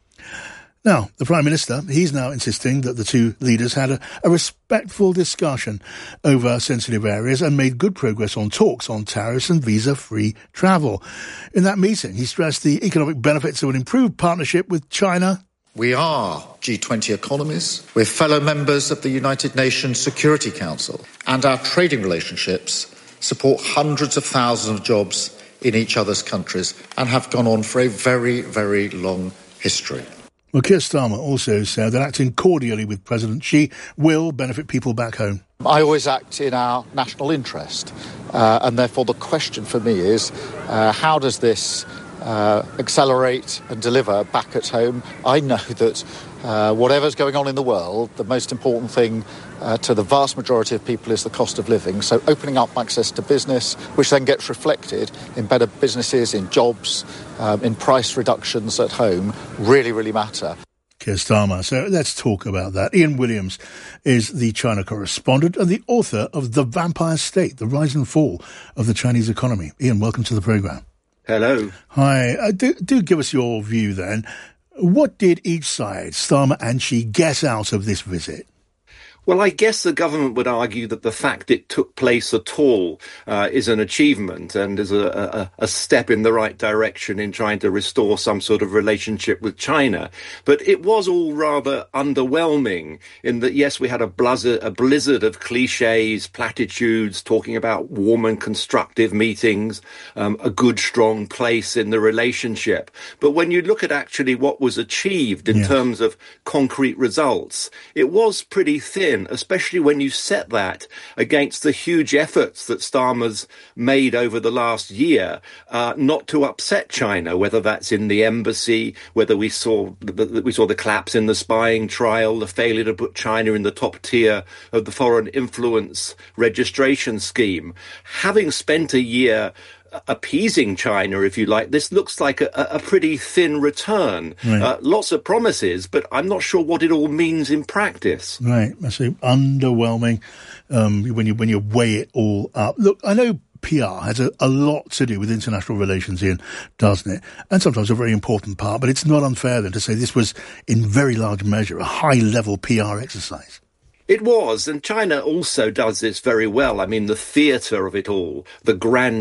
Now, the Prime Minister, he's now insisting that the two leaders had a respectful discussion over sensitive areas and made good progress on talks on tariffs and visa-free travel. In that meeting, he stressed the economic benefits of an improved partnership with China. We are G20 economies. We're fellow members of the United Nations Security Council, and our trading relationships support hundreds of thousands of jobs in each other's countries and have gone on for a very, very long history. Well, Keir Starmer also said that acting cordially with President Xi will benefit people back home. I always act in our national interest, and therefore the question for me is, how does this accelerate and deliver back at home? I know that whatever's going on in the world, the most important thing to the vast majority of people is the cost of living. So opening up access to business, which then gets reflected in better businesses, in jobs, in price reductions at home, really, really matter. Keir Starmer. So let's talk about that. Ian Williams is the China correspondent and the author of The Vampire State, The Rise and Fall of the Chinese Economy. Ian, welcome to the programme. Hello. Hi. Do give us your view then. What did each side, Starmer and Xi, get out of this visit? Well, I guess the government would argue that the fact it took place at all is an achievement and is a step in the right direction in trying to restore some sort of relationship with China. But it was all rather underwhelming in that, yes, we had a blizzard of cliches, platitudes, talking about warm and constructive meetings, a good, strong place in the relationship. But when you look at actually what was achieved in terms of concrete results, it was pretty thin. Especially when you set that against the huge efforts that Starmer's made over the last year not to upset China, whether that's in the embassy, whether we saw the collapse in the spying trial, the failure to put China in the top tier of the foreign influence registration scheme. Having spent a year appeasing China, if you like, this looks like a pretty thin return. Right. Lots of promises, but I'm not sure what it all means in practice. Right, I see. Underwhelming when you weigh it all up. Look, I know PR has a lot to do with international relations, Ian, doesn't it? And sometimes a very important part, but it's not unfair then to say this was in very large measure a high-level PR exercise. It was, and China also does this very well. I mean, the theatre of it all, the grand